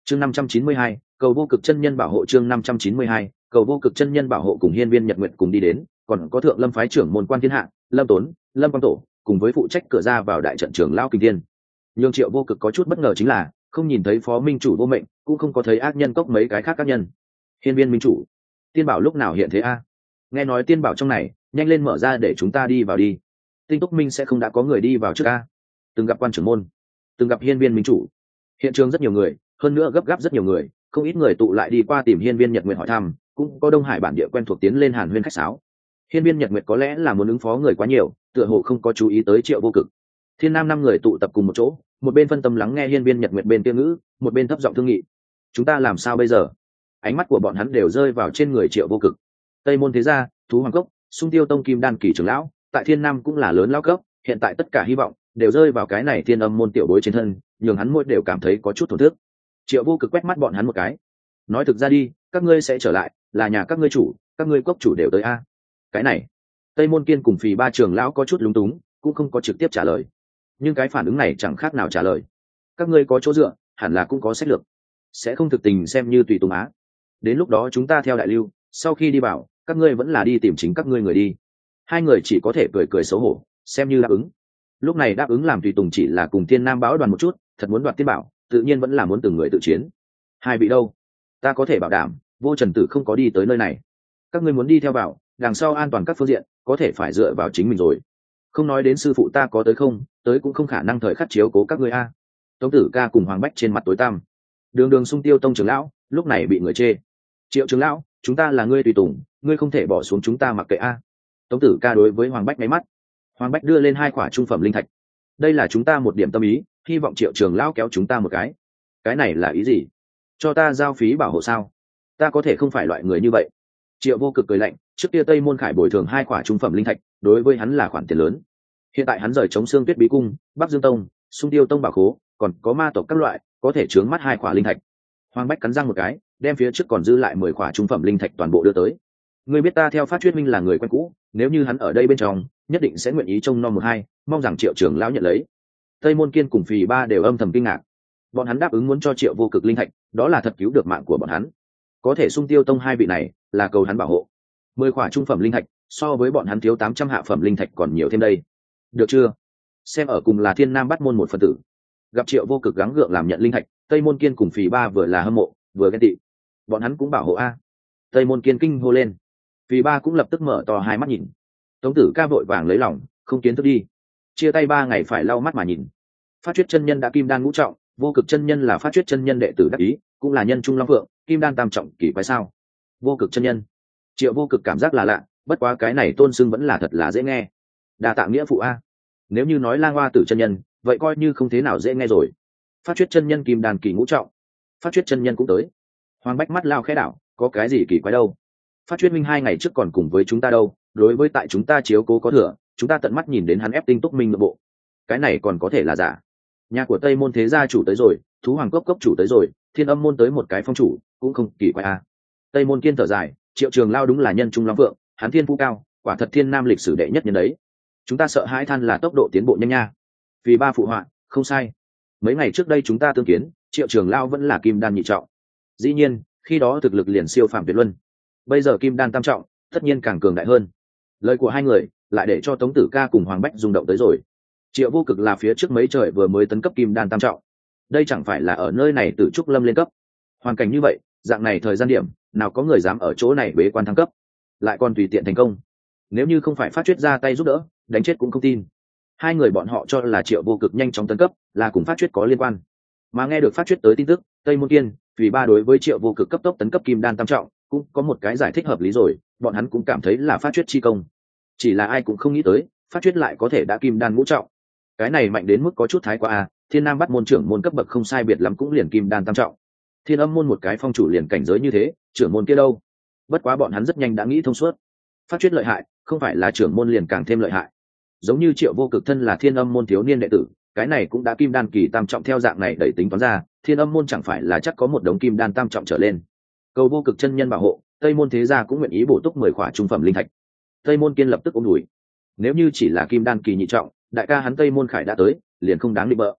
chương năm trăm chín mươi hai, cầu vô cực chân nhân bảo hộ. Chương năm trăm chín mươi hai, cầu vô cực chân nhân bảo hộ. Cùng hiên viên nhật nguyện cùng đi đến còn có thượng lâm phái trưởng môn quan thiên hạ, lâm tốn, lâm quang tổ, cùng với phụ trách cửa ra vào đại trận trưởng lão kinh thiên. Nhưng triệu vô cực có chút bất ngờ chính là không nhìn thấy phó minh chủ vô mệnh, cũng không có thấy ác nhân cốc mấy cái khác các nhân. Hiên viên minh chủ, tiên bảo lúc nào hiện thế a? Nghe nói tiên bảo trong này, nhanh lên mở ra để chúng ta đi vào đi. Tinh túc minh sẽ không đã có người đi vào trước a? Từng gặp quan trưởng môn, từng gặp hiên viên minh chủ. Hiện trường rất nhiều người, hơn nữa gấp gáp rất nhiều người, không ít người tụ lại đi qua tìm hiên viên nhật nguyện hỏi thăm, cũng có đông hải bản địa quen thuộc tiến lên hàn huyên khách sáo. Hiên viên nhật nguyệt có lẽ là muốn ứng phó người quá nhiều, tựa hồ không có chú ý tới triệu vô cực. Thiên nam năm người tụ tập cùng một chỗ, một bên phân tâm lắng nghe hiên viên nhật nguyệt bên tiêu ngữ, một bên thấp giọng thương nghị. Chúng ta làm sao bây giờ? Ánh mắt của bọn hắn đều rơi vào trên người triệu vô cực. Tây môn thế gia, thú hoàng cốc, xung tiêu tông kim đan kỳ trưởng lão, tại thiên nam cũng là lớn lão cấp, hiện tại tất cả hy vọng đều rơi vào cái này thiên âm môn tiểu bối trên thân, nhường hắn mỗi đều cảm thấy có chút thổn thức. Triệu vô cực quét mắt bọn hắn một cái, nói thực ra đi, các ngươi sẽ trở lại, là nhà các ngươi chủ, các ngươi cốc chủ đều tới a. Cái này, Tây môn kiên cùng phì ba trưởng lão có chút lúng túng, cũng không có trực tiếp trả lời, nhưng cái phản ứng này chẳng khác nào trả lời. Các ngươi có chỗ dựa, hẳn là cũng có sách lược, sẽ không thực tình xem như tùy tùng á. Đến lúc đó chúng ta theo đại lưu, sau khi đi bảo, các ngươi vẫn là đi tìm chính các ngươi người đi. Hai người chỉ có thể cười cười xấu hổ, xem như đáp ứng. Lúc này đáp ứng làm tùy tùng chỉ là cùng thiên nam báo đoàn một chút, thật muốn đoạt tiên bảo, tự nhiên vẫn là muốn từng người tự chiến. Hai vị đâu? Ta có thể bảo đảm, vô trần tử không có đi tới nơi này. Các ngươi muốn đi theo vào, đằng sau an toàn các phương diện, có thể phải dựa vào chính mình rồi. Không nói đến sư phụ ta có tới không, tới cũng không khả năng thời khắc chiếu cố các ngươi a. Tống Tử Ca cùng Hoàng Bách trên mặt tối tăm. Đường Đường xung tiêu tông trưởng lão, lúc này bị người chê. Triệu trưởng lão, chúng ta là ngươi tùy tùng, ngươi không thể bỏ xuống chúng ta mặc kệ a. Tống Tử Ca đối với Hoàng Bách máy mắt. Hoàng Bách đưa lên hai quả trung phẩm linh thạch. Đây là chúng ta một điểm tâm ý, hy vọng Triệu trưởng lão kéo chúng ta một cái. Cái này là ý gì? Cho ta giao phí bảo hộ sao? Ta có thể không phải loại người như vậy. Triệu vô cực cười lạnh, trước kia Tây môn khải bồi thường hai quả trung phẩm linh thạch, đối với hắn là khoản tiền lớn. Hiện tại hắn rời chống xương tuyết bí cung, Bắc Dương tông, xung tiêu tông bảo khố, còn có ma tộc các loại, có thể chướng mắt hai quả linh thạch. Hoàng Bách cắn răng một cái, đem phía trước còn dư lại mười quả trung phẩm linh thạch toàn bộ đưa tới. Ngươi biết ta theo Phát Chuyết Minh là người quen cũ, nếu như hắn ở đây bên trong, nhất định sẽ nguyện ý trông nom một hai, mong rằng Triệu trưởng lão nhận lấy. Tây môn kiên cùng phì ba đều âm thầm kinh ngạc. Bọn hắn đáp ứng muốn cho Triệu vô cực linh thạch, đó là thật cứu được mạng của bọn hắn. Có thể xung tiêu tông hai vị này, là cầu hắn bảo hộ. Mười quả trung phẩm linh thạch, so với bọn hắn thiếu tám trăm hạ phẩm linh thạch còn nhiều thêm đây. Được chưa? Xem ở cùng là thiên nam bắt môn một phần tử. Gặp Triệu vô cực gắng gượng làm nhận linh thạch, Tây môn kiên cùng phì ba vừa là hâm mộ, vừa ghen tị. Bọn hắn cũng bảo hộ a. Tây môn kiên kinh hô lên. Phì ba cũng lập tức mở to hai mắt nhìn. Tống Tử Ca vội vàng lấy lòng, không kiến thức đi. Chia tay ba ngày phải lau mắt mà nhìn. Phát Chuyết chân nhân đã kim đan ngũ trọng, vô cực chân nhân là Phát Chuyết chân nhân đệ tử đắc ý, cũng là nhân trung long phượng, kim đan tam trọng kỳ quái sao? Vô cực chân nhân. Triệu vô cực cảm giác là lạ, bất quá cái này tôn xưng vẫn là thật là dễ nghe. Đa tạ nghĩa phụ a. Nếu như nói lang hoa tử chân nhân, vậy coi như không thế nào dễ nghe rồi. Phát Chuyết chân nhân kim đan kỳ ngũ trọng, Phát Chuyết chân nhân cũng tới. Hoàng Bách mắt lao khẽ đảo, có cái gì kỳ quái đâu? Phát Chuyết minh hai ngày trước còn cùng với chúng ta đâu, đối với tại chúng ta chiếu cố có thừa, chúng ta tận mắt nhìn đến hắn ép tinh túc minh nội bộ. Cái này còn có thể là giả? Nhà của Tây môn thế gia chủ tới rồi, thú hoàng cốc cốc chủ tới rồi, thiên âm môn tới một cái phong chủ, cũng không kỳ quái a. Tây môn kiên thở dài, Triệu trường lao đúng là nhân trung long vượng, hắn thiên phú cao, quả thật thiên nam lịch sử đệ nhất nhân đấy. Chúng ta sợ hãi than là tốc độ tiến bộ nhanh nha. Vì ba phụ họa, không sai. Mấy ngày trước đây chúng ta tương kiến, Triệu trường lao vẫn là kim đan nhị trọng. Dĩ nhiên, khi đó thực lực liền siêu phàm tuyệt luân. Bây giờ kim đan tam trọng, tất nhiên càng cường đại hơn. Lời của hai người lại để cho Tống Tử Ca cùng Hoàng Bách rung động tới rồi. Triệu vô cực là phía trước mấy trời vừa mới tấn cấp kim đan tam trọng. Đây chẳng phải là ở nơi này Tử Trúc Lâm lên cấp. Hoàn cảnh như vậy, dạng này thời gian điểm, nào có người dám ở chỗ này bế quan thăng cấp, lại còn tùy tiện thành công. Nếu như không phải Phát Chuyết ra tay giúp đỡ, đánh chết cũng không tin. Hai người bọn họ cho là Triệu vô cực nhanh chóng tấn cấp là cùng Phát Chuyết có liên quan, mà nghe được Phát Chuyết tới tin tức, Tây môn kiên vì ba đối với Triệu vô cực cấp tốc tấn cấp kim đan tam trọng cũng có một cái giải thích hợp lý rồi, bọn hắn cũng cảm thấy là Phát Chuyết chi công. Chỉ là ai cũng không nghĩ tới Phát Chuyết lại có thể đã kim đan ngũ trọng, cái này mạnh đến mức có chút thái quá à. Thiên nam bắt môn trưởng môn cấp bậc không sai biệt lắm cũng liền kim đan tam trọng, thiên âm môn một cái phong chủ liền cảnh giới như thế, trưởng môn kia đâu? Bất quá bọn hắn rất nhanh đã nghĩ thông suốt. Phát Chuyết lợi hại, không phải là trưởng môn liền càng thêm lợi hại. Giống như Triệu vô cực thân là thiên âm môn thiếu niên đệ tử, cái này cũng đã kim đan kỳ tam trọng, theo dạng này đẩy tính toán ra, thiên âm môn chẳng phải là chắc có một đống kim đan tam trọng trở lên. Cầu vô cực chân nhân bảo hộ, Tây môn thế gia cũng nguyện ý bổ túc mười khỏa trung phẩm linh thạch. Tây môn kiên lập tức ôm đùi. Nếu như chỉ là kim đan kỳ nhị trọng, đại ca hắn Tây môn khải đã tới, liền không đáng định bợ.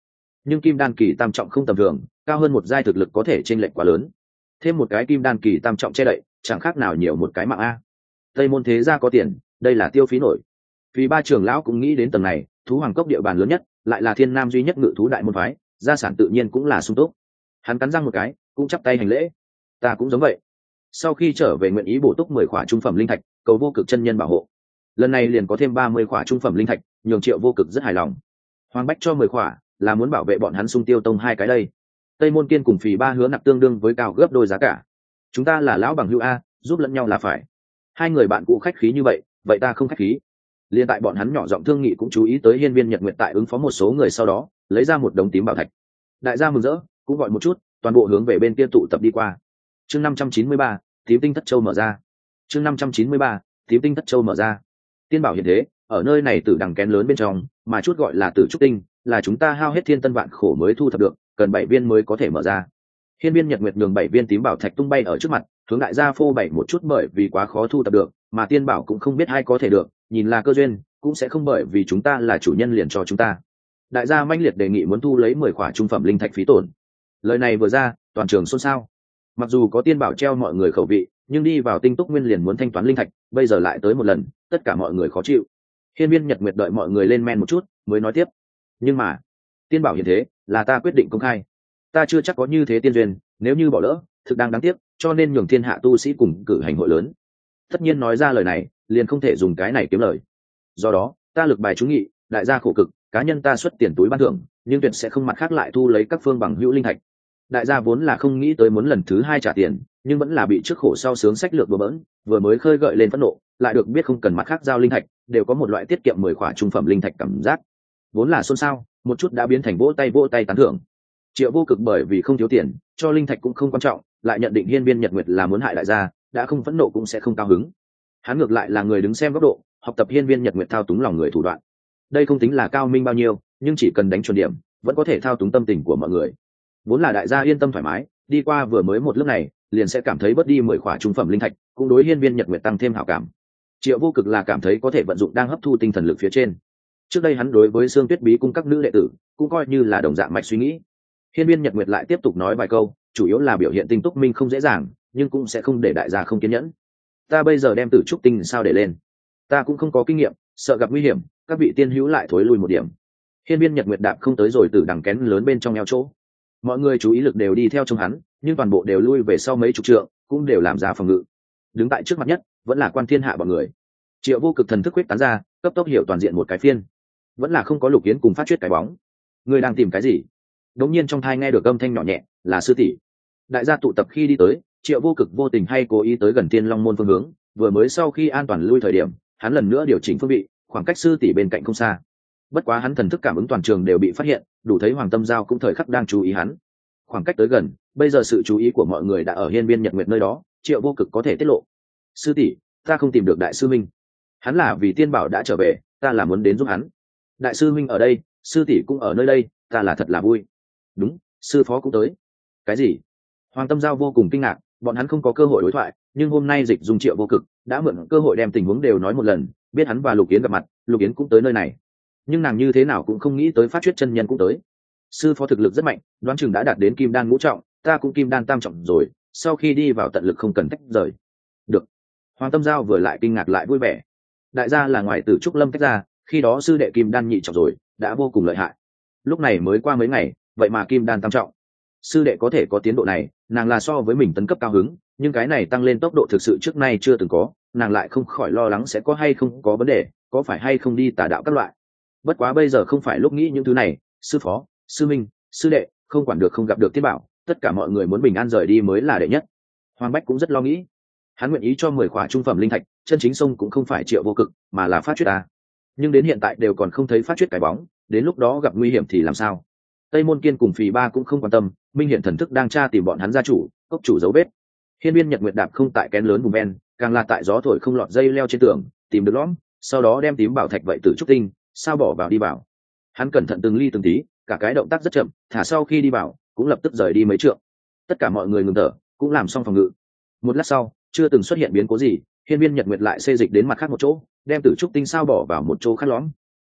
nhưng kim đan kỳ tam trọng không tầm thường, cao hơn một giai thực lực có thể chênh lệch quá lớn. Thêm một cái kim đan kỳ tam trọng che đậy, chẳng khác nào nhiều một cái mạng a. Tây môn thế gia có tiền, đây là tiêu phí nổi. Vì ba trưởng lão cũng nghĩ đến tầng này, thú hoàng cốc địa bàn lớn nhất, lại là thiên nam duy nhất ngự thú đại môn phái, gia sản tự nhiên cũng là sung túc. Hắn cắn răng một cái, cũng chắp tay hành lễ. Ta cũng giống vậy. Sau khi trở về nguyện ý bổ túc mười khỏa trung phẩm linh thạch, cầu vô cực chân nhân bảo hộ. Lần này liền có thêm ba mươi khỏa trung phẩm linh thạch, nhường Triệu Vô Cực rất hài lòng. Hoàng Bách cho mười khỏa, là muốn bảo vệ bọn hắn Xung Tiêu Tông hai cái đây. Tây Môn Kiên cùng Phì Ba hứa nặc tương đương với cao gấp đôi giá cả. Chúng ta là lão bằng hữu a, giúp lẫn nhau là phải. Hai người bạn cũ khách khí như vậy, vậy ta không khách khí. Liên tại bọn hắn nhỏ giọng thương nghị cũng chú ý tới Hiên Viên Nhật Nguyệt tại ứng phó một số người, sau đó lấy ra một đống tím bảo thạch. Đại gia mừng rỡ, cũng gọi một chút, toàn bộ hướng về bên kia tụ tập đi qua. Chương năm trăm chín mươi ba, tím tinh thất châu mở ra. Chương năm trăm chín mươi ba, tím tinh thất châu mở ra. Tiên bảo hiện thế, ở nơi này tử đằng kén lớn bên trong, mà chút gọi là tử trúc tinh, là chúng ta hao hết thiên tân vạn khổ mới thu thập được, cần bảy viên mới có thể mở ra. Hiên Viên Nhật Nguyệt nhường bảy viên tím bảo thạch tung bay ở trước mặt, hướng đại gia phô bày một chút, bởi vì quá khó thu thập được, mà tiên bảo cũng không biết ai có thể được, nhìn là cơ duyên, cũng sẽ không bởi vì chúng ta là chủ nhân liền cho chúng ta. Đại gia manh liệt đề nghị muốn thu lấy mười khỏa trung phẩm linh thạch phí tổn. Lời này vừa ra, toàn trường xôn xao. Mặc dù có tiên bảo treo mọi người khẩu vị, nhưng đi vào tinh túc nguyên liền muốn thanh toán linh thạch, bây giờ lại tới một lần, tất cả mọi người khó chịu. Hiên Viên Nhật Nguyệt đợi mọi người lên men một chút, mới nói tiếp. Nhưng mà, tiên bảo hiện thế, là ta quyết định công khai. Ta chưa chắc có như thế tiên duyên, nếu như bỏ lỡ, thực đang đáng tiếc, cho nên nhường thiên hạ tu sĩ cùng cử hành hội lớn. Tất nhiên nói ra lời này, liền không thể dùng cái này kiếm lời. Do đó, ta lực bài chú nghị, đại gia khổ cực, cá nhân ta xuất tiền túi ban thưởng, nhưng tuyệt sẽ không mặt khác lại thu lấy các phương bằng hữu linh thạch. Đại gia vốn là không nghĩ tới muốn lần thứ hai trả tiền, nhưng vẫn là bị trước khổ sau sướng sách lược bừa bỡn, vừa mới khơi gợi lên phẫn nộ, lại được biết không cần mặt khác giao linh thạch, đều có một loại tiết kiệm mười khỏa trung phẩm linh thạch cảm giác. Vốn là xôn xao, một chút đã biến thành vỗ tay vỗ tay tán thưởng. Triệu Vô Cực bởi vì không thiếu tiền, cho linh thạch cũng không quan trọng, lại nhận định Hiên Viên Nhật Nguyệt là muốn hại đại gia, đã không phẫn nộ cũng sẽ không cao hứng. Hắn ngược lại là người đứng xem góc độ, học tập Hiên Viên Nhật Nguyệt thao túng lòng người thủ đoạn. Đây không tính là cao minh bao nhiêu, nhưng chỉ cần đánh chuẩn điểm, vẫn có thể thao túng tâm tình của mọi người. Vốn là đại gia yên tâm thoải mái, đi qua vừa mới một lớp này, liền sẽ cảm thấy bớt đi mười khỏa trung phẩm linh thạch, cũng đối Hiên Viên Nhật Nguyệt tăng thêm hảo cảm. Triệu Vô Cực là cảm thấy có thể vận dụng đang hấp thu tinh thần lực phía trên. Trước đây hắn đối với Sương Tuyết Bí cung các nữ đệ tử, cũng coi như là đồng dạng mạch suy nghĩ. Hiên Viên Nhật Nguyệt lại tiếp tục nói vài câu, chủ yếu là biểu hiện tinh túc minh không dễ dàng, nhưng cũng sẽ không để đại gia không kiên nhẫn. Ta bây giờ đem tử trúc tinh sao để lên? Ta cũng không có kinh nghiệm, sợ gặp nguy hiểm, các vị tiên hữu lại thối lui một điểm. Hiên Viên Nhật Nguyệt đạp không tới rồi từ đằng kén lớn bên trong eo chỗ. Mọi người chú ý lực đều đi theo trong hắn, nhưng toàn bộ đều lui về sau mấy chục trượng, cũng đều làm ra phòng ngự. Đứng tại trước mặt nhất, vẫn là Quan Thiên Hạ bọn người. Triệu Vô Cực thần thức quyết tán ra, cấp tốc hiểu toàn diện một cái phiên. Vẫn là không có Lục Yến cùng phát chuyết cái bóng. Người đang tìm cái gì? Đống nhiên trong thai nghe được âm thanh nhỏ nhẹ, là sư tỷ. Đại gia tụ tập khi đi tới, Triệu Vô Cực vô tình hay cố ý tới gần Thiên Long môn phương hướng, vừa mới sau khi an toàn lui thời điểm, hắn lần nữa điều chỉnh phương vị, khoảng cách sư tỷ bên cạnh không xa. Bất quá hắn thần thức cảm ứng toàn trường đều bị phát hiện, đủ thấy Hoàng Tâm Giao cũng thời khắc đang chú ý hắn. Khoảng cách tới gần, bây giờ sự chú ý của mọi người đã ở Hiên Viên Nhật Nguyệt nơi đó, Triệu Vô Cực có thể tiết lộ. Sư tỷ, ta không tìm được đại sư minh. Hắn là vì tiên bảo đã trở về, ta là muốn đến giúp hắn. Đại sư minh ở đây, sư tỷ cũng ở nơi đây, ta là thật là vui. Đúng, sư phó cũng tới. Cái gì? Hoàng Tâm Giao vô cùng kinh ngạc, bọn hắn không có cơ hội đối thoại, nhưng hôm nay Dịch Dung Triệu Vô Cực đã mượn cơ hội đem tình huống đều nói một lần, biết hắn và Lục Yến gặp mặt, Lục Yến cũng tới nơi này. Nhưng nàng như thế nào cũng không nghĩ tới Phát Chuyết chân nhân cũng tới. Sư phó thực lực rất mạnh, đoán chừng đã đạt đến kim đan ngũ trọng, ta cũng kim đan tam trọng rồi, sau khi đi vào tận lực không cần tách rời. Được. Hoàng Tâm Giao vừa lại kinh ngạc lại vui vẻ. Đại gia là ngoài Tử Trúc Lâm tách ra, khi đó sư đệ kim đan nhị trọng rồi, đã vô cùng lợi hại. Lúc này mới qua mấy ngày, vậy mà kim đan tam trọng. Sư đệ có thể có tiến độ này, nàng là so với mình tấn cấp cao hứng, nhưng cái này tăng lên tốc độ thực sự trước nay chưa từng có, nàng lại không khỏi lo lắng sẽ có hay không có vấn đề, có phải hay không đi tà đạo các loại. Bất quá bây giờ không phải lúc nghĩ những thứ này, sư phó, sư minh, sư đệ, không quản được không gặp được Tiết Bảo, tất cả mọi người muốn bình an rời đi mới là đệ nhất. Hoàng Bách cũng rất lo nghĩ, hắn nguyện ý cho mười khỏa trung phẩm linh thạch, chân chính sông cũng không phải Triệu Vô Cực, mà là Phát Chuyết ta. Nhưng đến hiện tại đều còn không thấy Phát Chuyết cái bóng, đến lúc đó gặp nguy hiểm thì làm sao? Tây Môn Kiên cùng Phì Ba cũng không quan tâm, minh hiện thần thức đang tra tìm bọn hắn gia chủ, cốc chủ dấu vết. Hiên Viên Nhật Nguyệt đạp không tại kén lớn vùng ven, càng là tại gió thổi không lọt dây leo trên tường, tìm được lõm, sau đó đem tím bảo thạch vậy tử trúc tinh, sao bỏ vào đi vào. Hắn cẩn thận từng ly từng tí, cả cái động tác rất chậm, thả sau khi đi vào, cũng lập tức rời đi mấy trượng. Tất cả mọi người ngừng thở, cũng làm xong phòng ngự. Một lát sau, chưa từng xuất hiện biến cố gì, Hiên Viên Nhật Nguyệt lại xê dịch đến mặt khác một chỗ, đem tử trúc tinh sao bỏ vào một chỗ khác lõm.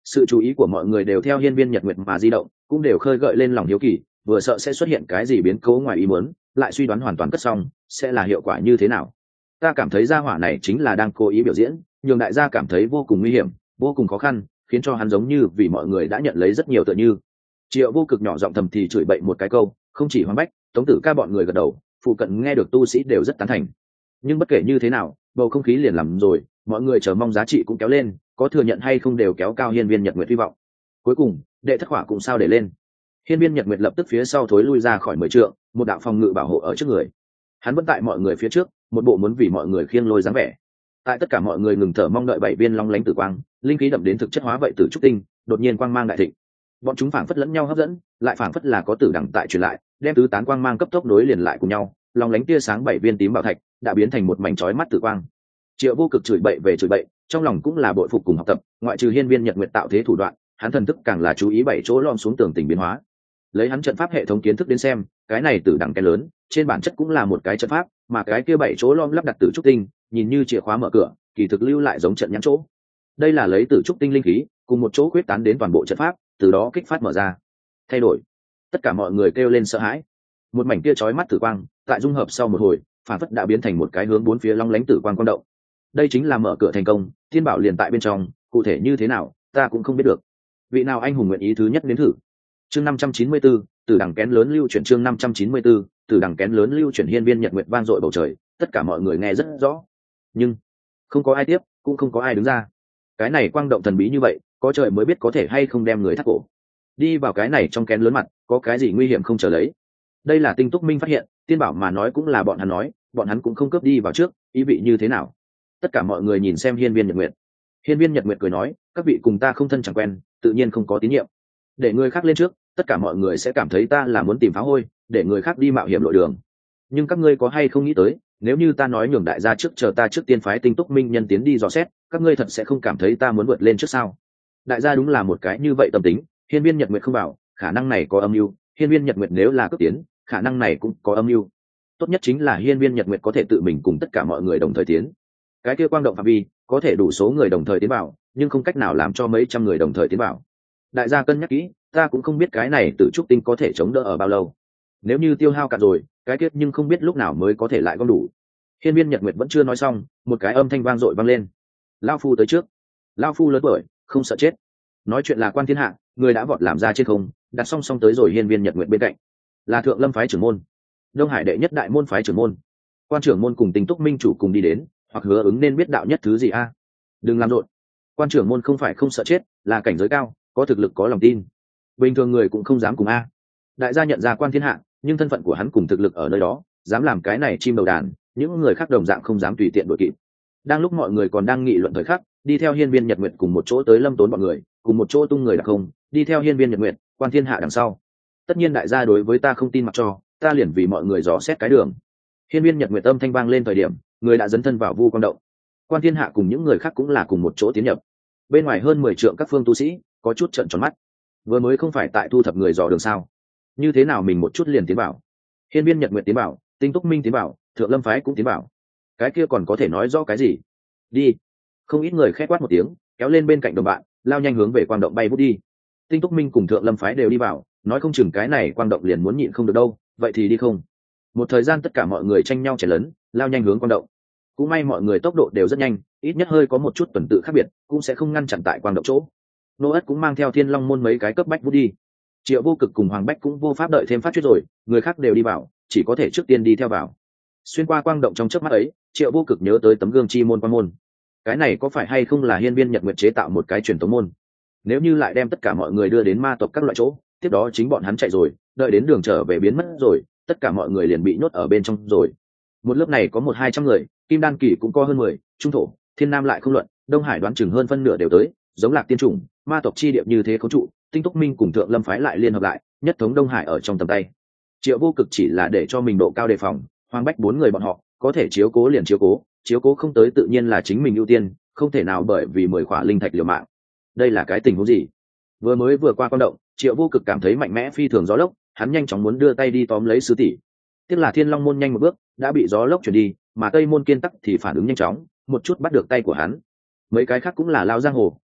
Sự chú ý của mọi người đều theo hiên viên nhật nguyệt mà di động, cũng đều khơi gợi lên lòng hiếu kỳ, vừa sợ sẽ xuất hiện cái gì biến cố ngoài ý muốn, lại suy đoán hoàn toàn cất xong sẽ là hiệu quả như thế nào. Ta cảm thấy gia hỏa này chính là đang cố ý biểu diễn, nhường đại gia cảm thấy vô cùng nguy hiểm, vô cùng khó khăn, khiến cho hắn giống như vì mọi người đã nhận lấy rất nhiều tựa như. Triệu Vô Cực nhỏ giọng thầm thì chửi bậy một cái câu, không chỉ Hoàng Bách, Tống Tử Ca bọn người gật đầu, phụ cận nghe được tu sĩ đều rất tán thành. Nhưng bất kể như thế nào, bầu không khí liền làm rồi, mọi người chờ mong giá trị cũng kéo lên, có thừa nhận hay không đều kéo cao hiên viên nhật nguyệt hy vọng. Cuối cùng, đệ thất hỏa cũng sao để lên. Hiên viên nhật nguyệt lập tức phía sau thối lui ra khỏi mười trượng, một đạo phòng ngự bảo hộ ở trước người. Hắn vẫn tại mọi người phía trước, một bộ muốn vì mọi người khiêng lôi dáng vẻ. Tại tất cả mọi người ngừng thở mong đợi bảy viên long lánh tử quang, linh khí đậm đến thực chất hóa vậy tử trúc tinh, đột nhiên quang mang đại thịnh. Bọn chúng phảng phất lẫn nhau hấp dẫn, lại phảng phất là có tử đẳng tại truyền lại, đem tứ tán quang mang cấp tốc nối liền lại cùng nhau, long lánh tia sáng bảy viên tím bảo thạch đã biến thành một mảnh chói mắt tử quang. Triệu Vô Cực chửi bậy về chửi bậy, trong lòng cũng là bội phục cùng học tập, ngoại trừ hiên viên nhật nguyệt tạo thế thủ đoạn, hắn thần thức càng là chú ý bảy chỗ lom xuống tường tình biến hóa. Lấy hắn trận pháp hệ thống kiến thức đến xem, cái này tử đẳng cái lớn, trên bản chất cũng là một cái trận pháp, mà cái kia bảy chỗ lom lắp đặt tử trúc tinh, nhìn như chìa khóa mở cửa, kỳ thực lưu lại giống trận nhãn chỗ. Đây là lấy tử trúc tinh linh khí cùng một chỗ quyết tán đến toàn bộ trận pháp, từ đó kích phát mở ra. Thay đổi. Tất cả mọi người kêu lên sợ hãi. Một mảnh kia chói mắt tử quang, tại dung hợp sau một hồi, phản phất đã biến thành một cái hướng bốn phía long lánh tử quang quang động. Đây chính là mở cửa thành công, thiên bảo liền tại bên trong, cụ thể như thế nào, ta cũng không biết được. Vị nào anh hùng nguyện ý thứ nhất đến thử. Chương năm trăm chín mươi tư, từ đẳng kén lớn lưu chuyển chương năm trăm chín mươi tư, từ đẳng kén lớn lưu chuyển hiên viên nhật nguyệt vang dội bầu trời, tất cả mọi người nghe rất rõ. Nhưng không có ai tiếp, cũng không có ai đứng ra. Cái này quang động thần bí như vậy, có trời mới biết có thể hay không đem người thắt cổ. Đi vào cái này trong kén lớn mặt, có cái gì nguy hiểm không chờ lấy. Đây là Tinh Túc Minh phát hiện, tiên bảo mà nói cũng là bọn hắn nói, bọn hắn cũng không cướp đi vào trước, ý vị như thế nào. Tất cả mọi người nhìn xem hiên viên nhật nguyệt. Hiên viên nhật nguyệt cười nói, các vị cùng ta không thân chẳng quen, tự nhiên không có tín nhiệm. Để người khác lên trước, tất cả mọi người sẽ cảm thấy ta là muốn tìm phá hôi, để người khác đi mạo hiểm lội đường. Nhưng các ngươi có hay không nghĩ tới, nếu như ta nói nhường đại gia trước chờ ta trước tiên phái Tinh Túc Minh nhân tiến đi dò xét, các ngươi thật sẽ không cảm thấy ta muốn vượt lên trước sao? Đại gia đúng là một cái như vậy tâm tính, hiên viên nhật nguyệt không bảo, khả năng này có âm mưu, hiên viên nhật nguyệt nếu là cấp tiến, khả năng này cũng có âm mưu. Tốt nhất chính là hiên viên nhật nguyệt có thể tự mình cùng tất cả mọi người đồng thời tiến. Cái kia quang động phạm vi có thể đủ số người đồng thời tiến vào, nhưng không cách nào làm cho mấy trăm người đồng thời tiến vào. Đại gia cân nhắc kỹ, ta cũng không biết cái này tử trúc tinh có thể chống đỡ ở bao lâu. Nếu như tiêu hao cạn rồi, cái kết nhưng không biết lúc nào mới có thể lại gom đủ. Hiên viên nhật nguyệt vẫn chưa nói xong, một cái âm thanh vang dội vang lên. Lao phu tới trước. Lao phu lớn tuổi, không sợ chết. Nói chuyện là Quan Thiên Hạ, người đã vọt làm ra trên không, đặt song song tới rồi hiên viên nhật nguyệt bên cạnh. Là Thượng Lâm phái trưởng môn, Đông Hải đệ nhất đại môn phái trưởng môn. Quan trưởng môn cùng Tinh Túc Minh chủ cùng đi đến, hoặc hứa ứng nên biết đạo nhất thứ gì a? Đừng làm rộn. Quan trưởng môn không phải không sợ chết, là cảnh giới cao, có thực lực có lòng tin. Bình thường người cũng không dám cùng a. Đại gia nhận ra Quan Thiên Hạ, nhưng thân phận của hắn cùng thực lực ở nơi đó, dám làm cái này chim đầu đàn, những người khác đồng dạng không dám tùy tiện đuổi kịp. Đang lúc mọi người còn đang nghị luận thời khắc, đi theo hiên viên nhật nguyệt cùng một chỗ tới Lâm Tốn bọn người, cùng một chỗ tung người đặc không, đi theo hiên viên nhật nguyệt, Quan Thiên Hạ đằng sau. Tất nhiên đại gia đối với ta không tin mặc cho, ta liền vì mọi người dò xét cái đường. Hiên viên nhật nguyệt âm thanh vang lên thời điểm, người đã dấn thân vào vu quang động. Quan Thiên Hạ cùng những người khác cũng là cùng một chỗ tiến nhập. Bên ngoài hơn mười trượng các phương tu sĩ có chút trợn tròn mắt. Vừa mới không phải tại thu thập người dò đường sao? Như thế nào mình một chút liền tiến vào? Hiên viên nhật nguyệt tiến vào, Tinh Túc Minh tiến vào, Thượng Lâm phái cũng tiến vào. Cái kia còn có thể nói rõ cái gì? Đi. Không ít người khẽ quát một tiếng, kéo lên bên cạnh đồng bạn, lao nhanh hướng về quang động bay vút đi. Tinh Túc Minh cùng Thượng Lâm phái đều đi vào, nói không chừng cái này quang động liền muốn nhịn không được đâu, vậy thì đi không. Một thời gian tất cả mọi người tranh nhau chảy lớn, lao nhanh hướng quang động. Cũng may mọi người tốc độ đều rất nhanh, ít nhất hơi có một chút tuần tự khác biệt, cũng sẽ không ngăn chặn tại quang động chỗ. Nô Ất cũng mang theo Thiên Long môn mấy cái cấp bách vút đi. Triệu Vô Cực cùng Hoàng Bách cũng vô pháp đợi thêm phát chuyết rồi, người khác đều đi vào, chỉ có thể trước tiên đi theo vào. Xuyên qua quang động trong chớp mắt ấy, Triệu Vô Cực nhớ tới tấm gương chi môn quan môn. Cái này có phải hay không là hiên viên nhật nguyệt chế tạo một cái truyền tống môn? Nếu như lại đem tất cả mọi người đưa đến ma tộc các loại chỗ, tiếp đó chính bọn hắn chạy rồi, đợi đến đường trở về biến mất rồi, tất cả mọi người liền bị nhốt ở bên trong rồi. Một lớp này có một hai trăm người, kim đan kỳ cũng có hơn mười, trung thổ, thiên nam lại không luận, Đông Hải đoán chừng hơn phân nửa đều tới, giống Lạc Tiên chủng, ma tộc chi điệp như thế cấu trụ, Tinh Túc Minh cùng Thượng Lâm phái lại liên hợp lại, nhất thống Đông Hải ở trong tầm tay. Triệu Vô Cực chỉ là để cho mình độ cao đề phòng, Hoàng Bách bốn người bọn họ có thể chiếu cố liền chiếu cố, chiếu cố không tới tự nhiên là chính mình ưu tiên, không thể nào bởi vì mười khỏa linh thạch liều mạng. Đây là cái tình huống gì? Vừa mới vừa qua con động, Triệu Vô Cực cảm thấy mạnh mẽ phi thường gió lốc, hắn nhanh chóng muốn đưa tay đi tóm lấy sư tỷ. Tiếc là Thiên Long môn nhanh một bước, đã bị gió lốc chuyển đi, mà Tây môn Kiên Tắc thì phản ứng nhanh chóng, một chút bắt được tay của hắn. Mấy cái khác cũng là lao giang hồ,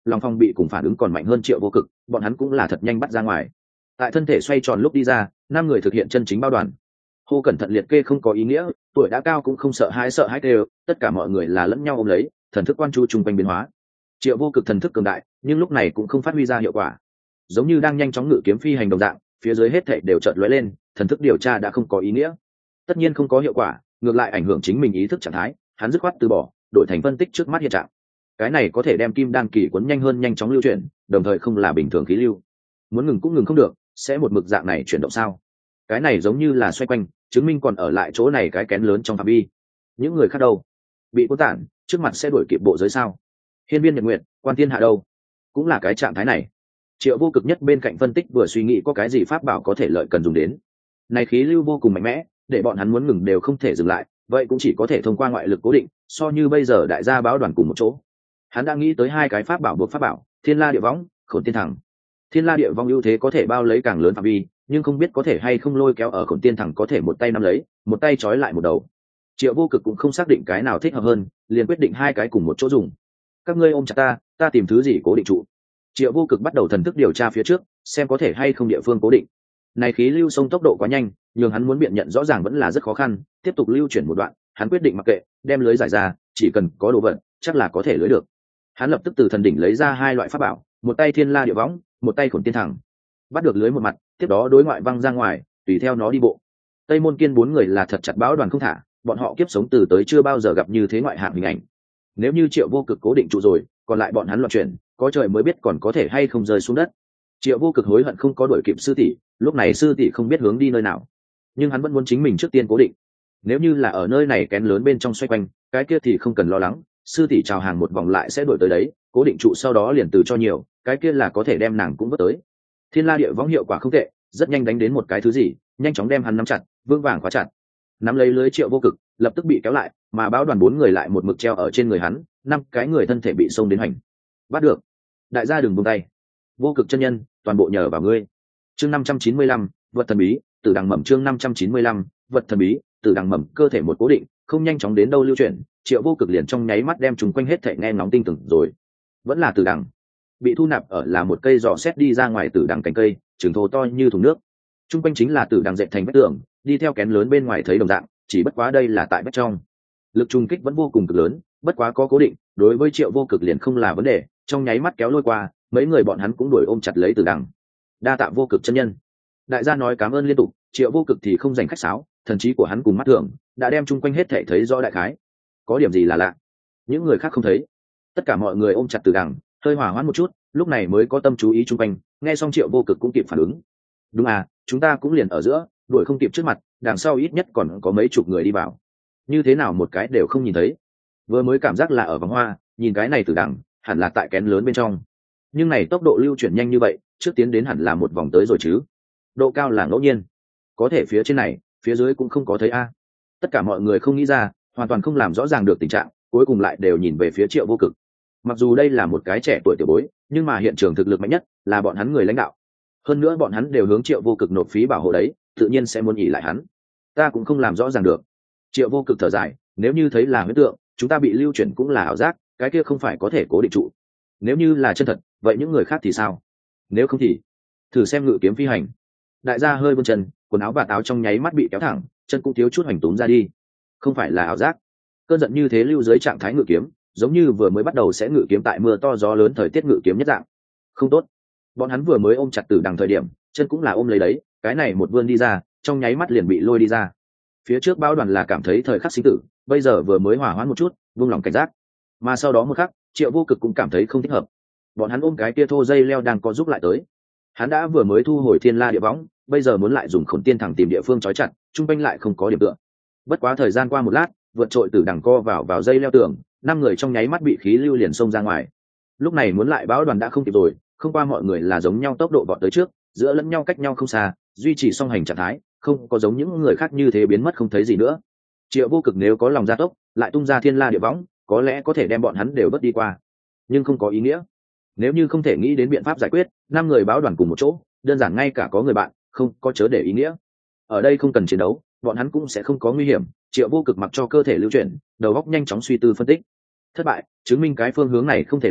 lòng phòng bị cùng phản ứng còn mạnh hơn Triệu Vô Cực, bọn hắn cũng là thật nhanh bắt ra ngoài. Tại thân thể xoay tròn lúc đi ra, năm người thực hiện chân chính bao đoàn. Hô cẩn thận liệt kê không có ý nghĩa, tuổi đã cao cũng không sợ hãi sợ hãi đều, tất cả mọi người là lẫn nhau ôm lấy, thần thức quan chú chung quanh biến hóa. Triệu Vô Cực thần thức cường đại, nhưng lúc này cũng không phát huy ra hiệu quả. Giống như đang nhanh chóng ngự kiếm phi hành đồng dạng, phía dưới hết thảy đều chợt lóe lên, thần thức điều tra đã không có ý nghĩa. Tất nhiên không có hiệu quả, ngược lại ảnh hưởng chính mình ý thức trạng thái, hắn dứt khoát từ bỏ, đổi thành phân tích trước mắt hiện trạng. Cái này có thể đem kim đan kỳ cuốn nhanh hơn nhanh chóng lưu chuyển, đồng thời không là bình thường khí lưu. Muốn ngừng cũng ngừng không được, sẽ một mực dạng này chuyển động sao? Cái này giống như là xoay quanh, chứng minh còn ở lại chỗ này cái kén lớn trong phạm vi. Những người khác đâu? Bị cuốn tản, trước mặt sẽ đuổi kịp bộ giới sao? Hiên viên Nhật Nguyệt, Quan Thiên Hạ đâu? Cũng là cái trạng thái này. Triệu Vô Cực nhất bên cạnh phân tích vừa suy nghĩ có cái gì pháp bảo có thể lợi cần dùng đến. Này khí lưu vô cùng mạnh mẽ, để bọn hắn muốn ngừng đều không thể dừng lại, vậy cũng chỉ có thể thông qua ngoại lực cố định, so như bây giờ đại gia báo đoàn cùng một chỗ. Hắn đã nghĩ tới hai cái pháp bảo buộc pháp bảo, Thiên La Địa Võng, Khổn Tiên Thẳng. Thiên La Địa Võng ưu thế có thể bao lấy càng lớn phạm vi, nhưng không biết có thể hay không lôi kéo ở Khổn Tiên Thẳng có thể một tay nắm lấy, một tay trói lại một đầu. Triệu Vô Cực cũng không xác định cái nào thích hợp hơn, liền quyết định hai cái cùng một chỗ dùng. Các ngươi ôm chặt ta, ta tìm thứ gì cố định trụ. Triệu Vô Cực bắt đầu thần thức điều tra phía trước, xem có thể hay không địa phương cố định. Này khí lưu sông tốc độ quá nhanh, nhưng hắn muốn biện nhận rõ ràng vẫn là rất khó khăn, tiếp tục lưu chuyển một đoạn, hắn quyết định mặc kệ, đem lưới giải ra, chỉ cần có đồ vật, chắc là có thể lưới được. Hắn lập tức từ thần đỉnh lấy ra hai loại pháp bảo, một tay Thiên La Địa Võng, một tay Khổn Tiên Thẳng. Bắt được lưới một mặt, tiếp đó đối ngoại văng ra ngoài, tùy theo nó đi bộ. Tây Môn Kiên bốn người là thật chặt bão đoàn không thả, bọn họ kiếp sống từ tới chưa bao giờ gặp như thế ngoại hạng hình ảnh. Nếu như Triệu Vô Cực cố định trụ rồi, còn lại bọn hắn loạn chuyển, có trời mới biết còn có thể hay không rơi xuống đất. Triệu Vô Cực hối hận không có đuổi kịp sư tỷ, lúc này sư tỷ không biết hướng đi nơi nào, nhưng hắn vẫn muốn chính mình trước tiên cố định. Nếu như là ở nơi này kén lớn bên trong xoay quanh, cái kia thì không cần lo lắng, sư tỷ chào hàng một vòng lại sẽ đuổi tới đấy, cố định trụ sau đó liền từ cho nhiều, cái kia là có thể đem nàng cũng vớt tới. Thiên La Địa Võng hiệu quả không tệ, rất nhanh đánh đến một cái thứ gì, nhanh chóng đem hắn nắm chặt, vương vàng khóa chặt. Nắm lấy lưới Triệu Vô Cực, lập tức bị kéo lại, mà báo đoàn bốn người lại một mực treo ở trên người hắn, năm cái người thân thể bị xông đến hành. Bắt được. Đại gia đừng buông tay. Vô Cực chân nhân, toàn bộ nhờ vào ngươi. Chương năm trăm chín mươi lăm, vật thần bí, từ đằng mầm chương năm trăm chín mươi lăm, vật thần bí, từ đằng mầm cơ thể một cố định, không nhanh chóng đến đâu lưu chuyển, Triệu Vô Cực liền trong nháy mắt đem chúng quanh hết thảy nghe ngóng tinh từng rồi. Vẫn là từ đằng. Bị thu nạp ở là một cây giò xét đi ra ngoài từ đằng cành cây, trường thô to như thùng nước. Trung quanh chính là từ đằng dệt thành vách tường, đi theo kén lớn bên ngoài thấy đồng dạng, chỉ bất quá đây là tại vách trong. Lực trùng kích vẫn vô cùng cực lớn, bất quá có cố định, đối với Triệu Vô Cực liền không là vấn đề, trong nháy mắt kéo lôi qua, mấy người bọn hắn cũng đuổi ôm chặt lấy từ đằng. Đa tạ Vô Cực chân nhân. Đại gia nói cảm ơn liên tục, Triệu Vô Cực thì không dành khách sáo, thần trí của hắn cùng mắt thường đã đem chung quanh hết thể thấy rõ đại khái. Có điểm gì là lạ, những người khác không thấy. Tất cả mọi người ôm chặt từ đằng, hơi hỏa hoãn một chút, lúc này mới có tâm chú ý chung quanh, nghe xong Triệu Vô Cực cũng kịp phản ứng. Đúng à, chúng ta cũng liền ở giữa, đuổi không kịp trước mặt, đằng sau ít nhất còn có mấy chục người đi vào. Như thế nào một cái đều không nhìn thấy. Vừa mới cảm giác là ở vòng hoa, nhìn cái này từ đằng, hẳn là tại kén lớn bên trong. Nhưng này tốc độ lưu chuyển nhanh như vậy, trước tiến đến hẳn là một vòng tới rồi chứ. Độ cao là ngẫu nhiên, có thể phía trên này, phía dưới cũng không có thấy a. Tất cả mọi người không nghĩ ra, hoàn toàn không làm rõ ràng được tình trạng, cuối cùng lại đều nhìn về phía Triệu Vô Cực. Mặc dù đây là một cái trẻ tuổi tiểu bối, nhưng mà hiện trường thực lực mạnh nhất là bọn hắn người lãnh đạo. Hơn nữa bọn hắn đều hướng Triệu Vô Cực nộp phí bảo hộ đấy, tự nhiên sẽ muốn nghỉ lại hắn. Ta cũng không làm rõ ràng được. Triệu Vô Cực thở dài, nếu như thấy là huyễn tượng, chúng ta bị lưu chuyển cũng là ảo giác, cái kia không phải có thể cố định trụ. Nếu như là chân thật, vậy những người khác thì sao? Nếu không thì thử xem ngự kiếm phi hành. Đại gia hơi vươn chân, quần áo và áo trong nháy mắt bị kéo thẳng, chân cũng thiếu chút hoành túm ra đi. Không phải là ảo giác. Cơn giận như thế lưu dưới trạng thái ngự kiếm, giống như vừa mới bắt đầu sẽ ngự kiếm tại mưa to gió lớn thời tiết ngự kiếm nhất dạng. Không tốt. Bọn hắn vừa mới ôm chặt từ đằng thời điểm, chân cũng là ôm lấy đấy, cái này một vươn đi ra, trong nháy mắt liền bị lôi đi ra. Phía trước bao đoàn là cảm thấy thời khắc sinh tử, bây giờ vừa mới hỏa hoãn một chút, vung lòng cảnh giác. Mà sau đó một khắc, Triệu Vô Cực cũng cảm thấy không thích hợp. Bọn hắn ôm cái kia thô dây leo đang có giúp lại tới. Hắn đã vừa mới thu hồi Thiên La Địa Võng, bây giờ muốn lại dùng Khổn Tiên Thẳng tìm địa phương trói chặt, trung quanh lại không có điểm tựa. Bất quá thời gian qua một lát, vượt trội từ đằng co vào vào dây leo tường, năm người trong nháy mắt bị khí lưu liền xông ra ngoài. Lúc này muốn lại báo đoàn đã không kịp rồi, không qua mọi người là giống nhau tốc độ vọt tới trước, giữa lẫn nhau cách nhau không xa, duy trì song hành trạng thái, không có giống những người khác như thế biến mất không thấy gì nữa. Triệu Vô Cực nếu có lòng gia tốc, lại tung ra Thiên La Địa Võng, có lẽ có thể đem bọn hắn đều vớt đi qua, nhưng không có ý nghĩa. Nếu như không thể nghĩ đến biện pháp giải quyết, năm người báo đoàn cùng một chỗ, đơn giản ngay cả có người bạn, không có chớ để ý nghĩa. Ở đây không cần chiến đấu, bọn hắn cũng sẽ không có nguy hiểm. Triệu Vô Cực mặc cho cơ thể lưu chuyển, đầu óc nhanh chóng suy tư phân tích. Thất bại, chứng minh cái phương hướng này không thể được,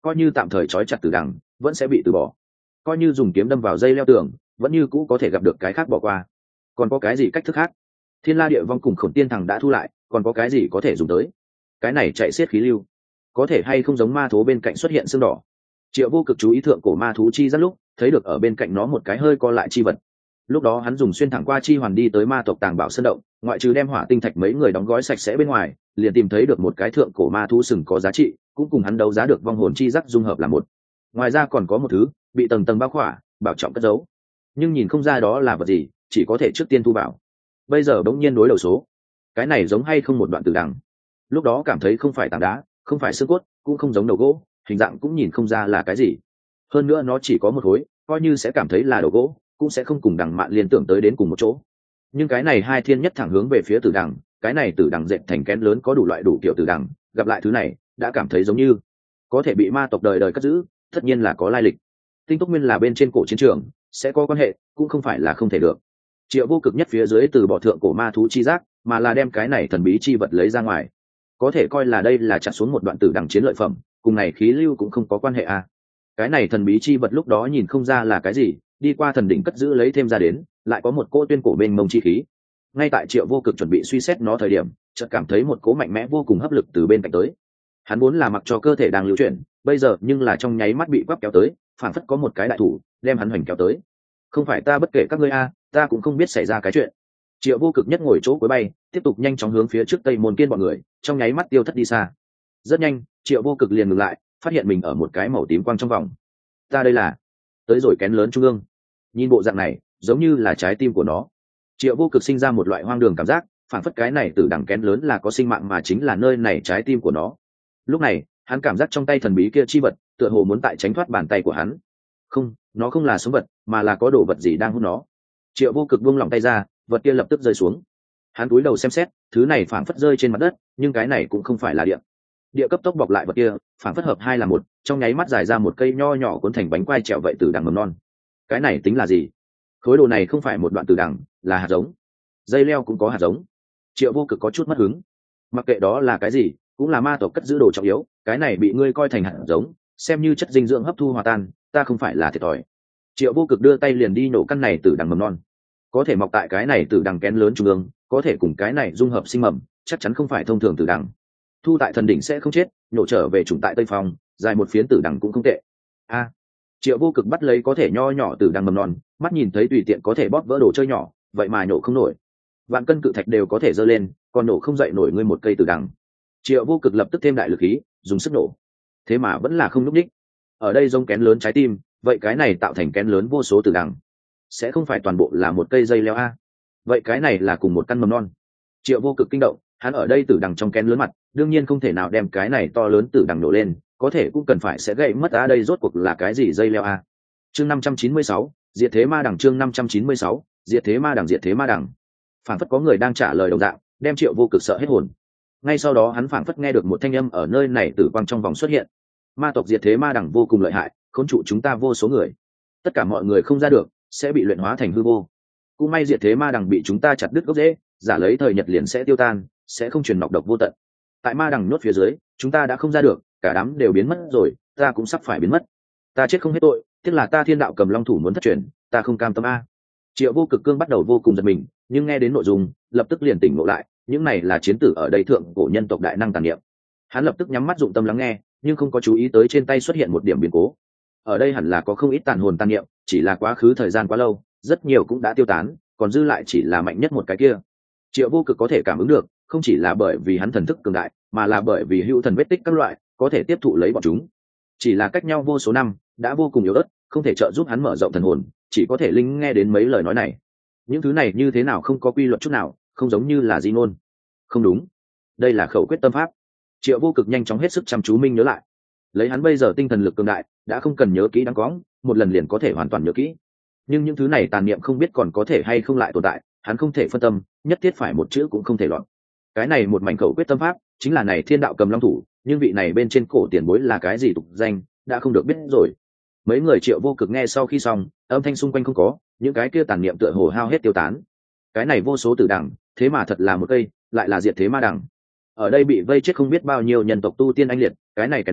coi như tạm thời trói chặt tử đằng vẫn sẽ bị từ bỏ, coi như dùng kiếm đâm vào dây leo tường vẫn như cũ có thể gặp được cái khác bỏ qua. Còn có cái gì cách thức khác? Thiên La Địa Vong cùng Khổng Tiên Thằng đã thu lại, còn có cái gì có thể dùng tới? Cái này chạy xiết khí lưu, có thể hay không giống ma thú bên cạnh xuất hiện xương đỏ? Triệu Vô Cực chú ý thượng cổ ma thú chi rất lúc thấy được ở bên cạnh nó một cái hơi co lại chi vật. Lúc đó hắn dùng xuyên thẳng qua chi hoàn đi tới ma tộc tàng bảo sơn động, ngoại trừ đem hỏa tinh thạch mấy người đóng gói sạch sẽ bên ngoài, liền tìm thấy được một cái thượng cổ ma thú sừng có giá trị, cũng cùng hắn đấu giá được vong hồn chi giác dung hợp là một. Ngoài ra còn có một thứ bị tầng tầng bao khỏa, bảo trọng cất giấu, nhưng nhìn không ra đó là vật gì, chỉ có thể trước tiên thu bảo. Bây giờ bỗng nhiên đối đầu số, cái này giống hay không một đoạn tử đằng? Lúc đó cảm thấy không phải tảng đá, không phải xương cốt, cũng không giống đầu gỗ, hình dạng cũng nhìn không ra là cái gì. Hơn nữa nó chỉ có một khối, coi như sẽ cảm thấy là đầu gỗ, cũng sẽ không cùng đằng mạn liên tưởng tới đến cùng một chỗ. Nhưng cái này hai thiên nhất thẳng hướng về phía tử đằng, cái này tử đằng dệt thành kén lớn có đủ loại đủ kiểu tử đằng, gặp lại thứ này đã cảm thấy giống như có thể bị ma tộc đời đời cất giữ, tất nhiên là có lai lịch. Tinh Túc Nguyên là bên trên cổ chiến trường, sẽ có quan hệ, cũng không phải là không thể được. Triệu Vô Cực nhất phía dưới từ bỏ thượng cổ ma thú chi giác, mà là đem cái này thần bí chi vật lấy ra ngoài, có thể coi là đây là chặt xuống một đoạn tử đằng chiến lợi phẩm, cùng này khí lưu cũng không có quan hệ à. Cái này thần bí chi vật lúc đó nhìn không ra là cái gì, đi qua thần đỉnh cất giữ lấy thêm ra đến, lại có một cỗ tuyên cổ bên mông chi khí. Ngay tại Triệu Vô Cực chuẩn bị suy xét nó thời điểm, chợt cảm thấy một cỗ mạnh mẽ vô cùng hấp lực từ bên cạnh tới. Hắn muốn là mặc cho cơ thể đang lưu chuyển, bây giờ nhưng là trong nháy mắt bị quắp kéo tới, phản phất có một cái đại thủ đem hắn hoành kéo tới. Không phải ta bất kể các ngươi a, ta cũng không biết xảy ra cái chuyện. Triệu Vô Cực nhất ngồi chỗ cuối bay, tiếp tục nhanh chóng hướng phía trước Tây Môn Kiên bọn người, trong nháy mắt tiêu thất đi xa. Rất nhanh, Triệu Vô Cực liền ngừng lại, phát hiện mình ở một cái màu tím quang trong vòng. Ta đây là tới rồi kén lớn trung ương. Nhìn bộ dạng này, giống như là trái tim của nó. Triệu Vô Cực sinh ra một loại hoang đường cảm giác, phản phất cái này từ đằng kén lớn là có sinh mạng mà chính là nơi này trái tim của nó. Lúc này, hắn cảm giác trong tay thần bí kia chi vật, tựa hồ muốn tại tránh thoát bàn tay của hắn. Không, nó không là sống vật, mà là có đồ vật gì đang hút nó. Triệu Vô Cực buông lỏng tay ra, vật kia lập tức rơi xuống. Hắn cúi đầu xem xét, thứ này phản phất rơi trên mặt đất, nhưng cái này cũng không phải là địa. Địa cấp tốc bọc lại vật kia, phản phất hợp hai là một, trong nháy mắt dài ra một cây nho nhỏ cuốn thành bánh quai trèo vậy từ đằng mầm non. Cái này tính là gì? Khối đồ này không phải một đoạn từ đằng, là hạt giống. Dây leo cũng có hạt giống. Triệu Vô Cực có chút mất hứng. Mặc kệ đó là cái gì, cũng là ma tộc cất giữ đồ trọng yếu, cái này bị ngươi coi thành hạt giống, xem như chất dinh dưỡng hấp thu hòa tan, ta không phải là thiệt thòi. Triệu Vô Cực đưa tay liền đi nổ căn này từ đằng mầm non. Có thể mọc tại cái này từ đằng kén lớn trung ương, có thể cùng cái này dung hợp sinh mầm, chắc chắn không phải thông thường từ đằng. Thu tại thần đỉnh sẽ không chết, nhổ trở về trùng tại Tây Phong, dài một phiến tử đằng cũng không tệ. A, Triệu Vô Cực bắt lấy có thể nho nhỏ từ đằng mầm non, mắt nhìn thấy tùy tiện có thể bóp vỡ đồ chơi nhỏ, vậy mà nhổ không nổi. Vạn cân cự thạch đều có thể giơ lên, còn nổ không dậy nổi ngươi một cây từ đằng. Triệu Vô Cực lập tức thêm đại lực khí, dùng sức nổ. Thế mà vẫn là không lúc đích. Ở đây giống kén lớn trái tim, vậy cái này tạo thành kén lớn vô số từ đằng, sẽ không phải toàn bộ là một cây dây leo a? Vậy cái này là cùng một căn mầm non. Triệu Vô Cực kinh động, hắn ở đây tử đằng trong kén lớn mặt, đương nhiên không thể nào đem cái này to lớn tử đằng nổ lên, có thể cũng cần phải sẽ gãy mất a, đây rốt cuộc là cái gì dây leo a? Chương năm trăm chín mươi sáu, diệt thế ma đằng. Chương năm trăm chín mươi sáu, diệt thế ma đằng. Diệt thế ma đằng. Phảng phất có người đang trả lời đồng dạng, đem Triệu Vô Cực sợ hết hồn. Ngay sau đó hắn phảng phất nghe được một thanh âm ở nơi này tử quang trong vòng xuất hiện. Ma tộc diệt thế ma đằng vô cùng lợi hại, khốn trụ chúng ta vô số người. Tất cả mọi người không ra được, sẽ bị luyện hóa thành hư vô. Cũng may diệt thế ma đằng bị chúng ta chặt đứt gốc rễ, giả lấy thời nhật liền sẽ tiêu tan, sẽ không truyền nọc độc vô tận. Tại ma đằng nhốt phía dưới, chúng ta đã không ra được, cả đám đều biến mất rồi, ta cũng sắp phải biến mất. Ta chết không hết tội, tiếc là ta thiên đạo cầm long thủ muốn thất truyền, ta không cam tâm a. Triệu Vô Cực cương bắt đầu vô cùng giật mình, nhưng nghe đến nội dung, lập tức liền tỉnh ngộ lại, những này là chiến tử ở đây thượng cổ nhân tộc đại năng tàn niệm. Hắn lập tức nhắm mắt dụng tâm lắng nghe, nhưng không có chú ý tới trên tay xuất hiện một điểm biến cố. Ở đây hẳn là có không ít tàn hồn tàn niệm, chỉ là quá khứ thời gian quá lâu, rất nhiều cũng đã tiêu tán, còn dư lại chỉ là mạnh nhất một cái kia. Triệu Vô Cực có thể cảm ứng được, không chỉ là bởi vì hắn thần thức cường đại, mà là bởi vì hữu thần vết tích các loại có thể tiếp thụ lấy bọn chúng. Chỉ là cách nhau vô số năm, đã vô cùng yếu ớt, không thể trợ giúp hắn mở rộng thần hồn, chỉ có thể linh nghe đến mấy lời nói này. Những thứ này như thế nào không có quy luật chút nào, không giống như là di ngôn. Không đúng, đây là khẩu quyết tâm pháp. Triệu Vô Cực nhanh chóng hết sức chăm chú minh nhớ lại. Lấy hắn bây giờ tinh thần lực cường đại, đã không cần nhớ kỹ đáng quõng, một lần liền có thể hoàn toàn nhớ kỹ. Nhưng những thứ này tàn niệm không biết còn có thể hay không lại tồn tại, hắn không thể phân tâm, nhất thiết phải một chữ cũng không thể loạn. Cái này một mảnh khẩu quyết tâm pháp, chính là này thiên đạo cầm long thủ, nhưng vị này bên trên cổ tiền bối là cái gì tục danh, đã không được biết rồi. Mấy người Triệu Vô Cực nghe sau khi xong, âm thanh xung quanh không có, những cái kia tàn niệm tựa hồ hao hết tiêu tán. Cái này vô số tử đẳng, thế mà thật là một cây, lại là diệt thế ma đằng. Ở đây bị vây chết không biết bao nhiêu nhân tộc tu tiên anh liệt, cái này cái lớn,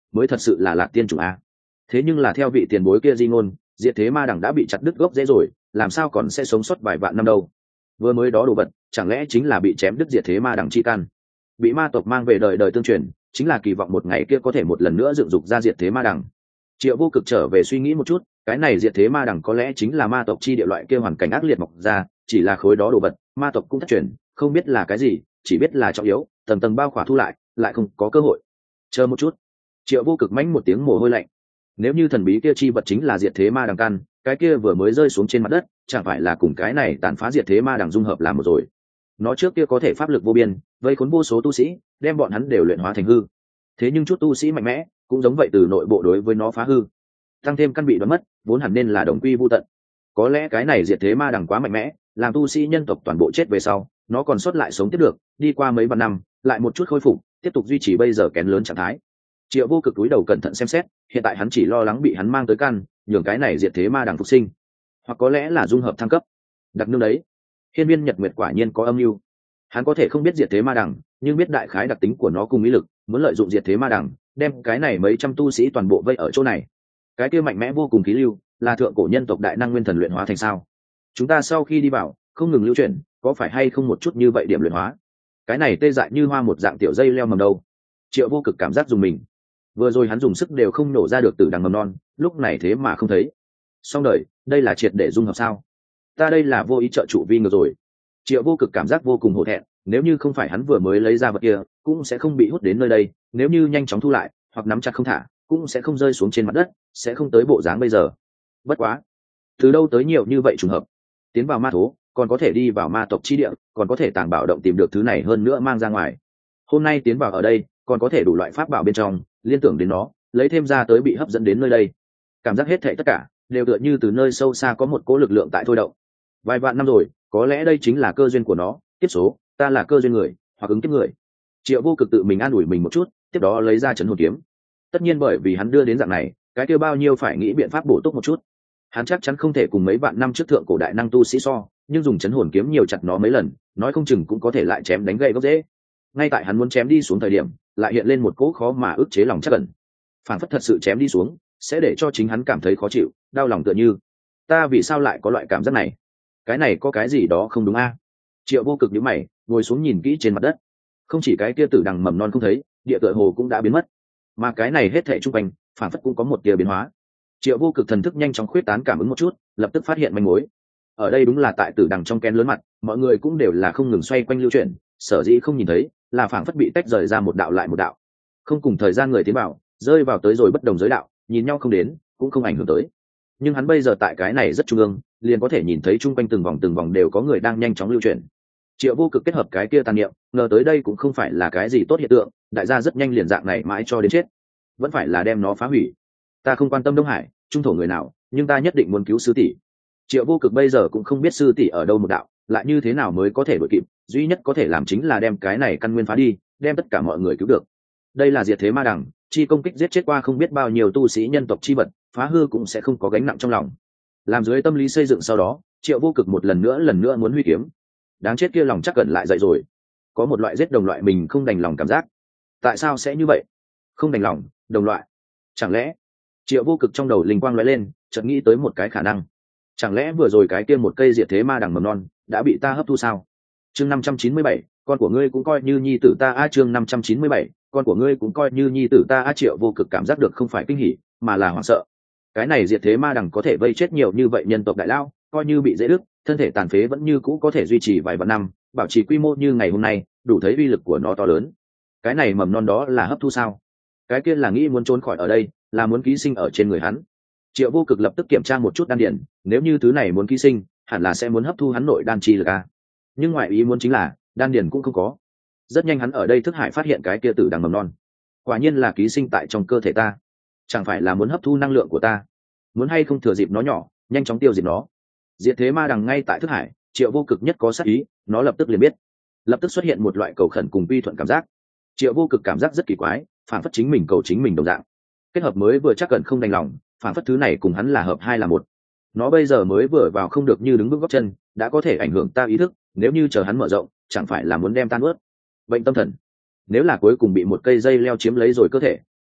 mới thật sự là lạc tiên chủng a. Thế nhưng là theo vị tiền bối kia di ngôn, diệt thế ma đằng đã bị chặt đứt gốc rễ rồi, làm sao còn sẽ sống sót vài vạn năm đâu? Vừa mới đó đồ vật chẳng lẽ chính là bị chém đứt diệt thế ma đằng chi căn, bị ma tộc mang về đời đời tương truyền, chính là kỳ vọng một ngày kia có thể một lần nữa dựng dục ra diệt thế ma đằng. Triệu Vô Cực trở về suy nghĩ một chút, cái này diệt thế ma đằng có lẽ chính là ma tộc chi địa loại kia hoàn cảnh ác liệt mọc ra, chỉ là khối đó đồ vật ma tộc cũng thất truyền, không biết là cái gì, chỉ biết là trọng yếu, tầng tầng bao khỏa thu lại, lại không có cơ hội. Chờ một chút. Triệu Vô Cực mánh một tiếng mồ hôi lạnh. Nếu như thần bí kia chi vật chính là diệt thế ma đằng căn, cái kia vừa mới rơi xuống trên mặt đất, chẳng phải là cùng cái này tàn phá diệt thế ma đằng dung hợp làm một rồi. Nó trước kia có thể pháp lực vô biên, vây khốn vô số tu sĩ, đem bọn hắn đều luyện hóa thành hư. Thế nhưng chút tu sĩ mạnh mẽ cũng giống vậy, từ nội bộ đối với nó phá hư, tăng thêm căn bị đoán mất, vốn hẳn nên là đồng quy vô tận. Có lẽ cái này diệt thế ma đằng quá mạnh mẽ, làm tu sĩ nhân tộc toàn bộ chết về sau, nó còn sót lại sống tiếp được, đi qua mấy vạn năm, lại một chút khôi phục, tiếp tục duy trì bây giờ kén lớn trạng thái. Triệu Vô Cực túi đầu cẩn thận xem xét, hiện tại hắn chỉ lo lắng bị hắn mang tới căn, nhường cái này diệt thế ma đằng phục sinh, hoặc có lẽ là dung hợp thăng cấp. Đặc nương đấy, Hiên Viên Nhật Nguyệt quả nhiên có âm mưu. Hắn có thể không biết diệt thế ma đằng, nhưng biết đại khái đặc tính của nó cùng ý lực, muốn lợi dụng diệt thế ma đằng, đem cái này mấy trăm tu sĩ toàn bộ vây ở chỗ này. Cái kia mạnh mẽ vô cùng khí lưu, là thượng cổ nhân tộc đại năng nguyên thần luyện hóa thành sao? Chúng ta sau khi đi vào, không ngừng lưu chuyển, có phải hay không một chút như vậy điểm luyện hóa? Cái này tê dại như hoa một dạng tiểu dây leo mầm đâu? Triệu Vô Cực cảm giác dùng mình. Vừa rồi hắn dùng sức đều không nổ ra được từ đằng mầm non, lúc này thế mà không thấy. Xong đời, đây là triệt để dung hợp sao? Ta đây là vô ý trợ trụ vi ngược rồi. Triệu Vô Cực cảm giác vô cùng hổ thẹn, nếu như không phải hắn vừa mới lấy ra vật kia, cũng sẽ không bị hút đến nơi đây, nếu như nhanh chóng thu lại, hoặc nắm chặt không thả, cũng sẽ không rơi xuống trên mặt đất, sẽ không tới bộ dáng bây giờ. Bất quá, từ đâu tới nhiều như vậy trùng hợp? Tiến vào ma thố, còn có thể đi vào ma tộc chi địa, còn có thể tàng bảo động tìm được thứ này hơn nữa mang ra ngoài. Hôm nay tiến vào ở đây, còn có thể đủ loại pháp bảo bên trong, liên tưởng đến nó, lấy thêm ra tới bị hấp dẫn đến nơi đây. Cảm giác hết thảy tất cả đều tựa như từ nơi sâu xa có một cỗ lực lượng tại thôi động. Vài vạn năm rồi, có lẽ đây chính là cơ duyên của nó, tiếp số, ta là cơ duyên người, hoặc ứng kiếp người. Triệu Vô Cực tự mình an ủi mình một chút, tiếp đó lấy ra trấn hồn kiếm. Tất nhiên bởi vì hắn đưa đến dạng này, cái kia bao nhiêu phải nghĩ biện pháp bổ túc một chút. Hắn chắc chắn không thể cùng mấy vạn năm trước thượng cổ đại năng tu sĩ so, nhưng dùng trấn hồn kiếm nhiều chặt nó mấy lần, nói không chừng cũng có thể lại chém đánh gậy gốc dễ. Ngay tại hắn muốn chém đi xuống thời điểm, lại hiện lên một cỗ khó mà ức chế lòng chắc ẩn. Phản phất thật sự chém đi xuống, sẽ để cho chính hắn cảm thấy khó chịu, đau lòng tựa như. Ta vì sao lại có loại cảm giác này? Cái này có cái gì đó không đúng a? Triệu Vô Cực nhíu mày, ngồi xuống nhìn kỹ trên mặt đất. Không chỉ cái kia tử đằng mầm non không thấy, địa tựa hồ cũng đã biến mất, mà cái này hết thảy trung quanh, phản phất cũng có một tia biến hóa. Triệu Vô Cực thần thức nhanh chóng khuyết tán cảm ứng một chút, lập tức phát hiện manh mối. Ở đây đúng là tại tử đằng trong kén lớn mặt, mọi người cũng đều là không ngừng xoay quanh lưu chuyển, sở dĩ không nhìn thấy, là phản phất bị tách rời ra một đạo lại một đạo. Không cùng thời gian người tiến vào, rơi vào tới rồi bất đồng giới đạo, nhìn nhau không đến, cũng không ảnh hưởng tới. Nhưng hắn bây giờ tại cái này rất trung ương, liền có thể nhìn thấy trung quanh từng vòng từng vòng đều có người đang nhanh chóng lưu chuyển. Triệu Vô Cực kết hợp cái kia tàn niệm, ngờ tới đây cũng không phải là cái gì tốt hiện tượng, đại gia rất nhanh liền dạng này mãi cho đến chết, vẫn phải là đem nó phá hủy. Ta không quan tâm Đông Hải, trung thổ người nào, nhưng ta nhất định muốn cứu sư tỷ. Triệu Vô Cực bây giờ cũng không biết sư tỷ ở đâu một đạo, lại như thế nào mới có thể đuổi kịp, duy nhất có thể làm chính là đem cái này căn nguyên phá đi, đem tất cả mọi người cứu được. Đây là diệt thế ma đằng, chi công kích giết chết qua không biết bao nhiêu tu sĩ nhân tộc chi vật, phá hư cũng sẽ không có gánh nặng trong lòng. Làm dưới tâm lý xây dựng sau đó, Triệu Vô Cực một lần nữa lần nữa muốn huy kiếm. Đáng chết kia lòng chắc cẩn lại dậy rồi, có một loại giết đồng loại mình không đành lòng cảm giác. Tại sao sẽ như vậy? Không đành lòng, đồng loại. Chẳng lẽ? Triệu Vô Cực trong đầu linh quang lóe lên, chợt nghĩ tới một cái khả năng. Chẳng lẽ vừa rồi cái kia một cây diệt thế ma đằng mầm non đã bị ta hấp thu sao? Chương năm trăm chín mươi bảy, con của ngươi cũng coi như nhi tử ta a. Chương năm trăm chín mươi bảy, con của ngươi cũng coi như nhi tử ta a. Triệu Vô Cực cảm giác được không phải kinh hỉ, mà là hoảng sợ. Cái này diệt thế ma đằng có thể vây chết nhiều như vậy nhân tộc đại lao, coi như bị dễ đứt, thân thể tàn phế vẫn như cũ có thể duy trì vài vạn năm, bảo trì quy mô như ngày hôm nay, đủ thấy uy lực của nó to lớn. Cái này mầm non đó là hấp thu sao? Cái kia là nghĩ muốn trốn khỏi ở đây, là muốn ký sinh ở trên người hắn. Triệu Vô Cực lập tức kiểm tra một chút đan điển, nếu như thứ này muốn ký sinh, hẳn là sẽ muốn hấp thu hắn nội đan chi lực a. Nhưng ngoại ý muốn chính là, đan điển cũng không có. Rất nhanh hắn ở đây thức hải phát hiện cái kia tử đằng mầm non, quả nhiên là ký sinh tại trong cơ thể ta. Chẳng phải là muốn hấp thu năng lượng của ta? Muốn hay không thừa dịp nó nhỏ, nhanh chóng tiêu diệt nó. Diệt thế ma đằng ngay tại thức hải, Triệu Vô Cực nhất có sát ý, nó lập tức liền biết, lập tức xuất hiện một loại cầu khẩn cùng quy thuận cảm giác. Triệu Vô Cực cảm giác rất kỳ quái, phản phất chính mình cầu chính mình đồng dạng. Kết hợp mới vừa chắc cần không đành lòng, phản phất thứ này cùng hắn là hợp hai là một. Nó bây giờ mới vừa vào không được như đứng bước gót chân, đã có thể ảnh hưởng ta ý thức, nếu như chờ hắn mở rộng, chẳng phải là muốn đem tan ướt. Bệnh tâm thần, nếu là cuối cùng bị một cây dây leo chiếm lấy rồi cơ thể,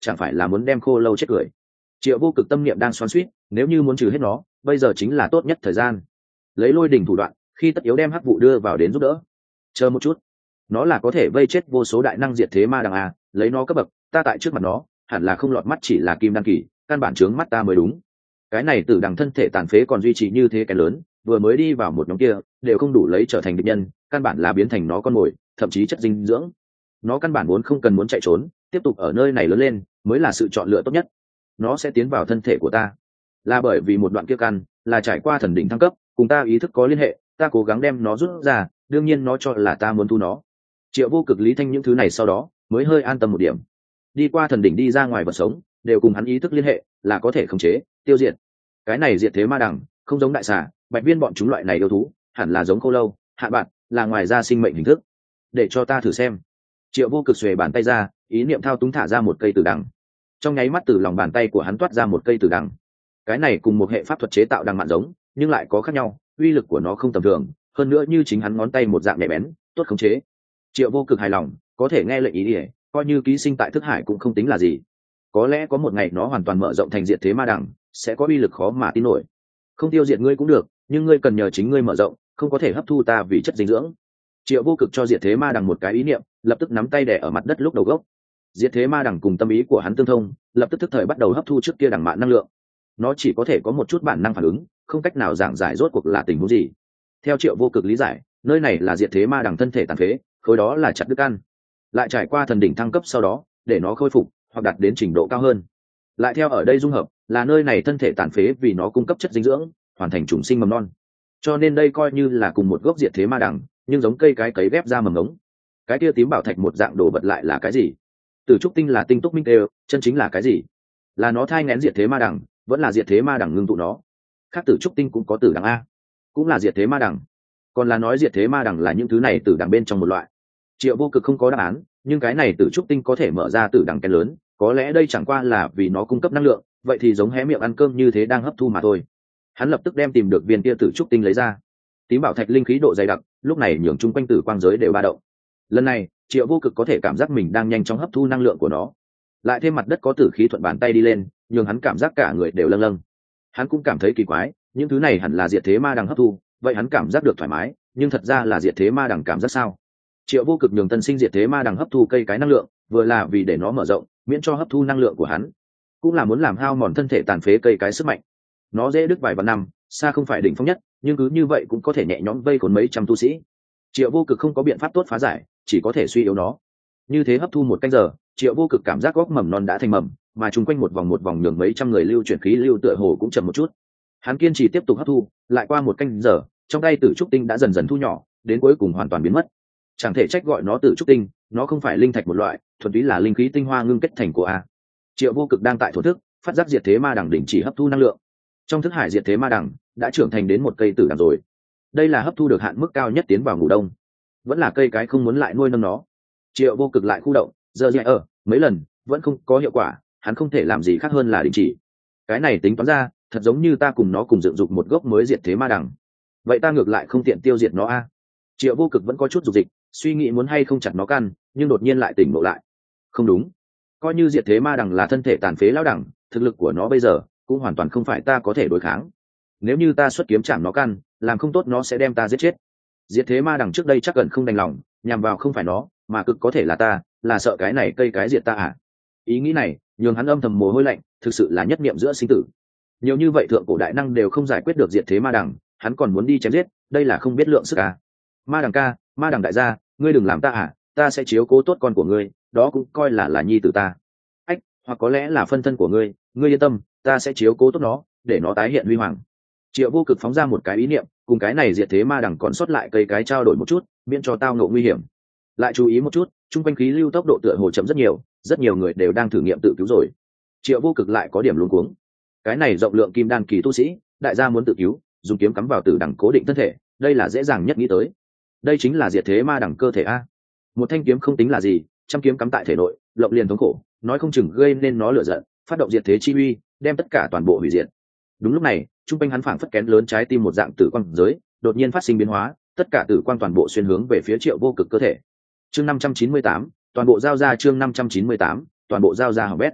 chẳng phải là muốn đem khô lâu chết cười. Triệu Vô Cực tâm niệm đang xoắn xuýt, nếu như muốn trừ hết nó, bây giờ chính là tốt nhất thời gian. Lấy lôi đỉnh thủ đoạn, khi tất yếu đem hắc vụ đưa vào đến giúp đỡ. Chờ một chút, nó là có thể vây chết vô số đại năng diệt thế ma đằng à, lấy nó cấp bậc, ta tại trước mặt nó, hẳn là không lọt mắt chỉ là kim đan kỳ, căn bản trướng mắt ta mới đúng. Cái này tử đằng thân thể tàn phế còn duy trì như thế cái lớn, vừa mới đi vào một nhóm kia, đều không đủ lấy trở thành địch nhân, căn bản là biến thành nó con mồi, thậm chí chất dinh dưỡng. Nó căn bản muốn không cần muốn chạy trốn, tiếp tục ở nơi này lớn lên, mới là sự chọn lựa tốt nhất. Nó sẽ tiến vào thân thể của ta, là bởi vì một đoạn kia căn, là trải qua thần đỉnh thăng cấp, cùng ta ý thức có liên hệ, ta cố gắng đem nó rút ra, đương nhiên nó cho là ta muốn thu nó. Triệu Vô Cực lý thanh những thứ này sau đó, mới hơi an tâm một điểm. Đi qua thần đỉnh đi ra ngoài vật sống, đều cùng hắn ý thức liên hệ, là có thể khống chế, tiêu diệt. Cái này diệt thế ma đằng, không giống đại xà, bạch viên bọn chúng loại này yêu thú, hẳn là giống khô lâu, hạn bạn, là ngoài ra sinh mệnh hình thức. Để cho ta thử xem. Triệu Vô Cực xuề bàn tay ra, ý niệm thao túng thả ra một cây tử đằng. Trong nháy mắt từ lòng bàn tay của hắn toát ra một cây tử đằng. Cái này cùng một hệ pháp thuật chế tạo đằng mạn giống, nhưng lại có khác nhau, uy lực của nó không tầm thường, hơn nữa như chính hắn ngón tay một dạng nhẹ bén, tốt khống chế. Triệu Vô Cực hài lòng, có thể nghe lệnh ý ỉa, coi như ký sinh tại thức hải cũng không tính là gì. Có lẽ có một ngày nó hoàn toàn mở rộng thành diệt thế ma đằng, sẽ có uy lực khó mà tin nổi. Không tiêu diệt ngươi cũng được, nhưng ngươi cần nhờ chính ngươi mở rộng, không có thể hấp thu ta vì chất dinh dưỡng. Triệu Vô Cực cho diệt thế ma đằng một cái ý niệm, lập tức nắm tay đè ở mặt đất lúc đầu gốc. Diệt thế ma đằng cùng tâm ý của hắn tương thông, lập tức tức thời bắt đầu hấp thu trước kia đằng mạn năng lượng. Nó chỉ có thể có một chút bản năng phản ứng, không cách nào giảng giải rốt cuộc là tình huống gì. Theo Triệu Vô Cực lý giải, nơi này là diệt thế ma đằng thân thể tàn phế, khối đó là chặt đứt căn, lại trải qua thần đỉnh thăng cấp sau đó, để nó khôi phục hoặc đạt đến trình độ cao hơn. Lại theo ở đây dung hợp, là nơi này thân thể tàn phế vì nó cung cấp chất dinh dưỡng, hoàn thành chủng sinh mầm non. Cho nên đây coi như là cùng một gốc diệt thế ma đằng, nhưng giống cây cái cấy ghép ra mầm ngống. Cái kia tím bảo thạch một dạng đồ vật lại là cái gì? Tử trúc tinh là tinh túc minh đều, chân chính là cái gì? Là nó thai nghén diệt thế ma đằng, vẫn là diệt thế ma đằng ngưng tụ nó? Khác tử trúc tinh cũng có tử đằng a, cũng là diệt thế ma đằng. Còn là nói diệt thế ma đằng là những thứ này tử đằng bên trong một loại. Triệu Vô Cực không có đáp án, nhưng cái này tử trúc tinh có thể mở ra tử đằng cái lớn, có lẽ đây chẳng qua là vì nó cung cấp năng lượng, vậy thì giống hé miệng ăn cơm như thế đang hấp thu mà thôi. Hắn lập tức đem tìm được viên kia tử trúc tinh lấy ra. Tím bảo thạch linh khí độ dày đặc, lúc này nhường chung quanh tử quang giới đều ba động. Lần này, Triệu Vô Cực có thể cảm giác mình đang nhanh chóng hấp thu năng lượng của nó. Lại thêm mặt đất có tử khí thuận bàn tay đi lên, nhường hắn cảm giác cả người đều lâng lâng. Hắn cũng cảm thấy kỳ quái, những thứ này hẳn là diệt thế ma đằng hấp thu, vậy hắn cảm giác được thoải mái, nhưng thật ra là diệt thế ma đằng cảm giác sao? Triệu Vô Cực nhường tân sinh diệt thế ma đằng hấp thu cây cái năng lượng, vừa là vì để nó mở rộng, miễn cho hấp thu năng lượng của hắn, cũng là muốn làm hao mòn thân thể tàn phế cây cái sức mạnh. Nó dễ đứt vài vạn năm, xa không phải đỉnh phong nhất, nhưng cứ như vậy cũng có thể nhẹ nhõm vây khốn mấy trăm tu sĩ. Triệu Vô Cực không có biện pháp tốt phá giải, chỉ có thể suy yếu nó. Như thế hấp thu một canh giờ, Triệu Vô Cực cảm giác gốc mầm non đã thành mầm, mà chung quanh một vòng một vòng nhường mấy trăm người lưu chuyển khí lưu tựa hồ cũng chậm một chút. Hắn kiên trì tiếp tục hấp thu, lại qua một canh giờ, trong tay tử trúc tinh đã dần dần thu nhỏ, đến cuối cùng hoàn toàn biến mất. Chẳng thể trách gọi nó tử trúc tinh, nó không phải linh thạch một loại, thuần túy là linh khí tinh hoa ngưng kết thành của a. Triệu Vô Cực đang tại thổ thức, phát giác diệt thế ma đằng đỉnh chỉ hấp thu năng lượng. Trong thức hải diệt thế ma đằng đã trưởng thành đến một cây tử đằng rồi. Đây là hấp thu được hạn mức cao nhất tiến vào ngủ đông, vẫn là cây cái không muốn lại nuôi nâng nó. Triệu Vô Cực lại khu động, giờ dạy ở mấy lần vẫn không có hiệu quả, hắn không thể làm gì khác hơn là đình chỉ. Cái này tính toán ra, thật giống như ta cùng nó cùng dựng dục một gốc mới diệt thế ma đằng. Vậy ta ngược lại không tiện tiêu diệt nó a. Triệu Vô Cực vẫn có chút dục dịch, suy nghĩ muốn hay không chặt nó căn, nhưng đột nhiên lại tỉnh ngộ lại. Không đúng, coi như diệt thế ma đằng là thân thể tàn phế lão đẳng, thực lực của nó bây giờ cũng hoàn toàn không phải ta có thể đối kháng. Nếu như ta xuất kiếm chạm nó căn, làm không tốt nó sẽ đem ta giết chết. Diệt thế ma đằng trước đây chắc gần không đành lòng, nhằm vào không phải nó, mà cực có thể là ta, là sợ cái này cây cái diệt ta à? Ý nghĩ này nhường hắn âm thầm mồ hôi lạnh, thực sự là nhất niệm giữa sinh tử. Nhiều như vậy thượng cổ đại năng đều không giải quyết được diệt thế ma đằng, hắn còn muốn đi chém giết, đây là không biết lượng sức à? Ma đằng ca, ma đằng đại gia, ngươi đừng làm ta à, ta sẽ chiếu cố tốt con của ngươi, đó cũng coi là là nhi tử ta. Ách, hoặc có lẽ là phân thân của ngươi, ngươi yên tâm, ta sẽ chiếu cố tốt nó, để nó tái hiện huy hoàng. Triệu Vô Cực phóng ra một cái ý niệm, cùng cái này diệt thế ma đằng còn sót lại cây cái trao đổi một chút, miễn cho tao ngộ nguy hiểm. Lại chú ý một chút, trung quanh khí lưu tốc độ tựa hồ chậm rất nhiều, rất nhiều người đều đang thử nghiệm tự cứu rồi. Triệu Vô Cực lại có điểm luống cuống. Cái này rộng lượng kim đan kỳ tu sĩ, đại gia muốn tự cứu, dùng kiếm cắm vào tử đằng cố định thân thể, đây là dễ dàng nhất nghĩ tới. Đây chính là diệt thế ma đằng cơ thể a. Một thanh kiếm không tính là gì, trăm kiếm cắm tại thể nội, lộng liền thống khổ, nói không chừng gây nên nó lửa giận, phát động diệt thế chi uy, đem tất cả toàn bộ hủy diệt. Đúng lúc này, trung quanh hắn phảng phất kén lớn trái tim một dạng tử quang giới, đột nhiên phát sinh biến hóa, tất cả tử quang toàn bộ xuyên hướng về phía Triệu Vô Cực cơ thể. Chương năm trăm chín mươi tám, toàn bộ giao ra chương năm trăm chín mươi tám, toàn bộ giao ra hỏng bét.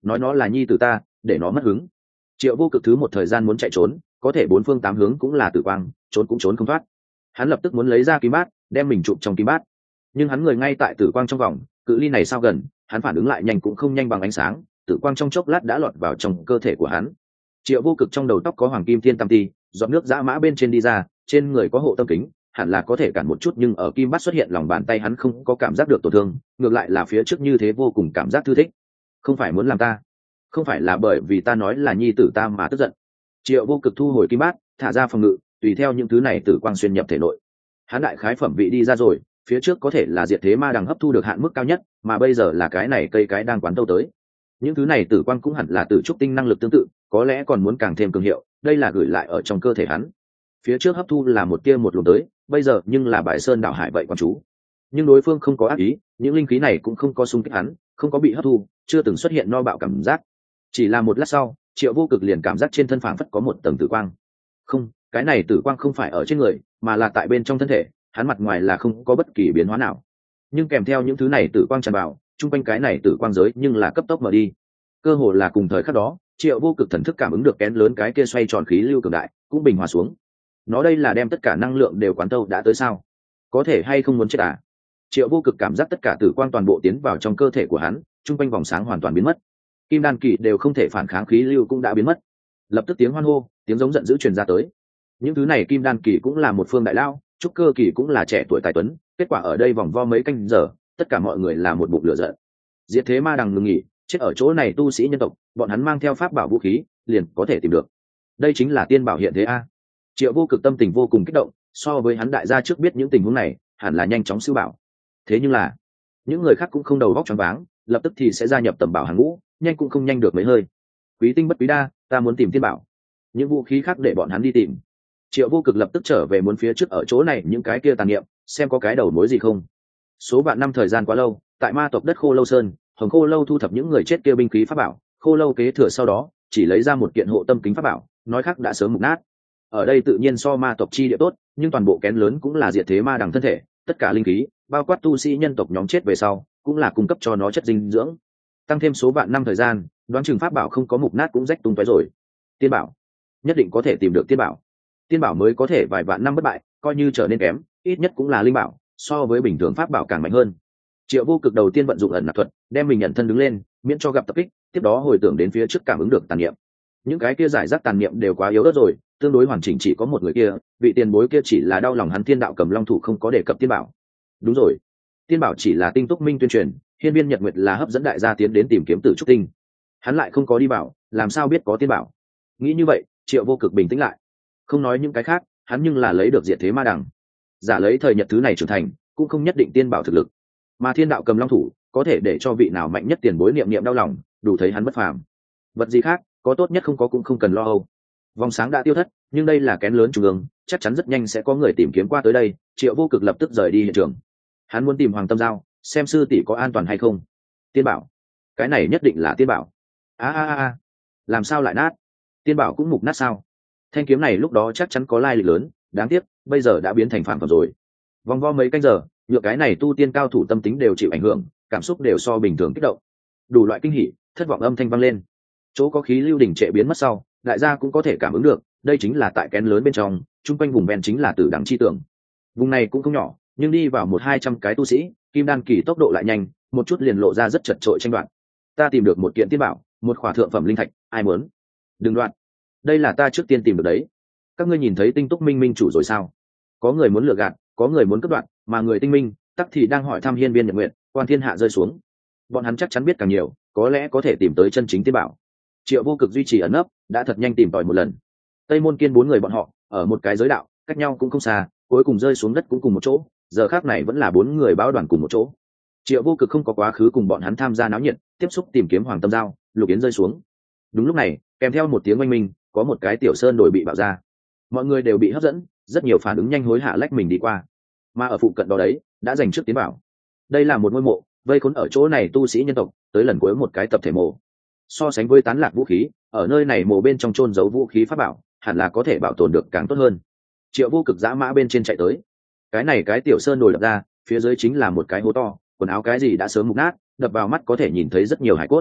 nói nó là nhi tử ta để nó mất hứng. Triệu Vô Cực thứ một thời gian muốn chạy trốn, có thể bốn phương tám hướng cũng là tử quang, trốn cũng trốn không thoát. Hắn lập tức muốn lấy ra kim bát đem mình chụp trong kim bát, nhưng hắn người ngay tại tử quang trong vòng, cự ly này sao gần, hắn phản ứng lại nhanh cũng không nhanh bằng ánh sáng, tử quang trong chốc lát đã lọt vào trong cơ thể của hắn. Triệu Vô Cực trong đầu tóc có hoàng kim thiên tam ti, giọt nước dã mã bên trên đi ra, trên người có hộ tâm kính, hẳn là có thể cản một chút, nhưng ở kim bát xuất hiện lòng bàn tay hắn không có cảm giác được tổn thương, ngược lại là phía trước như thế vô cùng cảm giác thư thích. Không phải muốn làm ta, không phải là bởi vì ta nói là nhi tử ta mà tức giận. Triệu Vô Cực thu hồi kim bát, thả ra phòng ngự, tùy theo những thứ này tử quang xuyên nhập thể nội. Hắn đại khái phẩm vị đi ra rồi, phía trước có thể là diệt thế ma đằng hấp thu được hạn mức cao nhất, mà bây giờ là cái này cây cái đang quán tâu tới. Những thứ này tử quang cũng hẳn là tử trúc tinh năng lực tương tự, có lẽ còn muốn càng thêm cường hiệu, đây là gửi lại ở trong cơ thể hắn. Phía trước hấp thu là một tia một luồng tới, bây giờ nhưng là bãi sơn đảo hải vậy quan chú. Nhưng đối phương không có ác ý, những linh khí này cũng không có xung kích hắn, không có bị hấp thu, chưa từng xuất hiện no bạo cảm giác. Chỉ là một lát sau, Triệu Vô Cực liền cảm giác trên thân phảng phất có một tầng tử quang. Không, cái này tử quang không phải ở trên người, mà là tại bên trong thân thể, hắn mặt ngoài là không có bất kỳ biến hóa nào. Nhưng kèm theo những thứ này tử quang tràn vào, trung quanh cái này tử quang giới nhưng là cấp tốc mở đi. Cơ hồ là cùng thời khắc đó, Triệu Vô Cực thần thức cảm ứng được kén lớn cái kia xoay tròn khí lưu cường đại, cũng bình hòa xuống. Nó đây là đem tất cả năng lượng đều quán tâu đã tới sao? Có thể hay không muốn chết à? Triệu Vô Cực cảm giác tất cả tử quang toàn bộ tiến vào trong cơ thể của hắn, trung quanh vòng sáng hoàn toàn biến mất. Kim đan kỳ đều không thể phản kháng khí lưu cũng đã biến mất. Lập tức tiếng hoan hô, tiếng giống giận dữ truyền ra tới. Những thứ này kim đan kỳ cũng là một phương đại lao, trúc cơ kỳ cũng là trẻ tuổi tài tuấn, kết quả ở đây vòng vo mấy canh giờ, tất cả mọi người là một bụng lửa giận. Diệt thế ma đằng ngừng nghỉ, chết ở chỗ này tu sĩ nhân tộc, bọn hắn mang theo pháp bảo vũ khí, liền có thể tìm được. Đây chính là tiên bảo hiện thế a. Triệu Vô Cực tâm tình vô cùng kích động, so với hắn đại gia trước biết những tình huống này, hẳn là nhanh chóng siêu bảo. Thế nhưng là, những người khác cũng không đầu óc choáng váng, lập tức thì sẽ gia nhập tầm bảo hàng ngũ, nhanh cũng không nhanh được mấy hơi. Quý tinh bất quý đa, ta muốn tìm tiên bảo. Những vũ khí khác để bọn hắn đi tìm. Triệu Vô Cực lập tức trở về muốn phía trước ở chỗ này những cái kia tàn niệm, xem có cái đầu mối gì không. Số vạn năm thời gian quá lâu, tại ma tộc đất Khô Lâu Sơn, Hồng Khô Lâu thu thập những người chết kia binh khí pháp bảo, Khô Lâu kế thừa sau đó, chỉ lấy ra một kiện hộ tâm kính pháp bảo, nói khác đã sớm mục nát. Ở đây tự nhiên so ma tộc chi địa tốt, nhưng toàn bộ kén lớn cũng là diệt thế ma đằng thân thể, tất cả linh khí, bao quát tu sĩ nhân tộc nhóm chết về sau, cũng là cung cấp cho nó chất dinh dưỡng. Tăng thêm số vạn năm thời gian, đoán chừng pháp bảo không có mục nát cũng rách tung tóe rồi. Tiên bảo, nhất định có thể tìm được tiên bảo. Tiên bảo mới có thể vài vạn năm bất bại, coi như trở nên kém, ít nhất cũng là linh bảo, so với bình thường pháp bảo càng mạnh hơn. Triệu Vô Cực đầu tiên vận dụng ẩn nạp thuật, đem mình nhận thân đứng lên, miễn cho gặp tập kích, tiếp đó hồi tưởng đến phía trước cảm ứng được tàn niệm. Những cái kia giải rác tàn niệm đều quá yếu ớt rồi, tương đối hoàn chỉnh chỉ có một người kia, vị tiền bối kia chỉ là đau lòng hắn Thiên Đạo Cầm Long thủ không có đề cập tiên bảo. Đúng rồi, tiên bảo chỉ là tinh túc minh tuyên truyền, Hiên Viên Nhật Nguyệt là hấp dẫn đại gia tiến đến tìm kiếm Tử Trúc Tinh. Hắn lại không có đi bảo, làm sao biết có tiên bảo? Nghĩ như vậy, Triệu Vô Cực bình tĩnh lại. Không nói những cái khác, hắn nhưng là lấy được diệt thế ma đằng. Giả lấy thời nhật thứ này trưởng thành, cũng không nhất định tiên bảo thực lực. Mà Thiên Đạo Cầm Long thủ có thể để cho vị nào mạnh nhất tiền bối niệm niệm đau lòng, đủ thấy hắn bất phàm. Vật gì khác, có tốt nhất không có cũng không cần lo âu. Vòng sáng đã tiêu thất, nhưng đây là kén lớn trung ương, chắc chắn rất nhanh sẽ có người tìm kiếm qua tới đây. Triệu Vô Cực lập tức rời đi hiện trường. Hắn muốn tìm Hoàng Tâm Giao, xem sư tỷ có an toàn hay không. Tiên bảo, cái này nhất định là tiên bảo. A a a, làm sao lại nát? Tiên bảo cũng mục nát sao? Thanh kiếm này lúc đó chắc chắn có lai lịch lớn, đáng tiếc bây giờ đã biến thành phản phẩm rồi. Vòng vo mấy canh giờ, nhựa cái này tu tiên cao thủ tâm tính đều chịu ảnh hưởng, cảm xúc đều so bình thường kích động, đủ loại kinh hỉ, thất vọng âm thanh vang lên. Chỗ có khí lưu đỉnh trệ biến mất sau, đại gia cũng có thể cảm ứng được, đây chính là tại kén lớn bên trong, chung quanh vùng ven chính là tử đẳng chi tưởng. Vùng này cũng không nhỏ, nhưng đi vào một hai trăm cái tu sĩ, kim đan kỳ tốc độ lại nhanh, một chút liền lộ ra rất chật trội tranh đoạn. Ta tìm được một kiện tiên bảo, một khỏa thượng phẩm linh thạch, ai muốn? Đừng đoạn, đây là ta trước tiên tìm được đấy. Các ngươi nhìn thấy tinh túc minh minh chủ rồi sao? Có người muốn lừa gạt, có người muốn cướp đoạn, mà người tinh minh tắc thì đang hỏi thăm Hiên Viên Nhật Nguyệt, quan thiên hạ rơi xuống. Bọn hắn chắc chắn biết càng nhiều, có lẽ có thể tìm tới chân chính tiên bảo. Triệu Vô Cực duy trì ẩn nấp, đã thật nhanh tìm tòi một lần. Tây Môn Kiên bốn người bọn họ ở một cái giới đạo, cách nhau cũng không xa, cuối cùng rơi xuống đất cũng cùng một chỗ. Giờ khác này vẫn là bốn người báo đoàn cùng một chỗ. Triệu Vô Cực không có quá khứ cùng bọn hắn tham gia náo nhiệt, tiếp xúc tìm kiếm Hoàng Tâm Giao, Lục Yến rơi xuống. Đúng lúc này, kèm theo một tiếng oanh minh, có một cái tiểu sơn đồi bị bạo ra. Mọi người đều bị hấp dẫn, rất nhiều phản ứng nhanh hối hạ lách mình đi qua. Mà ở phụ cận đó đấy, đã giành trước tiến bảo. Đây là một ngôi mộ, vây khốn ở chỗ này tu sĩ nhân tộc, tới lần cuối một cái tập thể mộ. So sánh với tán lạc vũ khí, ở nơi này mộ bên trong chôn giấu vũ khí pháp bảo, hẳn là có thể bảo tồn được càng tốt hơn. Triệu Vô Cực dã mã bên trên chạy tới. Cái này cái tiểu sơn đồi lập ra, phía dưới chính là một cái hố to, quần áo cái gì đã sớm mục nát, đập vào mắt có thể nhìn thấy rất nhiều hải cốt.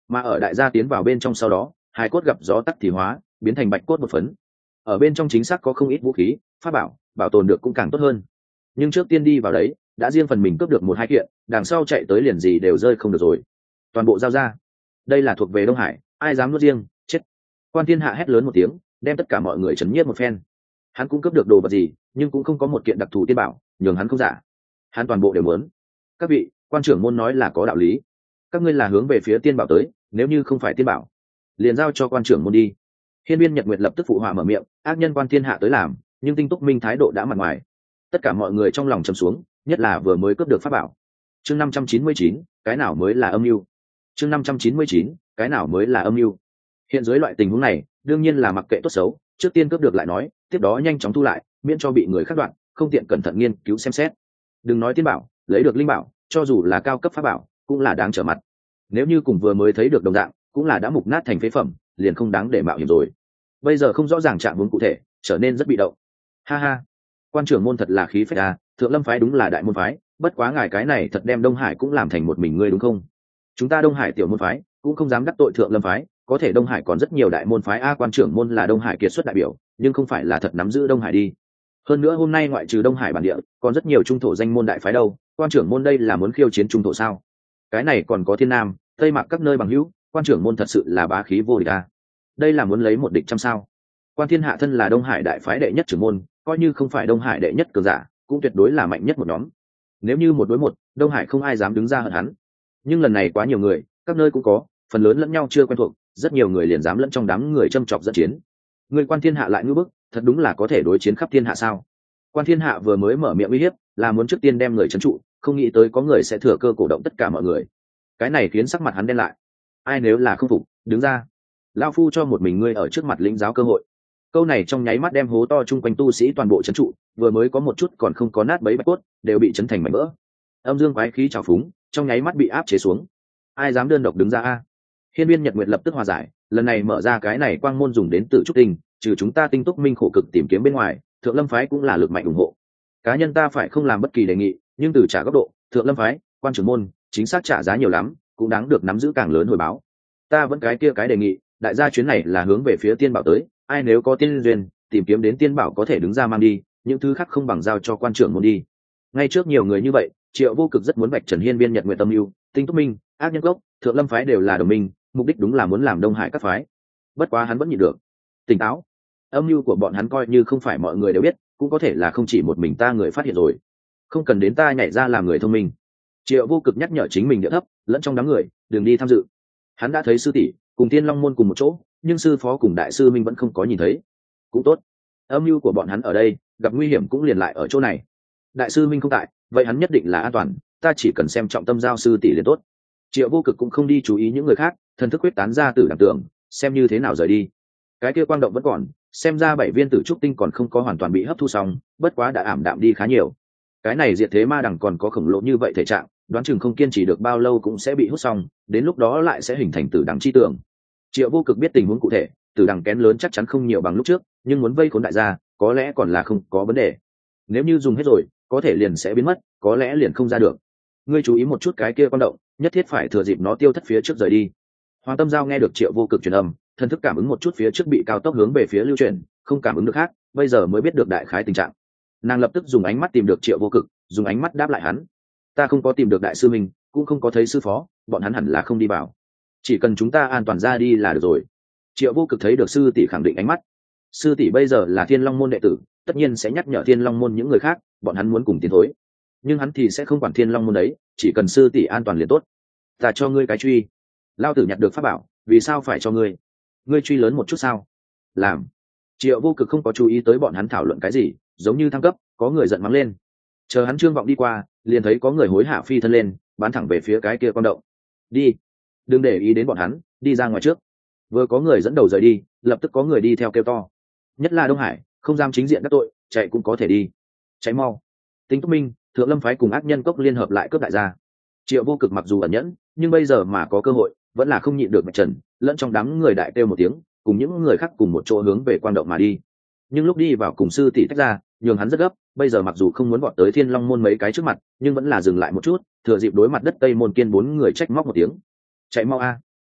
mà ở đại gia tiến vào bên trong sau đó hai cốt gặp gió tắc thì hóa biến thành bạch cốt một phấn. Ở bên trong chính xác có không ít vũ khí pháp bảo, bảo tồn được cũng càng tốt hơn, nhưng trước tiên đi vào đấy đã riêng phần mình cướp được một hai kiện, đằng sau chạy tới liền gì đều rơi không được rồi, toàn bộ giao ra. Đây là thuộc về Đông Hải, ai dám nuốt riêng chết. Quan Thiên Hạ hét lớn một tiếng, đem tất cả mọi người chấn nhiếp một phen. Hắn cũng cướp được đồ vật gì, nhưng cũng không có một kiện đặc thù tiên bảo nhường hắn không giả, hắn toàn bộ đều muốn. Các vị quan trưởng môn nói là có đạo lý, các ngươi là hướng về phía tiên bảo tới, nếu như không phải tiên bảo liền giao cho quan trưởng môn đi. Hiên Viên Nhật Nguyệt lập tức phụ họa mở miệng, ác nhân Quan Thiên Hạ tới làm, nhưng Tinh Túc Minh thái độ đã mặt ngoài. Tất cả mọi người trong lòng trầm xuống, nhất là vừa mới cướp được pháp bảo. Chương năm trăm chín mươi chín, cái nào mới là âm mưu? Chương năm trăm chín mươi chín, cái nào mới là âm mưu? Hiện dưới loại tình huống này, đương nhiên là mặc kệ tốt xấu, trước tiên cướp được lại nói, tiếp đó nhanh chóng thu lại, miễn cho bị người khác đoạn, không tiện cẩn thận nghiên cứu xem xét. Đừng nói tiên bảo, lấy được linh bảo, cho dù là cao cấp pháp bảo, cũng là đáng trở mặt. Nếu như cùng vừa mới thấy được đồng dạng, cũng là đã mục nát thành phế phẩm, liền không đáng để mạo hiểm rồi. Bây giờ không rõ ràng trạng huống cụ thể, trở nên rất bị động. Ha ha, quan trưởng môn thật là khí phách à, Thượng Lâm phái đúng là đại môn phái, bất quá ngài cái này thật đem Đông Hải cũng làm thành một mình ngươi đúng không? Chúng ta Đông Hải tiểu môn phái cũng không dám đắc tội Thượng Lâm phái, có thể Đông Hải còn rất nhiều đại môn phái a. Quan trưởng môn là Đông Hải kiệt xuất đại biểu, nhưng không phải là thật nắm giữ Đông Hải đi. Hơn nữa hôm nay ngoại trừ Đông Hải bản địa, còn rất nhiều trung thổ danh môn đại phái đâu. Quan trưởng môn đây là muốn khiêu chiến trung thổ sao? Cái này còn có Thiên Nam, Tây Mạc các nơi bằng hữu, quan trưởng môn thật sự là bá khí vô địch a. Đây là muốn lấy một địch trăm sao? Quan Thiên Hạ thân là Đông Hải đại phái đệ nhất trưởng môn, coi như không phải Đông Hải đệ nhất cường giả, cũng tuyệt đối là mạnh nhất một nhóm. Nếu như một đối một, Đông Hải không ai dám đứng ra hận hắn. Nhưng lần này quá nhiều người, các nơi cũng có, phần lớn lẫn nhau chưa quen thuộc, rất nhiều người liền dám lẫn trong đám người châm chọc dẫn chiến. Người Quan Thiên Hạ lại ngưỡng bức, thật đúng là có thể đối chiến khắp thiên hạ sao? Quan Thiên Hạ vừa mới mở miệng uy hiếp, là muốn trước tiên đem người trấn trụ, không nghĩ tới có người sẽ thừa cơ cổ động tất cả mọi người. Cái này khiến sắc mặt hắn đen lại. Ai nếu là không phục, đứng ra. Lão phu cho một mình ngươi ở trước mặt lĩnh giáo cơ hội. Câu này trong nháy mắt đem hố to chung quanh tu sĩ toàn bộ trấn trụ, vừa mới có một chút còn không có nát bấy bạch cốt, đều bị chấn thành mảnh vỡ. Âm dương quái khí trào phúng, trong nháy mắt bị áp chế xuống. Ai dám đơn độc đứng ra a? Hiên Viên Nhật Nguyệt lập tức hòa giải, lần này mở ra cái này quang môn dùng đến tự trúc tình, trừ chúng ta Tinh Túc Minh khổ cực tìm kiếm bên ngoài, Thượng Lâm phái cũng là lực mạnh ủng hộ. Cá nhân ta phải không làm bất kỳ đề nghị, nhưng từ trả góc độ, Thượng Lâm phái, quan trưởng môn, chính xác trả giá nhiều lắm, cũng đáng được nắm giữ càng lớn hồi báo. Ta vẫn cái kia cái đề nghị, đại gia chuyến này là hướng về phía tiên bảo tới, ai nếu có tiên duyên, tìm kiếm đến tiên bảo có thể đứng ra mang đi, những thứ khác không bằng giao cho quan trưởng môn đi. Ngay trước nhiều người như vậy, Triệu Vô Cực rất muốn vạch trần Hiên Viên Nhật Nguyệt tâm lưu, Tinh Túc Minh, ác nhân gốc, Thượng Lâm phái đều là đồng minh, mục đích đúng là muốn làm Đông Hải các phái. Bất quá hắn vẫn nhịn được. Tỉnh táo, âm mưu của bọn hắn coi như không phải mọi người đều biết, cũng có thể là không chỉ một mình ta người phát hiện rồi, không cần đến ta nhảy ra làm người thông minh. Triệu Vô Cực nhắc nhở chính mình địa thấp, lẫn trong đám người, đừng đi tham dự. Hắn đã thấy sư tỷ cùng Thiên Long môn cùng một chỗ, nhưng sư phó cùng đại sư minh vẫn không có nhìn thấy. Cũng tốt, âm mưu của bọn hắn ở đây, gặp nguy hiểm cũng liền lại ở chỗ này. Đại sư minh không tại, vậy hắn nhất định là an toàn, ta chỉ cần xem trọng tâm giao sư tỷ liền tốt. Triệu Vô Cực cũng không đi chú ý những người khác, thần thức huyết tán ra từ đẳng tưởng, xem như thế nào rời đi. Cái kia quang động vẫn còn, xem ra bảy viên tử trúc tinh còn không có hoàn toàn bị hấp thu xong, bất quá đã ảm đạm đi khá nhiều. Cái này diệt thế ma đằng còn có khổng lồ như vậy thể trạng, đoán chừng không kiên trì được bao lâu cũng sẽ bị hút xong, đến lúc đó lại sẽ hình thành tử đằng chi tưởng. Triệu Vô Cực biết tình huống cụ thể, tử đằng kén lớn chắc chắn không nhiều bằng lúc trước, nhưng muốn vây khốn đại gia, có lẽ còn là không có vấn đề. Nếu như dùng hết rồi, có thể liền sẽ biến mất, có lẽ liền không ra được. Ngươi chú ý một chút cái kia quang động, nhất thiết phải thừa dịp nó tiêu thất phía trước rời đi. Hoàng Tâm Giao nghe được Triệu Vô Cực truyền âm, thần thức cảm ứng một chút phía trước bị cao tốc hướng về phía lưu chuyển, không cảm ứng được khác, bây giờ mới biết được đại khái tình trạng. Nàng lập tức dùng ánh mắt tìm được Triệu Vô Cực, dùng ánh mắt đáp lại hắn. Ta không có tìm được đại sư mình, cũng không có thấy sư phó, bọn hắn hẳn là không đi vào. Chỉ cần chúng ta an toàn ra đi là được rồi. Triệu Vô Cực thấy được sư tỷ khẳng định ánh mắt. Sư tỷ bây giờ là Thiên Long môn đệ tử, tất nhiên sẽ nhắc nhở Thiên Long môn những người khác, bọn hắn muốn cùng tiến thối. Nhưng hắn thì sẽ không quản Thiên Long môn đấy, chỉ cần sư tỷ an toàn liền tốt. Ta cho ngươi cái truy. Lao tử nhặt được pháp bảo, vì sao phải cho ngươi? Ngươi truy lớn một chút sao? Làm. Triệu Vô Cực không có chú ý tới bọn hắn thảo luận cái gì, giống như thăng cấp, có người giận mắng lên. Chờ hắn trương vọng đi qua, liền thấy có người hối hả phi thân lên, bắn thẳng về phía cái kia con động. Đi, đừng để ý đến bọn hắn, đi ra ngoài trước. Vừa có người dẫn đầu rời đi, lập tức có người đi theo kêu to. Nhất là Đông Hải, không dám chính diện các tội, chạy cũng có thể đi. Cháy mau. Tinh Túc Minh, Thượng Lâm phái cùng ác nhân cốc liên hợp lại cướp đại gia. Triệu Vô Cực mặc dù ẩn nhẫn, nhưng bây giờ mà có cơ hội, vẫn là không nhịn được mạch trần, lẫn trong đám người đại kêu một tiếng, cùng những người khác cùng một chỗ hướng về quang động mà đi. Nhưng lúc đi vào cùng sư tỷ tách ra, nhường hắn rất gấp, bây giờ mặc dù không muốn vọt tới Thiên Long môn mấy cái trước mặt, nhưng vẫn là dừng lại một chút, thừa dịp đối mặt đất Tây môn Kiên bốn người trách móc một tiếng. Chạy mau a.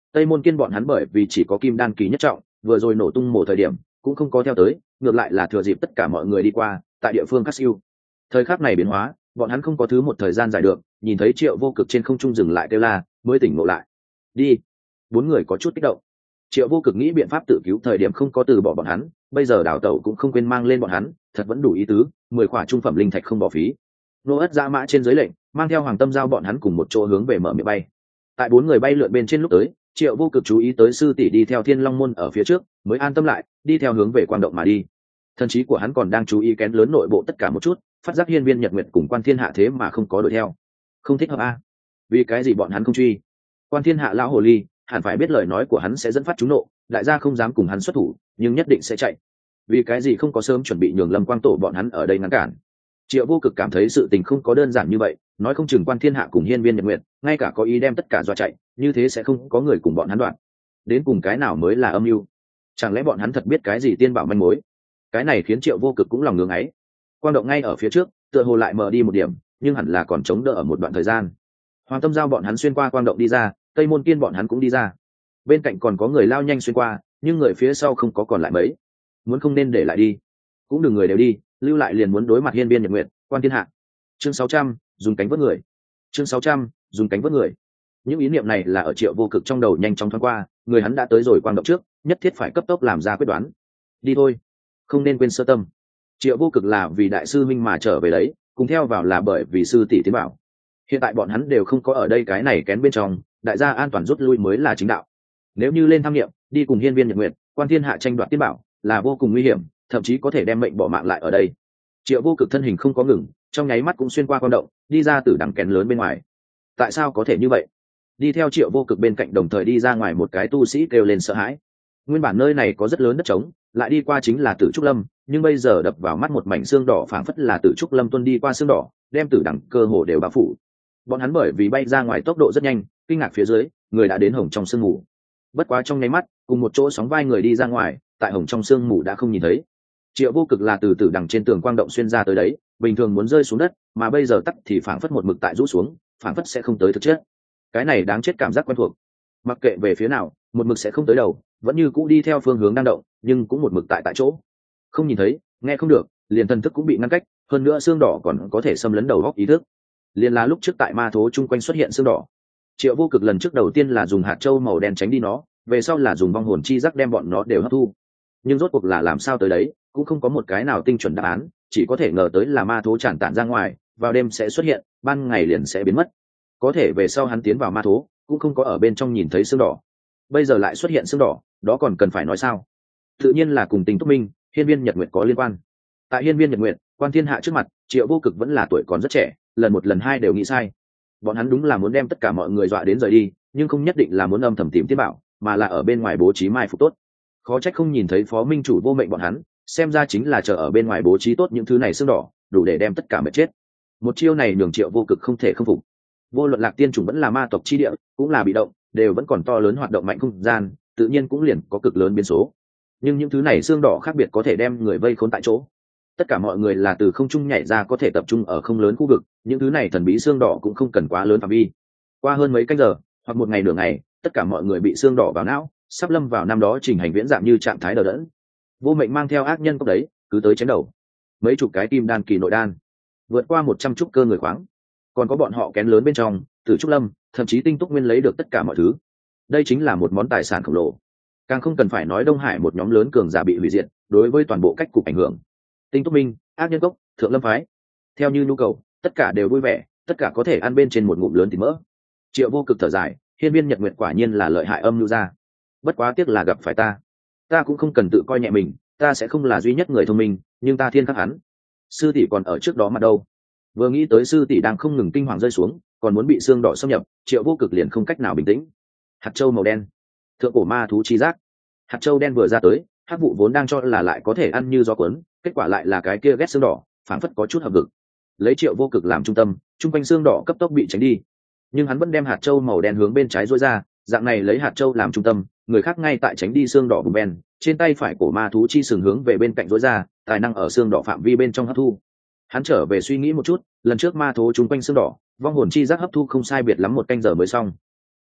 Tây Môn Kiên bọn hắn bởi vì chỉ có kim đan kỳ nhất trọng, vừa rồi nổ tung mổ thời điểm cũng không có theo tới, ngược lại là thừa dịp tất cả mọi người đi qua tại địa phương cắt siêu. Thời khắc này biến hóa, bọn hắn không có thứ một thời gian dài được, nhìn thấy Triệu Vô Cực trên không trung dừng lại kêu la, mới tỉnh ngộ lại. Đi. Bốn người có chút kích động. Triệu Vô Cực nghĩ biện pháp tự cứu thời điểm không có từ bỏ bọn hắn, bây giờ đào tẩu cũng không quên mang lên bọn hắn, thật vẫn đủ ý tứ, mười khỏa trung phẩm linh thạch không bỏ phí. Nô Ất Dã Mã trên dưới lệnh, mang theo Hoàng Tâm Giao bọn hắn cùng một chỗ hướng về mở miệng bay. Tại bốn người bay lượn bên trên lúc tới, Triệu Vô Cực chú ý tới sư tỷ đi theo Thiên Long môn ở phía trước, mới an tâm lại, đi theo hướng về quang động mà đi. Thần trí của hắn còn đang chú ý kén lớn nội bộ tất cả một chút, phát giác Hiên Viên Nhật Nguyệt cùng Quan Thiên Hạ thế mà không có đuổi theo. Không thích hợp a? Vì cái gì bọn hắn không truy? Quan Thiên Hạ lão hồ ly, hẳn phải biết lời nói của hắn sẽ dẫn phát chúng nộ, đại gia không dám cùng hắn xuất thủ, nhưng nhất định sẽ chạy. Vì cái gì không có sớm chuẩn bị nhường Lâm Quang Tổ bọn hắn ở đây ngăn cản? Triệu Vô Cực cảm thấy sự tình không có đơn giản như vậy, nói không chừng Quan Thiên Hạ cùng Hiên Viên Nhật Nguyệt, ngay cả có ý đem tất cả dọa chạy, như thế sẽ không có người cùng bọn hắn đoạn. Đến cùng cái nào mới là âm mưu? Chẳng lẽ bọn hắn thật biết cái gì tiên bảo manh mối? Cái này khiến Triệu Vô Cực cũng lòng ngưỡng ấy. Quang động ngay ở phía trước, tựa hồ lại mờ đi một điểm, nhưng hẳn là còn chống đỡ ở một đoạn thời gian. Hoàng Tâm Giao bọn hắn xuyên qua quang động đi ra, Tây Môn Kiên bọn hắn cũng đi ra. Bên cạnh còn có người lao nhanh xuyên qua, nhưng người phía sau không có còn lại mấy. Muốn không nên để lại đi, cũng đừng người đều đi, lưu lại liền muốn đối mặt Hiên Viên Nhật Nguyệt, Quan Thiên Hạ. Chương sáu trăm, dùng cánh vớt người. Chương sáu trăm, dùng cánh vớt người. Những ý niệm này là ở Triệu Vô Cực trong đầu nhanh chóng thoáng qua, người hắn đã tới rồi quang động trước, nhất thiết phải cấp tốc làm ra quyết đoán. Đi thôi, không nên quên sơ tâm. Triệu Vô Cực là vì đại sư minh mà trở về đấy, cùng theo vào là bởi vì sư tỷ tiến bảo. Hiện tại bọn hắn đều không có ở đây cái này kén bên trong, đại gia an toàn rút lui mới là chính đạo. Nếu như lên tham nghiệm, đi cùng Hiên Viên Nhật Nguyệt, Quan Thiên Hạ tranh đoạt tiên bảo, là vô cùng nguy hiểm, thậm chí có thể đem mệnh bỏ mạng lại ở đây. Triệu Vô Cực thân hình không có ngừng, trong nháy mắt cũng xuyên qua quang động, đi ra từ đằng kén lớn bên ngoài. Tại sao có thể như vậy? Đi theo Triệu Vô Cực bên cạnh đồng thời đi ra ngoài một cái tu sĩ kêu lên sợ hãi. Nguyên bản nơi này có rất lớn đất trống, lại đi qua chính là Tử Trúc Lâm, nhưng bây giờ đập vào mắt một mảnh xương đỏ phảng phất là Tử Trúc Lâm tuôn đi qua xương đỏ, đem tử đẳng cơ hồ đều bao phủ. Bọn hắn bởi vì bay ra ngoài tốc độ rất nhanh, kinh ngạc phía dưới, người đã đến hồng trong sương mù. Bất quá trong nháy mắt, cùng một chỗ sóng vai người đi ra ngoài, tại hồng trong sương mù đã không nhìn thấy. Triệu Vô Cực là từ tử đằng trên tường quang động xuyên ra tới đấy, bình thường muốn rơi xuống đất, mà bây giờ tắc thì phảng phất một mực tại rũ xuống, phảng phất sẽ không tới thực chất. Cái này đáng chết cảm giác quen thuộc. Mặc kệ về phía nào, một mực sẽ không tới đầu, vẫn như cũ đi theo phương hướng đang động, nhưng cũng một mực tại tại chỗ. Không nhìn thấy, nghe không được, liền thần thức cũng bị ngăn cách, hơn nữa xương đỏ còn có thể xâm lấn đầu góc ý thức. Liền là lúc trước tại ma thố chung quanh xuất hiện xương đỏ. Triệu Vô Cực lần trước đầu tiên là dùng hạt châu màu đen tránh đi nó, về sau là dùng vong hồn chi giác đem bọn nó đều hấp thu. Nhưng rốt cuộc là làm sao tới đấy, cũng không có một cái nào tinh chuẩn đáp án, chỉ có thể ngờ tới là ma thố tràn tản ra ngoài, vào đêm sẽ xuất hiện, ban ngày liền sẽ biến mất. Có thể về sau hắn tiến vào ma thố, cũng không có ở bên trong nhìn thấy xương đỏ. Bây giờ lại xuất hiện xương đỏ, đó còn cần phải nói sao? Tự nhiên là cùng Tình Túc Minh, Hiên Viên Nhật Nguyệt có liên quan. Tại Hiên Viên Nhật Nguyệt, Quan Thiên Hạ trước mặt, Triệu Vô Cực vẫn là tuổi còn rất trẻ, lần một lần hai đều nghĩ sai. Bọn hắn đúng là muốn đem tất cả mọi người dọa đến rời đi, nhưng không nhất định là muốn âm thầm tìm tiên bảo, mà là ở bên ngoài bố trí mai phục tốt. Khó trách không nhìn thấy Phó Minh Chủ vô mệnh bọn hắn, xem ra chính là chờ ở bên ngoài bố trí tốt những thứ này xương đỏ, đủ để đem tất cả mệt chết. Một chiêu này nhường Triệu Vô Cực không thể không phục. Vô luận Lạc Tiên Chủng vẫn là ma tộc chi địa, cũng là bị động, đều vẫn còn to lớn hoạt động mạnh không gian, tự nhiên cũng liền có cực lớn biến số. Nhưng những thứ này xương đỏ khác biệt có thể đem người vây khốn tại chỗ. Tất cả mọi người là từ không trung nhảy ra có thể tập trung ở không lớn khu vực, những thứ này thần bí xương đỏ cũng không cần quá lớn phạm vi. Qua hơn mấy canh giờ, hoặc một ngày nửa ngày, tất cả mọi người bị xương đỏ vào não, sắp lâm vào năm đó trình hành viễn dạng như trạng thái đờ đẫn. Vô mệnh mang theo ác nhân cốc đấy, cứ tới chém đầu. Mấy chục cái kim đan kỳ nội đan, vượt qua một trăm trúc cơ người khoáng, còn có bọn họ kén lớn bên trong, Tử Trúc Lâm, thậm chí Tinh Túc Nguyên lấy được tất cả mọi thứ. Đây chính là một món tài sản khổng lồ. Càng không cần phải nói Đông Hải một nhóm lớn cường giả bị hủy diệt, đối với toàn bộ cách cục ảnh hưởng. Tinh Túc Minh, ác nhân cốc, Thượng Lâm phái, theo như nhu cầu, tất cả đều vui vẻ, tất cả có thể ăn bên trên một ngụm lớn thịt mỡ. Triệu Vô Cực thở dài, Hiên Viên Nhật Nguyệt quả nhiên là lợi hại âm lưu ra. Bất quá tiếc là gặp phải ta. Ta cũng không cần tự coi nhẹ mình, ta sẽ không là duy nhất người thông minh, nhưng ta thiên khắc hắn. Sư tỷ còn ở trước đó mà đâu. Vừa nghĩ tới sư tỷ đang không ngừng kinh hoàng rơi xuống, còn muốn bị xương đỏ xâm nhập, Triệu Vô Cực liền không cách nào bình tĩnh. Hạt châu màu đen, thượng cổ ma thú chi giác. Hạt châu đen vừa ra tới, hắc vụ vốn đang cho là lại có thể ăn như gió cuốn, kết quả lại là cái kia ghét xương đỏ, phảng phất có chút hợp vực. Lấy Triệu Vô Cực làm trung tâm, trung quanh xương đỏ cấp tốc bị tránh đi, nhưng hắn vẫn đem hạt châu màu đen hướng bên trái duỗi ra, dạng này lấy hạt châu làm trung tâm, người khác ngay tại tránh đi xương đỏ vùng ven, trên tay phải cổ ma thú chi sừng hướng về bên cạnh duỗi ra, tài năng ở xương đỏ phạm vi bên trong hấp thu. Hắn trở về suy nghĩ một chút, lần trước ma thú trung quanh xương đỏ, vong hồn chi giác hấp thu không sai biệt lắm một canh giờ mới xong.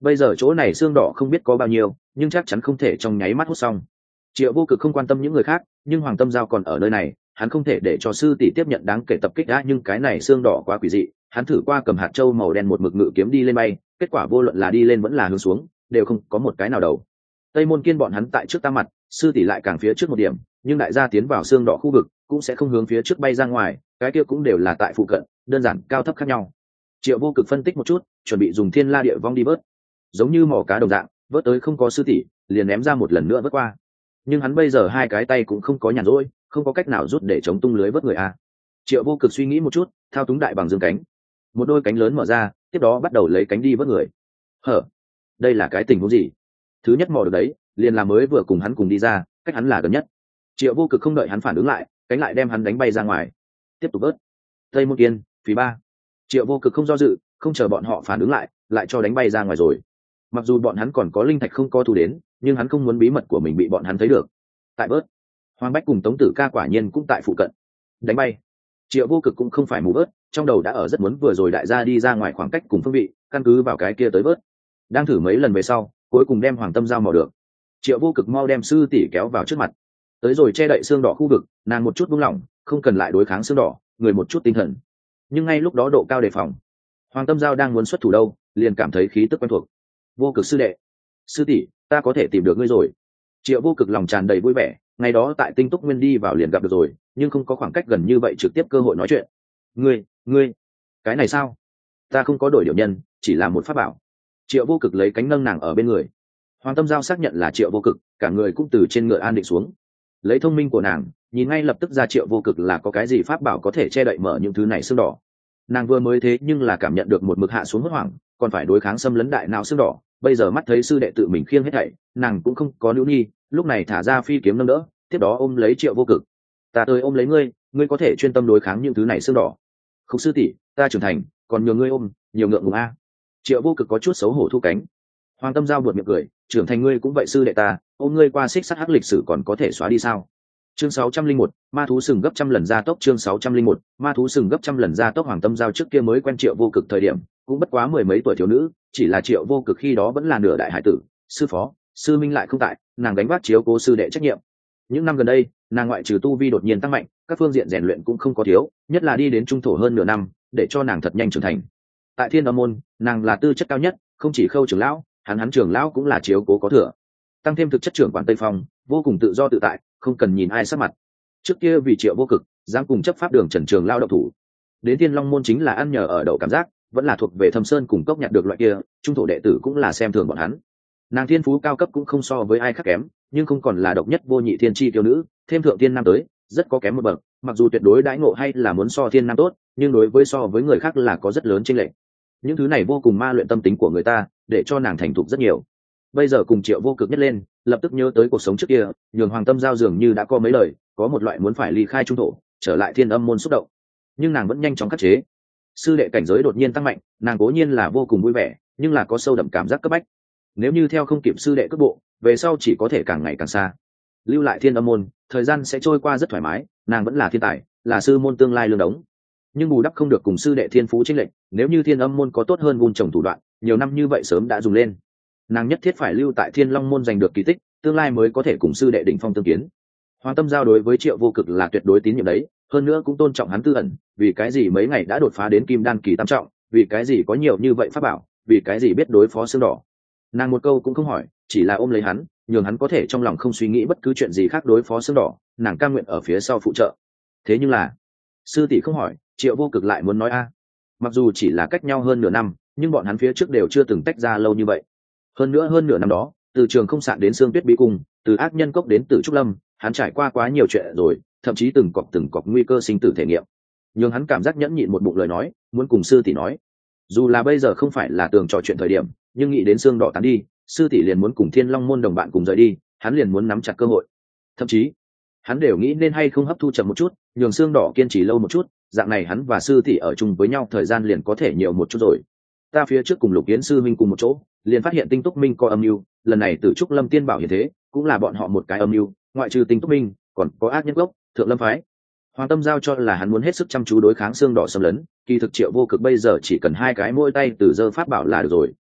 bây giờ chỗ này xương đỏ không biết có bao nhiêu, nhưng chắc chắn không thể trong nháy mắt hút xong. Triệu Vô Cực không quan tâm những người khác, nhưng Hoàng Tâm Giao còn ở nơi này, hắn không thể để cho sư tỷ tiếp nhận đáng kể tập kích đã, nhưng cái này xương đỏ quá quỷ dị, hắn thử qua cầm hạt châu màu đen một mực ngự kiếm đi lên bay, kết quả vô luận là đi lên vẫn là hướng xuống, đều không có một cái nào đầu. Tây Môn Kiên bọn hắn tại trước ta mặt, sư tỷ lại càng phía trước một điểm, nhưng đại gia tiến vào xương đỏ khu vực, cũng sẽ không hướng phía trước bay ra ngoài, cái kia cũng đều là tại phụ cận, đơn giản cao thấp khác nhau. Triệu Vô Cực phân tích một chút, chuẩn bị dùng Thiên La Địa Vong đi vớt, giống như mỏ cá đồng dạng, vớt tới không có sư tỷ, liền ném ra một lần nữa vớt qua. Nhưng hắn bây giờ hai cái tay cũng không có nhàn rỗi, không có cách nào rút để chống tung lưới vớt người a. Triệu Vô Cực suy nghĩ một chút, thao túng đại bằng dương cánh, một đôi cánh lớn mở ra, tiếp đó bắt đầu lấy cánh đi vớt người. Hở, đây là cái tình huống gì? Thứ nhất mò được đấy, liền là mới vừa cùng hắn cùng đi ra, cách hắn là gần nhất. Triệu Vô Cực không đợi hắn phản ứng lại, cánh lại đem hắn đánh bay ra ngoài. Tiếp tục vớt. Tây Môn Kiên, phí ba. Triệu Vô Cực không do dự, không chờ bọn họ phản ứng lại, lại cho đánh bay ra ngoài rồi. Mặc dù bọn hắn còn có linh thạch không có thu đến, nhưng hắn không muốn bí mật của mình bị bọn hắn thấy được. Tại bớt, Hoàng Bách cùng Tống Tử Ca quả nhiên cũng tại phụ cận. Đánh bay. Triệu Vô Cực cũng không phải mù bớt, trong đầu đã ở rất muốn vừa rồi đại gia đi ra ngoài khoảng cách cùng phương vị, căn cứ vào cái kia tới bớt. Đang thử mấy lần về sau, cuối cùng đem Hoàng Tâm Giao mò được. Triệu Vô Cực mau đem sư tỷ kéo vào trước mặt. Tới rồi che đậy xương đỏ khu vực, nàng một chút buông lỏng, không cần lại đối kháng xương đỏ, người một chút tinh thần. Nhưng ngay lúc đó độ cao đề phòng, Hoàng Tâm Giao đang muốn xuất thủ đâu, liền cảm thấy khí tức quen thuộc. Vô Cực sư đệ, sư tỷ, ta có thể tìm được ngươi rồi. Triệu Vô Cực lòng tràn đầy vui vẻ, ngày đó tại Tinh Túc Nguyên đi vào liền gặp được rồi, nhưng không có khoảng cách gần như vậy trực tiếp cơ hội nói chuyện. Ngươi, ngươi, cái này sao? Ta không có đổi điều nhân, chỉ là một pháp bảo. Triệu Vô Cực lấy cánh nâng nàng ở bên người. Hoàng Tâm Giao xác nhận là Triệu Vô Cực, cả người cũng từ trên ngựa an định xuống. Lấy thông minh của nàng, nhìn ngay lập tức ra Triệu Vô Cực là có cái gì pháp bảo có thể che đậy mở những thứ này xương đỏ. Nàng vừa mới thế nhưng là cảm nhận được một mực hạ xuống hốt hoảng, còn phải đối kháng xâm lấn đại não xương đỏ, bây giờ mắt thấy sư đệ tự mình khiêng hết thảy, nàng cũng không có nữ nhi, lúc này thả ra phi kiếm nâng đỡ, tiếp đó ôm lấy Triệu Vô Cực. Ta tới ôm lấy ngươi, ngươi có thể chuyên tâm đối kháng những thứ này xương đỏ. Khúc sư tỷ, ta trưởng thành, còn nhờ ngươi ôm, nhiều ngượng ngùng a. Triệu Vô Cực có chút xấu hổ thu cánh. Hoàng Tâm Giao buột miệng cười, trưởng thành ngươi cũng vậy sư đệ ta, ôm ngươi qua xích sắt hắc lịch sử còn có thể xóa đi sao? Chương sáu trăm linh một, ma thú sừng gấp trăm lần gia tốc. Chương sáu trăm linh một, ma thú sừng gấp trăm lần gia tốc. Hoàng Tâm Giao trước kia mới quen Triệu Vô Cực thời điểm, cũng bất quá mười mấy tuổi thiếu nữ, chỉ là Triệu Vô Cực khi đó vẫn là nửa đại hải tử, sư phó, sư minh lại không tại, nàng gánh vác chiếu cố sư đệ trách nhiệm. Những năm gần đây, nàng ngoại trừ tu vi đột nhiên tăng mạnh, các phương diện rèn luyện cũng không có thiếu, nhất là đi đến trung thổ hơn nửa năm, để cho nàng thật nhanh trưởng thành. Tại Thiên Âm môn, nàng là tư chất cao nhất, không chỉ Khâu trưởng lão, hắn hắn trưởng lão cũng là chiếu cố có thừa. Tăng thêm thực chất trưởng quản Tây Phong, vô cùng tự do tự tại, không cần nhìn ai sát mặt. Trước kia vì Triệu Vô Cực, dám cùng chấp pháp đường Trần Trường lao động thủ. Đến Thiên Long môn chính là ăn nhờ ở đậu cảm giác, vẫn là thuộc về Thâm Sơn cùng cốc nhặt được loại kia, trung thổ đệ tử cũng là xem thường bọn hắn. Nàng thiên phú cao cấp cũng không so với ai khác kém, nhưng không còn là độc nhất vô nhị thiên chi tiêu nữ, thêm thượng thiên nam tới, rất có kém một bậc, mặc dù tuyệt đối đãi ngộ hay là muốn so thiên nam tốt, nhưng đối với so với người khác là có rất lớn chênh lệch. Những thứ này vô cùng ma luyện tâm tính của người ta, để cho nàng thành thục rất nhiều. Bây giờ cùng Triệu Vô Cực nhất lên, lập tức nhớ tới cuộc sống trước kia, nhường Hoàng Tâm Giao dường như đã có mấy lời, có một loại muốn phải ly khai trung thổ, trở lại Thiên Âm môn xúc động. Nhưng nàng vẫn nhanh chóng khắc chế. Sư đệ cảnh giới đột nhiên tăng mạnh, nàng cố nhiên là vô cùng vui vẻ, nhưng là có sâu đậm cảm giác cấp bách. Nếu như theo không kịp sư đệ cước bộ, về sau chỉ có thể càng ngày càng xa. Lưu lại Thiên Âm môn, thời gian sẽ trôi qua rất thoải mái, nàng vẫn là thiên tài, là sư môn tương lai lương đống. Nhưng bù đắp không được cùng sư đệ thiên phú chênh lệch, nếu như Thiên Âm môn có tốt hơn vun trồng thủ đoạn, nhiều năm như vậy sớm đã dùng lên. Nàng nhất thiết phải lưu tại Thiên Long môn giành được kỳ tích, tương lai mới có thể cùng sư đệ đỉnh phong tương kiến. Hoàng Tâm Giao đối với Triệu Vô Cực là tuyệt đối tín nhiệm đấy, hơn nữa cũng tôn trọng hắn tư ẩn, vì cái gì mấy ngày đã đột phá đến kim đan kỳ tam trọng, vì cái gì có nhiều như vậy pháp bảo, vì cái gì biết đối phó xương đỏ. Nàng một câu cũng không hỏi, chỉ là ôm lấy hắn, nhường hắn có thể trong lòng không suy nghĩ bất cứ chuyện gì khác đối phó xương đỏ, nàng cam nguyện ở phía sau phụ trợ. Thế nhưng là, sư tỷ không hỏi, Triệu Vô Cực lại muốn nói a. Mặc dù chỉ là cách nhau hơn nửa năm, nhưng bọn hắn phía trước đều chưa từng tách ra lâu như vậy. Hơn nữa hơn nửa năm đó, từ Trường Không Sạn đến Sương Tuyết Bí Cung, từ Ác Nhân Cốc đến Tử Trúc Lâm, hắn trải qua quá nhiều chuyện rồi, thậm chí từng cọc từng cọc nguy cơ sinh tử thể nghiệm. Nhưng hắn cảm giác nhẫn nhịn một bụng lời nói, muốn cùng sư tỷ nói. Dù là bây giờ không phải là tường trò chuyện thời điểm, nhưng nghĩ đến xương đỏ tán đi, sư tỷ liền muốn cùng Thiên Long môn đồng bạn cùng rời đi, hắn liền muốn nắm chặt cơ hội. Thậm chí, hắn đều nghĩ nên hay không hấp thu chậm một chút, nhường xương đỏ kiên trì lâu một chút, dạng này hắn và sư tỷ ở chung với nhau thời gian liền có thể nhiều một chút rồi. Ta phía trước cùng Lục Yến sư minh cùng một chỗ, liền phát hiện Tinh Túc Minh có âm mưu, lần này Tử Trúc Lâm tiên bảo hiện thế, cũng là bọn họ một cái âm mưu, ngoại trừ Tinh Túc Minh, còn có Ác Nhân Cốc, Thượng Lâm phái. Hoàng Tâm Giao cho là hắn muốn hết sức chăm chú đối kháng xương đỏ xâm lấn, kỳ thực Triệu Vô Cực bây giờ chỉ cần hai cái môi tay từ giơ pháp bảo là được rồi.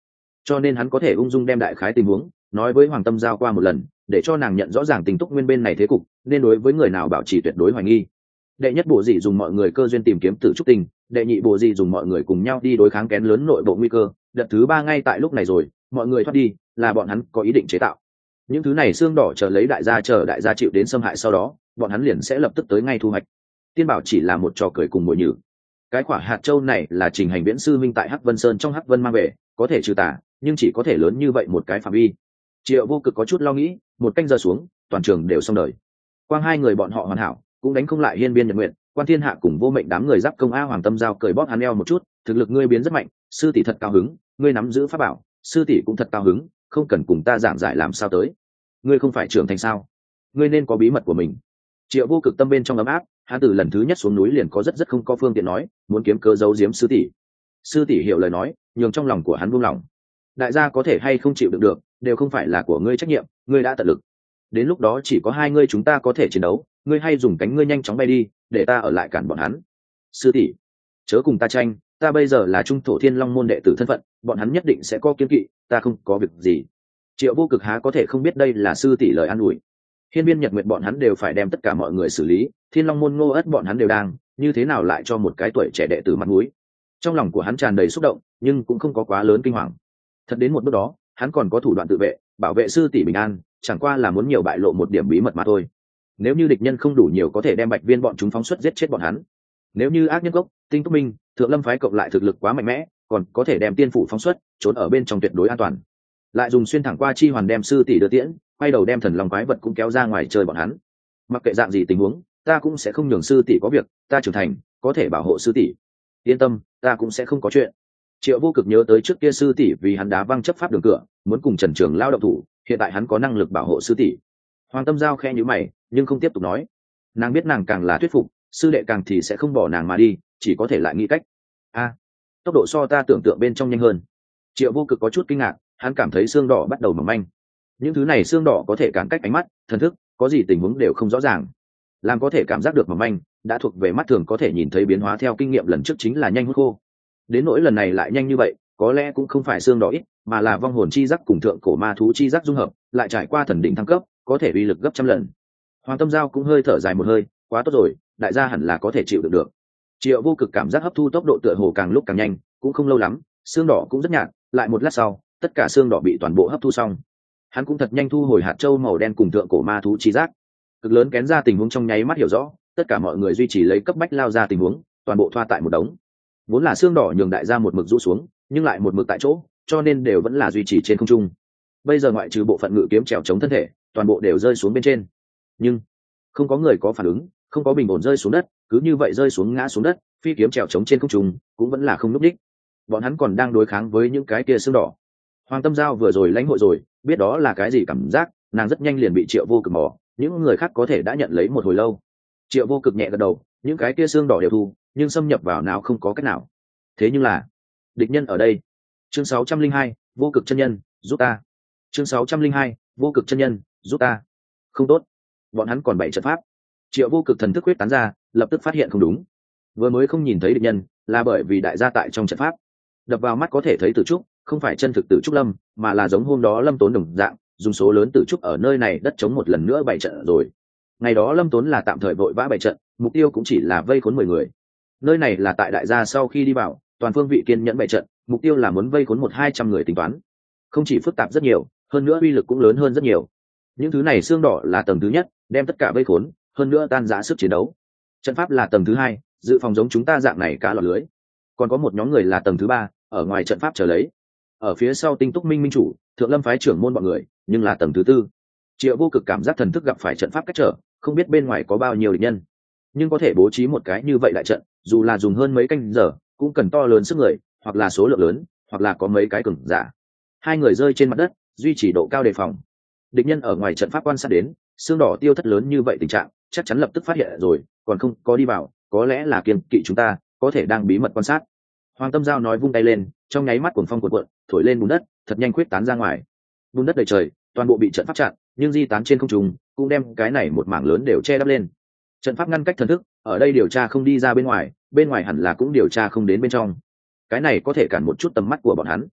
cho nên hắn có thể ung dung đem đại khái tình huống nói với Hoàng Tâm Giao qua một lần, để cho nàng nhận rõ ràng tình túc nguyên bên này thế cục, nên đối với người nào bảo trì tuyệt đối hoài nghi. Đệ nhất bộ dị dùng mọi người cơ duyên tìm kiếm Tử Trúc Tình, đệ nhị bộ dị dùng mọi người cùng nhau đi đối kháng kén lớn nội bộ nguy cơ, đợt thứ ba ngay tại lúc này rồi, mọi người thoát đi, là bọn hắn có ý định chế tạo. Những thứ này xương đỏ chờ lấy đại gia chờ đại gia chịu đến xâm hại, sau đó bọn hắn liền sẽ lập tức tới ngay thu hoạch. Tiên bảo chỉ là một trò cười cùng mồi nhử. Cái quả hạt châu này là Trình Hành Viễn sư minh tại Hắc Vân Sơn trong Hắc Vân mang về, có thể trừ tà, nhưng chỉ có thể lớn như vậy một cái phạm vi. Triệu Vô Cực có chút lo nghĩ, một canh giờ xuống, toàn trường đều xong đời. Quang hai người bọn họ hoàn hảo, cũng đánh không lại Hiên Biên Nhật Nguyện, Quan Thiên Hạ cùng Vô Mệnh đám người giáp công a. Hoàng Tâm Giao cười bóp hắn eo một chút, thực lực ngươi biến rất mạnh, sư tỷ thật cao hứng, ngươi nắm giữ pháp bảo, sư tỷ cũng thật cao hứng, không cần cùng ta giảng giải làm sao tới. Ngươi không phải trưởng thành sao? Ngươi nên có bí mật của mình. Triệu Vô Cực tâm bên trong ấm áp, hắn từ lần thứ nhất xuống núi liền có rất rất không có phương tiện nói, muốn kiếm cớ giấu giếm sư tỷ. Sư tỷ hiểu lời nói, nhường trong lòng của hắn buông lỏng. Đại gia có thể hay không chịu đựng được, đều không phải là của ngươi trách nhiệm, ngươi đã tận lực. Đến lúc đó chỉ có hai ngươi chúng ta có thể chiến đấu, ngươi hay dùng cánh ngươi nhanh chóng bay đi, để ta ở lại cản bọn hắn. Sư tỷ, chớ cùng ta tranh, ta bây giờ là trung thổ Thiên Long môn đệ tử thân phận, bọn hắn nhất định sẽ có kiên kỵ, ta không có việc gì. Triệu Vô Cực há có thể không biết đây là sư tỷ lời an ủi. Hiên Biên Nhật Nguyệt bọn hắn đều phải đem tất cả mọi người xử lý, Thiên Long môn Ngô Ất bọn hắn đều đang, như thế nào lại cho một cái tuổi trẻ đệ tử mặt mũi. Trong lòng của hắn tràn đầy xúc động, nhưng cũng không có quá lớn kinh hoàng. Thật đến một bước đó, hắn còn có thủ đoạn tự vệ, bảo vệ sư tỷ bình an, chẳng qua là muốn nhiều bại lộ một điểm bí mật mà thôi. Nếu như địch nhân không đủ nhiều có thể đem Bạch Viên bọn chúng phóng xuất giết chết bọn hắn. Nếu như ác nhân gốc, Tinh Túc Minh, Thượng Lâm phái cộng lại thực lực quá mạnh mẽ, còn có thể đem tiên phủ phóng xuất, trốn ở bên trong tuyệt đối an toàn. Lại dùng xuyên thẳng qua chi hoàn đem sư tỷ đưa tiễn, quay đầu đem thần long quái vật cũng kéo ra ngoài chơi bọn hắn. Mặc kệ dạng gì tình huống, ta cũng sẽ không nhường sư tỷ có việc, ta trưởng thành, có thể bảo hộ sư tỷ. Yên tâm, ta cũng sẽ không có chuyện. Triệu Vô Cực nhớ tới trước kia sư tỷ vì hắn đá văng chấp pháp đường cửa, muốn cùng Trần Trường lao động thủ, hiện tại hắn có năng lực bảo hộ sư tỷ. Hoàng Tâm Giao khẽ nhíu mày, nhưng không tiếp tục nói. Nàng biết nàng càng là thuyết phục, sư đệ càng thì sẽ không bỏ nàng mà đi, chỉ có thể lại nghĩ cách. A, tốc độ so ta tưởng tượng bên trong nhanh hơn. Triệu Vô Cực có chút kinh ngạc, hắn cảm thấy xương đỏ bắt đầu mỏng manh. Những thứ này xương đỏ có thể cản cách ánh mắt, thần thức, có gì tình huống đều không rõ ràng. Làm có thể cảm giác được mỏng manh, đã thuộc về mắt thường có thể nhìn thấy biến hóa theo kinh nghiệm lần trước chính là nhanh hút khô. Đến nỗi lần này lại nhanh như vậy, có lẽ cũng không phải xương đỏ ít, mà là vong hồn chi giác cùng thượng cổ ma thú chi giác dung hợp, lại trải qua thần đỉnh thăng cấp, có thể uy lực gấp trăm lần. Hoàng Tâm Giao cũng hơi thở dài một hơi, quá tốt rồi, đại gia hẳn là có thể chịu được được. Triệu Vô Cực cảm giác hấp thu tốc độ tựa hồ càng lúc càng nhanh, cũng không lâu lắm, xương đỏ cũng rất nhạt, lại một lát sau, tất cả xương đỏ bị toàn bộ hấp thu xong. Hắn cũng thật nhanh thu hồi hạt châu màu đen cùng thượng cổ ma thú chi giác. Cực lớn kén ra tình huống trong nháy mắt hiểu rõ, tất cả mọi người duy trì lấy cấp bách lao ra tình huống, toàn bộ thoa tại một đống. Vốn là xương đỏ nhường đại gia một mực rũ xuống, nhưng lại một mực tại chỗ, cho nên đều vẫn là duy trì trên không trung. Bây giờ ngoại trừ bộ phận ngự kiếm trèo chống thân thể, toàn bộ đều rơi xuống bên trên. Nhưng không có người có phản ứng, không có bình ổn rơi xuống đất, cứ như vậy rơi xuống ngã xuống đất, phi kiếm trèo chống trên không trung cũng vẫn là không lúc đích. Bọn hắn còn đang đối kháng với những cái kia xương đỏ. Hoàng Tâm Giao vừa rồi lãnh hội rồi, biết đó là cái gì cảm giác, nàng rất nhanh liền bị Triệu Vô Cực mò, những người khác có thể đã nhận lấy một hồi lâu. Triệu Vô Cực nhẹ gật đầu, những cái kia xương đỏ đều thu, nhưng xâm nhập vào nào không có cách nào. Thế nhưng là địch nhân ở đây. Chương sáu trăm linh hai, Vô Cực chân nhân, giúp ta. Chương sáu trăm linh hai, Vô Cực chân nhân, giúp ta. Không tốt, bọn hắn còn bảy trận pháp. Triệu Vô Cực thần thức quyết tán ra, lập tức phát hiện không đúng. Vừa mới không nhìn thấy địch nhân, là bởi vì đại gia tại trong trận pháp. Đập vào mắt có thể thấy Tử Trúc, không phải chân thực Tử Trúc Lâm, mà là giống hôm đó Lâm Tốn đồng dạng, dùng số lớn Tử Trúc ở nơi này đất chống một lần nữa bảy trận rồi. Ngày đó Lâm Tốn là tạm thời vội vã bảy trận, mục tiêu cũng chỉ là vây khốn mười người. Nơi này là tại đại gia sau khi đi vào, toàn phương vị kiên nhẫn bảy trận, mục tiêu là muốn vây khốn một hai trăm người tính toán. Không chỉ phức tạp rất nhiều, hơn nữa uy lực cũng lớn hơn rất nhiều. Những thứ này xương đỏ là tầng thứ nhất, đem tất cả vây khốn, hơn nữa tan rã sức chiến đấu. Trận pháp là tầng thứ hai, dự phòng giống chúng ta dạng này cá lọt lưới. Còn có một nhóm người là tầng thứ ba, ở ngoài trận pháp chờ lấy. Ở phía sau Tinh Túc Minh minh chủ, Thượng Lâm phái trưởng môn bọn người, nhưng là tầng thứ tư. Triệu Vô Cực cảm giác thần thức gặp phải trận pháp cách trở, không biết bên ngoài có bao nhiêu địch nhân, nhưng có thể bố trí một cái như vậy đại trận, dù là dùng hơn mấy canh giờ, cũng cần to lớn sức người, hoặc là số lượng lớn, hoặc là có mấy cái cường giả. Hai người rơi trên mặt đất, duy trì độ cao đề phòng. Địch nhân ở ngoài trận pháp quan sát đến, xương đỏ tiêu thất lớn như vậy tình trạng, chắc chắn lập tức phát hiện rồi, còn không có đi vào, có lẽ là kiêng kỵ chúng ta, có thể đang bí mật quan sát. Hoàng Tâm Giao nói vung tay lên, trong nháy mắt cuồng phong cuộn cuộn, thổi lên bùn đất, thật nhanh khuyết tán ra ngoài. Bùn đất đầy trời, toàn bộ bị trận pháp chặn, nhưng di tán trên không trung, cũng đem cái này một mảng lớn đều che đắp lên. Trận pháp ngăn cách thần thức, ở đây điều tra không đi ra bên ngoài, bên ngoài hẳn là cũng điều tra không đến bên trong. Cái này có thể cản một chút tầm mắt của bọn hắn.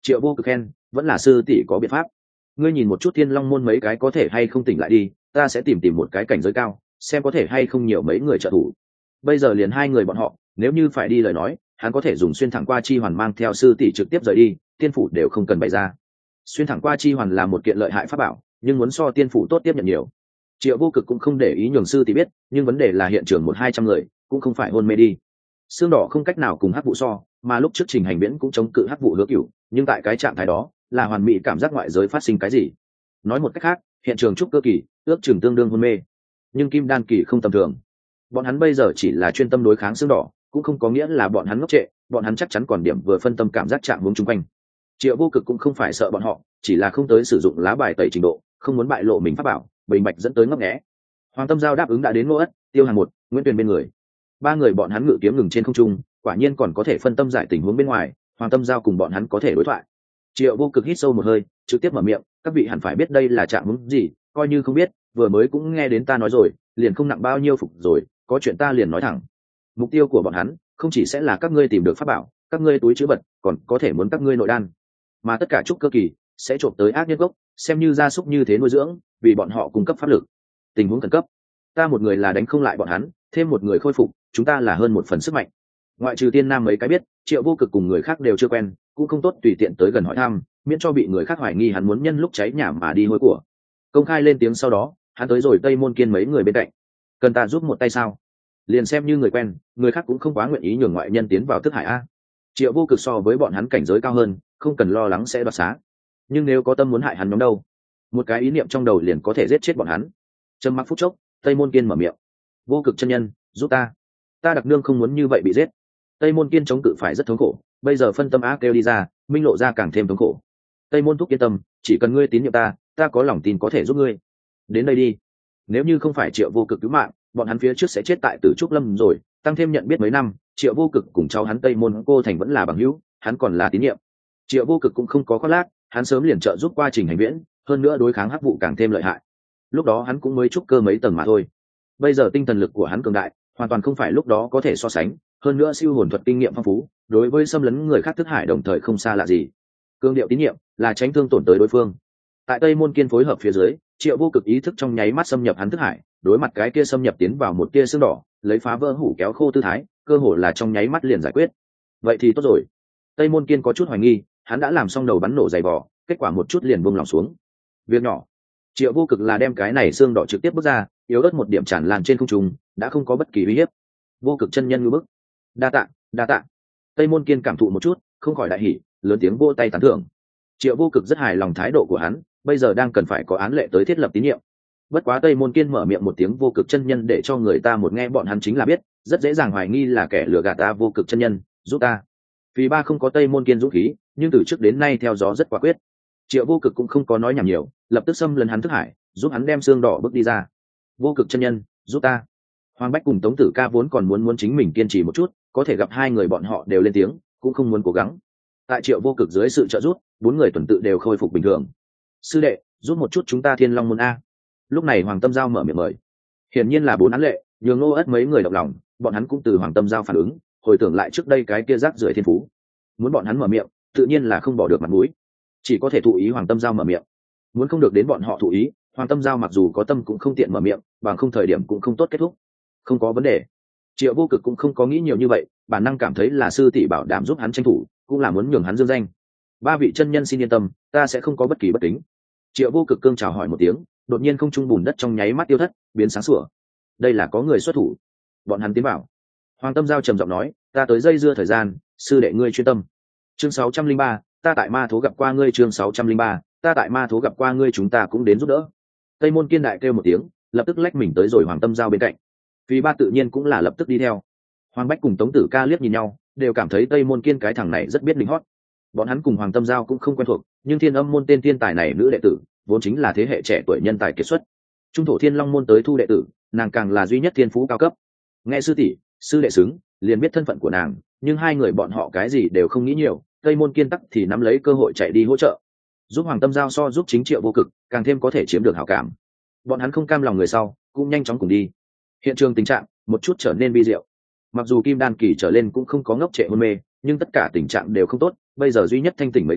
Triệu Vô Cực khen, vẫn là sư tỷ có biện pháp. Ngươi nhìn một chút Thiên Long môn mấy cái có thể hay không tỉnh lại đi, ta sẽ tìm tìm một cái cảnh giới cao, xem có thể hay không nhiều mấy người trợ thủ. Bây giờ liền hai người bọn họ, nếu như phải đi lời nói, hắn có thể dùng xuyên thẳng qua chi hoàn mang theo sư tỷ trực tiếp rời đi, tiên phủ đều không cần bày ra. Xuyên thẳng qua chi hoàn là một kiện lợi hại pháp bảo, nhưng muốn so tiên phủ tốt tiếp nhận nhiều. Triệu Vô Cực cũng không để ý nhường sư tỷ biết, nhưng vấn đề là hiện trường một hai trăm người, cũng không phải hôn mê đi. Xương đỏ không cách nào cùng hắc vụ so, mà lúc trước Trình Hành Viễn cũng chống cự hắc vụ hứa cửu, nhưng tại cái trạng thái đó, là hoàn mỹ cảm giác ngoại giới phát sinh cái gì. Nói một cách khác, hiện trường trúc cơ kỳ, ước chừng tương đương hôn mê. Nhưng kim đan kỳ không tầm thường. Bọn hắn bây giờ chỉ là chuyên tâm đối kháng xương đỏ, cũng không có nghĩa là bọn hắn ngốc trệ, bọn hắn chắc chắn còn điểm vừa phân tâm cảm giác chạm hướng chung quanh. Triệu Vô Cực cũng không phải sợ bọn họ, chỉ là không tới sử dụng lá bài tẩy trình độ, không muốn bại lộ mình pháp bảo, bình bạch dẫn tới ngấp nghé. Hoàng Tâm Giao đáp ứng đã đến Ngô Ất, Tiêu Hàng một, Nguyễn Tuyền bên người. Ba người bọn hắn ngự kiếm ngừng trên không trung, quả nhiên còn có thể phân tâm giải tình huống bên ngoài, Hoàng Tâm Giao cùng bọn hắn có thể đối thoại. Triệu Vô Cực hít sâu một hơi, trực tiếp mở miệng, các vị hẳn phải biết đây là trạng huống gì, coi như không biết, vừa mới cũng nghe đến ta nói rồi, liền không nặng bao nhiêu phục rồi, có chuyện ta liền nói thẳng. Mục tiêu của bọn hắn không chỉ sẽ là các ngươi tìm được pháp bảo, các ngươi túi trữ vật, còn có thể muốn các ngươi nội đan, mà tất cả trúc cơ kỳ sẽ trộm tới ác nhân gốc, xem như gia súc như thế nuôi dưỡng, vì bọn họ cung cấp pháp lực. Tình huống khẩn cấp, ta một người là đánh không lại bọn hắn, thêm một người khôi phục, chúng ta là hơn một phần sức mạnh. Ngoại trừ Tiên Nam mấy cái biết, Triệu Vô Cực cùng người khác đều chưa quen, cũng không tốt tùy tiện tới gần hỏi thăm, miễn cho bị người khác hoài nghi hắn muốn nhân lúc cháy nhà mà đi hôi của. Công khai lên tiếng sau đó, hắn tới rồi Tây Môn Kiên mấy người bên cạnh. Cần ta giúp một tay sao? Liền xem như người quen, người khác cũng không quá nguyện ý nhường ngoại nhân tiến vào thức hải a. Triệu Vô Cực so với bọn hắn cảnh giới cao hơn, không cần lo lắng sẽ đoạt xá. Nhưng nếu có tâm muốn hại hắn nhóm đâu, một cái ý niệm trong đầu liền có thể giết chết bọn hắn. Trầm mặc phút chốc, Tây Môn Kiên mở miệng: Vô Cực chân nhân, giúp ta, ta đặc nương không muốn như vậy bị giết. Tây Môn Kiên chống cự phải rất thống khổ, bây giờ phân tâm á kêu đi ra, minh lộ ra càng thêm thống khổ. Tây Môn thúc yên tâm, chỉ cần ngươi tín nhiệm ta, ta có lòng tin có thể giúp ngươi. Đến đây đi. Nếu như không phải Triệu Vô Cực cứu mạng, bọn hắn phía trước sẽ chết tại Tử Trúc Lâm rồi. Tăng thêm nhận biết mấy năm, Triệu Vô Cực cùng cháu hắn Tây Môn Cô Thành vẫn là bằng hữu, hắn còn là tín nhiệm. Triệu Vô Cực cũng không có khoác lác, hắn sớm liền trợ giúp qua Trình Hành Viễn, hơn nữa đối kháng hắc vụ càng thêm lợi hại. Lúc đó hắn cũng mới trúc cơ mấy tầng mà thôi. Bây giờ tinh thần lực của hắn cường đại, hoàn toàn không phải lúc đó có thể so sánh, hơn nữa siêu hồn thuật kinh nghiệm phong phú, đối với xâm lấn người khác thức hải đồng thời không xa lạ gì. Cương điệu tín nhiệm là tránh thương tổn tới đối phương. Tại Tây Môn Kiên phối hợp phía dưới, Triệu Vô Cực ý thức trong nháy mắt xâm nhập hắn thức hải, đối mặt cái kia xâm nhập tiến vào một tia xương đỏ, lấy phá vỡ hủ kéo khô tư thái, cơ hồ là trong nháy mắt liền giải quyết. Vậy thì tốt rồi. Tây Môn Kiên có chút hoài nghi, hắn đã làm xong đầu bắn nổ dày vỏ, kết quả một chút liền buông lòng xuống. Việc nhỏ. Triệu Vô Cực là đem cái này xương đỏ trực tiếp bước ra, yếu ớt một điểm tràn lan trên không trung, đã không có bất kỳ uy hiếp. Vô Cực chân nhân ngư bức. Đa tạ, đa tạ. Tây Môn Kiên cảm thụ một chút, không khỏi đại hỉ, lớn tiếng vỗ tay tán thưởng. Triệu Vô Cực rất hài lòng thái độ của hắn, bây giờ đang cần phải có án lệ tới thiết lập tín nhiệm. Bất quá Tây Môn Kiên mở miệng một tiếng Vô Cực chân nhân để cho người ta một nghe bọn hắn chính là biết, rất dễ dàng hoài nghi là kẻ lừa gạt ta. Vô Cực chân nhân, giúp ta. Vì ba không có Tây Môn Kiên dũng khí, nhưng từ trước đến nay theo gió rất quả quyết. Triệu Vô Cực cũng không có nói nhảm nhiều, lập tức xâm lấn hắn thức hải, giúp hắn đem xương đỏ bước đi ra. Vô Cực chân nhân, giúp ta. Hoàng Bách cùng Tống Tử Ca vốn còn muốn muốn chính mình kiên trì một chút, có thể gặp hai người bọn họ đều lên tiếng, cũng không muốn cố gắng. Tại Triệu Vô Cực dưới sự trợ giúp, bốn người tuần tự đều khôi phục bình thường. Sư đệ, giúp một chút chúng ta Thiên Long môn a. Lúc này Hoàng Tâm Giao mở miệng mời. Hiển nhiên là bốn án lệ, nhường Ngô Ất mấy người động lòng, bọn hắn cũng từ Hoàng Tâm Giao phản ứng, hồi tưởng lại trước đây cái kia rác rưởi thiên phú. Muốn bọn hắn mở miệng, tự nhiên là không bỏ được mặt mũi, chỉ có thể thụ ý Hoàng Tâm Giao mở miệng. Muốn không được đến bọn họ thụ ý, Hoàng Tâm Giao mặc dù có tâm cũng không tiện mở miệng, bằng không thời điểm cũng không tốt kết thúc. Không có vấn đề. Triệu Vô Cực cũng không có nghĩ nhiều như vậy, bản năng cảm thấy là sư tỷ bảo đảm giúp hắn tranh thủ, cũng là muốn nhường hắn dương danh. Ba vị chân nhân xin yên tâm, ta sẽ không có bất kỳ bất kính. Triệu Vô Cực cương chào hỏi một tiếng, đột nhiên không trung bùn đất trong nháy mắt tiêu thất, biến sáng sủa. Đây là có người xuất thủ. Bọn hắn tiến vào. Hoàng Tâm Giao trầm giọng nói, ta tới dây dưa thời gian, sư đệ ngươi chuyên tâm. Chương sáu trăm linh ba, ta tại ma thố gặp qua ngươi. Chương sáu trăm linh ba, ta tại ma thố gặp qua ngươi. Chúng ta cũng đến giúp đỡ. Tây Môn Kiên đại kêu một tiếng, lập tức lách mình tới rồi Hoàng Tâm Giao bên cạnh. Vì ba tự nhiên cũng là lập tức đi theo. Hoàng Bách cùng Tống Tử Ca liếc nhìn nhau, đều cảm thấy Tây Môn Kiên cái thằng này rất biết lính hót. Bọn hắn cùng Hoàng Tâm Giao cũng không quen thuộc, nhưng Thiên Âm môn tên thiên tài này nữ đệ tử, vốn chính là thế hệ trẻ tuổi nhân tài kiệt xuất. Trung thổ Thiên Long môn tới thu đệ tử, nàng càng là duy nhất thiên phú cao cấp. Nghe sư tỷ, sư đệ xứng, liền biết thân phận của nàng, nhưng hai người bọn họ cái gì đều không nghĩ nhiều, Tây Môn Kiên tắc thì nắm lấy cơ hội chạy đi hỗ trợ, giúp Hoàng Tâm Giao so giúp chính Triệu Vô Cực, càng thêm có thể chiếm được hảo cảm. Bọn hắn không cam lòng người sau, cũng nhanh chóng cùng đi. Hiện trường tình trạng một chút trở nên bi diệu. Mặc dù kim đan kỳ trở lên cũng không có ngốc trệ hôn mê, nhưng tất cả tình trạng đều không tốt, bây giờ duy nhất thanh tỉnh mấy cái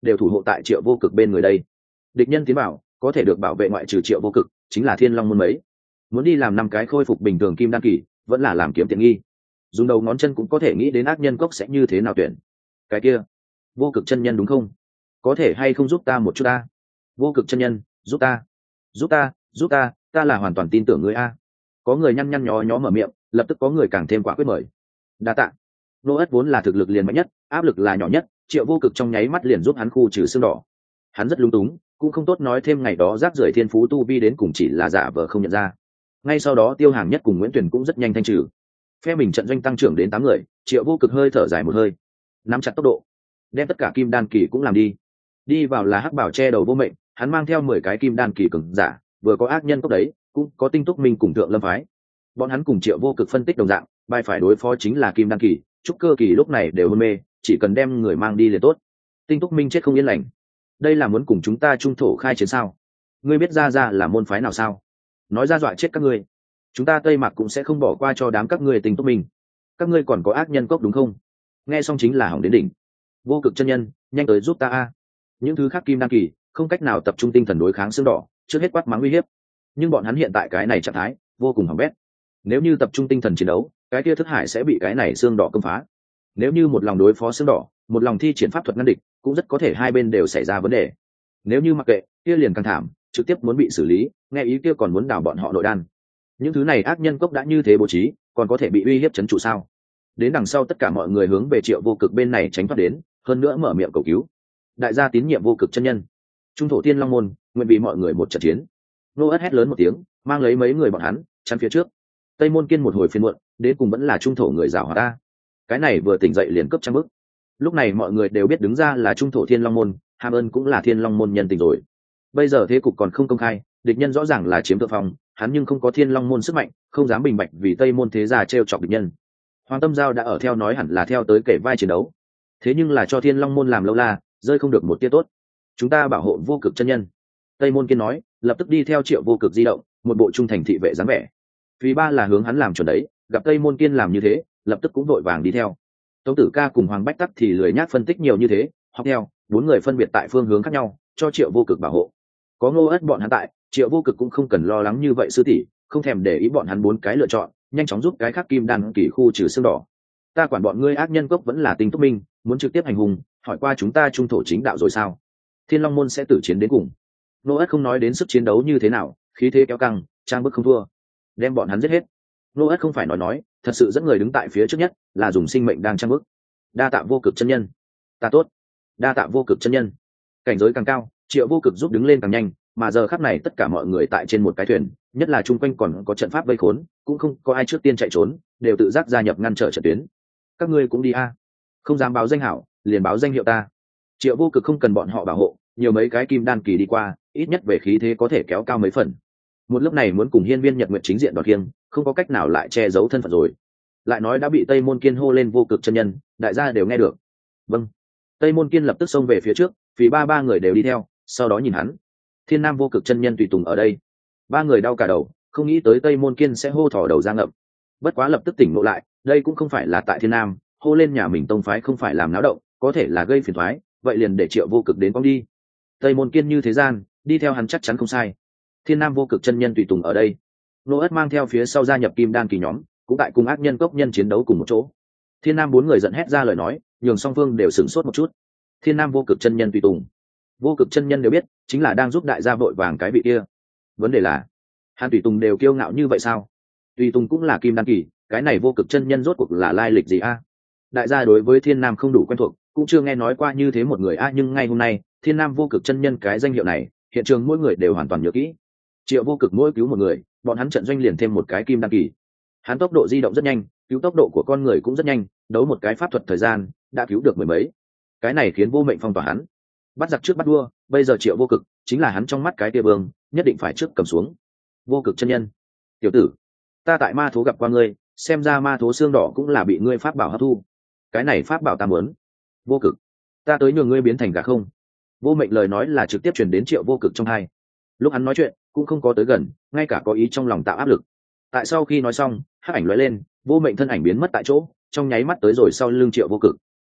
đều thủ hộ tại Triệu Vô Cực bên người đây. Địch nhân tiến bảo có thể được bảo vệ ngoại trừ Triệu Vô Cực chính là Thiên Long môn mấy. Muốn đi làm năm cái khôi phục bình thường kim đan kỳ vẫn là làm kiếm tiện nghi. Dùng đầu ngón chân cũng có thể nghĩ đến ác nhân cốc sẽ như thế nào tuyển. Cái kia Vô Cực chân nhân đúng không? Có thể hay không giúp ta một chút ta? Vô Cực chân nhân giúp ta giúp ta giúp ta ta là hoàn toàn tin tưởng ngươi a. Có người nhăn nhăn nhó nhó mở miệng, lập tức có người càng thêm quả quyết mời. Đa tạ. Nô ất vốn là thực lực liền mạnh nhất, áp lực là nhỏ nhất, Triệu Vô Cực trong nháy mắt liền giúp hắn khu trừ xương đỏ. Hắn rất lung túng, cũng không tốt nói thêm ngày đó rác rưởi thiên phú tu vi đến cùng chỉ là giả vờ không nhận ra. Ngay sau đó Tiêu Hàng Nhất cùng Nguyễn Tuyền cũng rất nhanh thanh trừ. Phe mình trận doanh tăng trưởng đến tám người, Triệu Vô Cực hơi thở dài một hơi, nắm chặt tốc độ, đem tất cả kim đan kỳ cũng làm đi. Đi vào là hắc bảo che đầu Vô Mệnh, hắn mang theo mười cái kim đan kỳ cường giả, vừa có ác nhân cốc đấy, cũng có Tinh Túc Minh cùng Thượng Lâm phái. Bọn hắn cùng Triệu Vô Cực phân tích đồng dạng, bài phải đối phó chính là kim đan kỳ, trúc cơ kỳ lúc này đều hôn mê, chỉ cần đem người mang đi liền tốt. Tinh Túc Minh chết không yên lành, đây là muốn cùng chúng ta trung thổ khai chiến sao? Ngươi biết ra ra là môn phái nào sao? Nói ra dọa chết các ngươi, chúng ta Tây Mạc cũng sẽ không bỏ qua cho đám các ngươi Tinh Túc Minh. Các ngươi còn có ác nhân cốc đúng không? Nghe xong chính là hỏng đến đỉnh. Vô Cực chân nhân, nhanh tới giúp ta a. Những thứ khác kim đan kỳ không cách nào tập trung tinh thần đối kháng xương đỏ, trước hết quát mắng uy hiếp. Nhưng bọn hắn hiện tại cái này trạng thái vô cùng hỏng bét. Nếu như tập trung tinh thần chiến đấu, cái kia thức hải sẽ bị cái này xương đỏ công phá. Nếu như một lòng đối phó xương đỏ, một lòng thi triển pháp thuật ngăn địch, cũng rất có thể hai bên đều xảy ra vấn đề. Nếu như mặc kệ, kia liền căng thảm, trực tiếp muốn bị xử lý, nghe ý kia còn muốn đào bọn họ nội đan. Những thứ này ác nhân cốc đã như thế bố trí, còn có thể bị uy hiếp chấn trụ sao? Đến đằng sau tất cả mọi người hướng về Triệu Vô Cực bên này tránh thoát đến, hơn nữa mở miệng cầu cứu. Đại gia tín nhiệm Vô Cực chân nhân, trung thổ Thiên Long môn, nguyện bị mọi người một trận chiến. Nô ất hét lớn một tiếng, mang lấy mấy người bọn hắn chắn phía trước. Tây Môn Kiên một hồi phiền muộn, đến cùng vẫn là trung thổ người giàu hòa ta. Cái này vừa tỉnh dậy liền cấp trăm bức. Lúc này mọi người đều biết đứng ra là trung thổ Thiên Long môn, Hàm Ân cũng là Thiên Long môn nhân tình rồi. Bây giờ thế cục còn không công khai, địch nhân rõ ràng là chiếm thượng phong, hắn nhưng không có Thiên Long môn sức mạnh, không dám bình bạch vì Tây môn thế gia trêu chọc địch nhân. Hoàng Tâm Giao đã ở theo nói hẳn là theo tới kể vai chiến đấu. Thế nhưng là cho Thiên Long môn làm lâu la, rơi không được một tia tốt. Chúng ta bảo hộ Vô Cực chân nhân. Tây Môn Kiên nói, lập tức đi theo Triệu Vô Cực di động, một bộ trung thành thị vệ dáng vẻ. Vì ba là hướng hắn làm chuẩn đấy, gặp Tây Môn Kiên làm như thế, lập tức cũng vội vàng đi theo. Tống Tử Ca cùng Hoàng Bách Tắc thì lười nhác phân tích nhiều như thế, học theo, bốn người phân biệt tại phương hướng khác nhau, cho Triệu Vô Cực bảo hộ. Có Ngô Ất bọn hắn tại, Triệu Vô Cực cũng không cần lo lắng như vậy sư tỷ, không thèm để ý bọn hắn bốn cái lựa chọn, nhanh chóng giúp cái khác kim đan kỳ khu trừ xương đỏ. Ta quản bọn ngươi ác nhân cốc vẫn là Tinh Túc Minh, muốn trực tiếp hành hùng, hỏi qua chúng ta trung thổ chính đạo rồi sao? Thiên Long môn sẽ tử chiến đến cùng. Ngô Ất không nói đến sức chiến đấu như thế nào, khí thế kéo căng, trang bức không thua, đem bọn hắn giết hết. Ngô Ất không phải nói nói, thật sự dẫn người đứng tại phía trước nhất, là dùng sinh mệnh đang trang bức. Đa tạ Vô Cực chân nhân. Ta tốt. Đa tạ Vô Cực chân nhân. Cảnh giới càng cao, Triệu Vô Cực giúp đứng lên càng nhanh, mà giờ khắc này tất cả mọi người tại trên một cái thuyền, nhất là chung quanh còn có trận pháp vây khốn, cũng không có ai trước tiên chạy trốn, đều tự giác gia nhập ngăn trở trận tuyến. Các ngươi cũng đi a. Không dám báo danh hảo, liền báo danh hiệu ta. Triệu Vô Cực không cần bọn họ bảo hộ, nhiều mấy cái kim đan kỳ đi qua, ít nhất về khí thế có thể kéo cao mấy phần. Một lúc này muốn cùng Hiên Viên Nhật Nguyệt chính diện đoạt kiêng, không có cách nào lại che giấu thân phận rồi. Lại nói đã bị Tây Môn Kiên hô lên Vô Cực chân nhân, đại gia đều nghe được. Vâng. Tây Môn Kiên lập tức xông về phía trước, vì ba ba người đều đi theo, sau đó nhìn hắn. Thiên Nam Vô Cực chân nhân tùy tùng ở đây. Ba người đau cả đầu, không nghĩ tới Tây Môn Kiên sẽ hô thỏ đầu ra ngậm. Bất quá lập tức tỉnh ngộ lại, đây cũng không phải là tại Thiên Nam, hô lên nhà mình tông phái không phải làm náo động, có thể là gây phiền toái, vậy liền để Triệu Vô Cực đến con đi. Tây Môn Kiên như thế gian, đi theo hắn chắc chắn không sai. Thiên Nam Vô Cực chân nhân tùy tùng ở đây. Nô Ất mang theo phía sau gia nhập Kim Đan kỳ nhóm, cũng tại cùng ác nhân cốc nhân chiến đấu cùng một chỗ. Thiên Nam bốn người giận hét ra lời nói, nhường song phương đều sửng sốt một chút. Thiên Nam Vô Cực chân nhân tùy tùng, Vô Cực chân nhân đều biết, chính là đang giúp đại gia vội vàng cái vị kia. Vấn đề là, hắn tùy tùng đều kiêu ngạo như vậy sao? Tùy tùng cũng là Kim Đan kỳ, cái này Vô Cực chân nhân rốt cuộc là lai lịch gì a? Đại gia đối với Thiên Nam không đủ quen thuộc, cũng chưa nghe nói qua như thế một người a, nhưng ngay hôm nay, Thiên Nam Vô Cực chân nhân cái danh hiệu này, hiện trường mỗi người đều hoàn toàn nhớ kỹ. Triệu Vô Cực mỗi cứu một người, bọn hắn trận doanh liền thêm một cái Kim Đan kỳ. Hắn tốc độ di động rất nhanh, cứu tốc độ của con người cũng rất nhanh, đấu một cái pháp thuật thời gian, đã cứu được mười mấy. Cái này khiến Vô Mệnh phong tỏa hắn. Bắt giặc trước bắt đua, bây giờ Triệu Vô Cực chính là hắn trong mắt cái tia vương, nhất định phải trước cầm xuống. Vô Cực chân nhân, tiểu tử, ta tại ma thố gặp qua ngươi, xem ra ma thố xương đỏ cũng là bị ngươi pháp bảo hấp thu. Cái này pháp bảo ta muốn. Vô Cực, ta tới nhường ngươi biến thành gà không. Vô Mệnh lời nói là trực tiếp truyền đến Triệu Vô Cực trong hai. Lúc hắn nói chuyện cũng không có tới gần, ngay cả có ý trong lòng tạo áp lực. Tại sau khi nói xong, hắc ảnh lóe lên, Vô Mệnh thân ảnh biến mất tại chỗ, trong nháy mắt tới rồi sau lưng Triệu Vô Cực.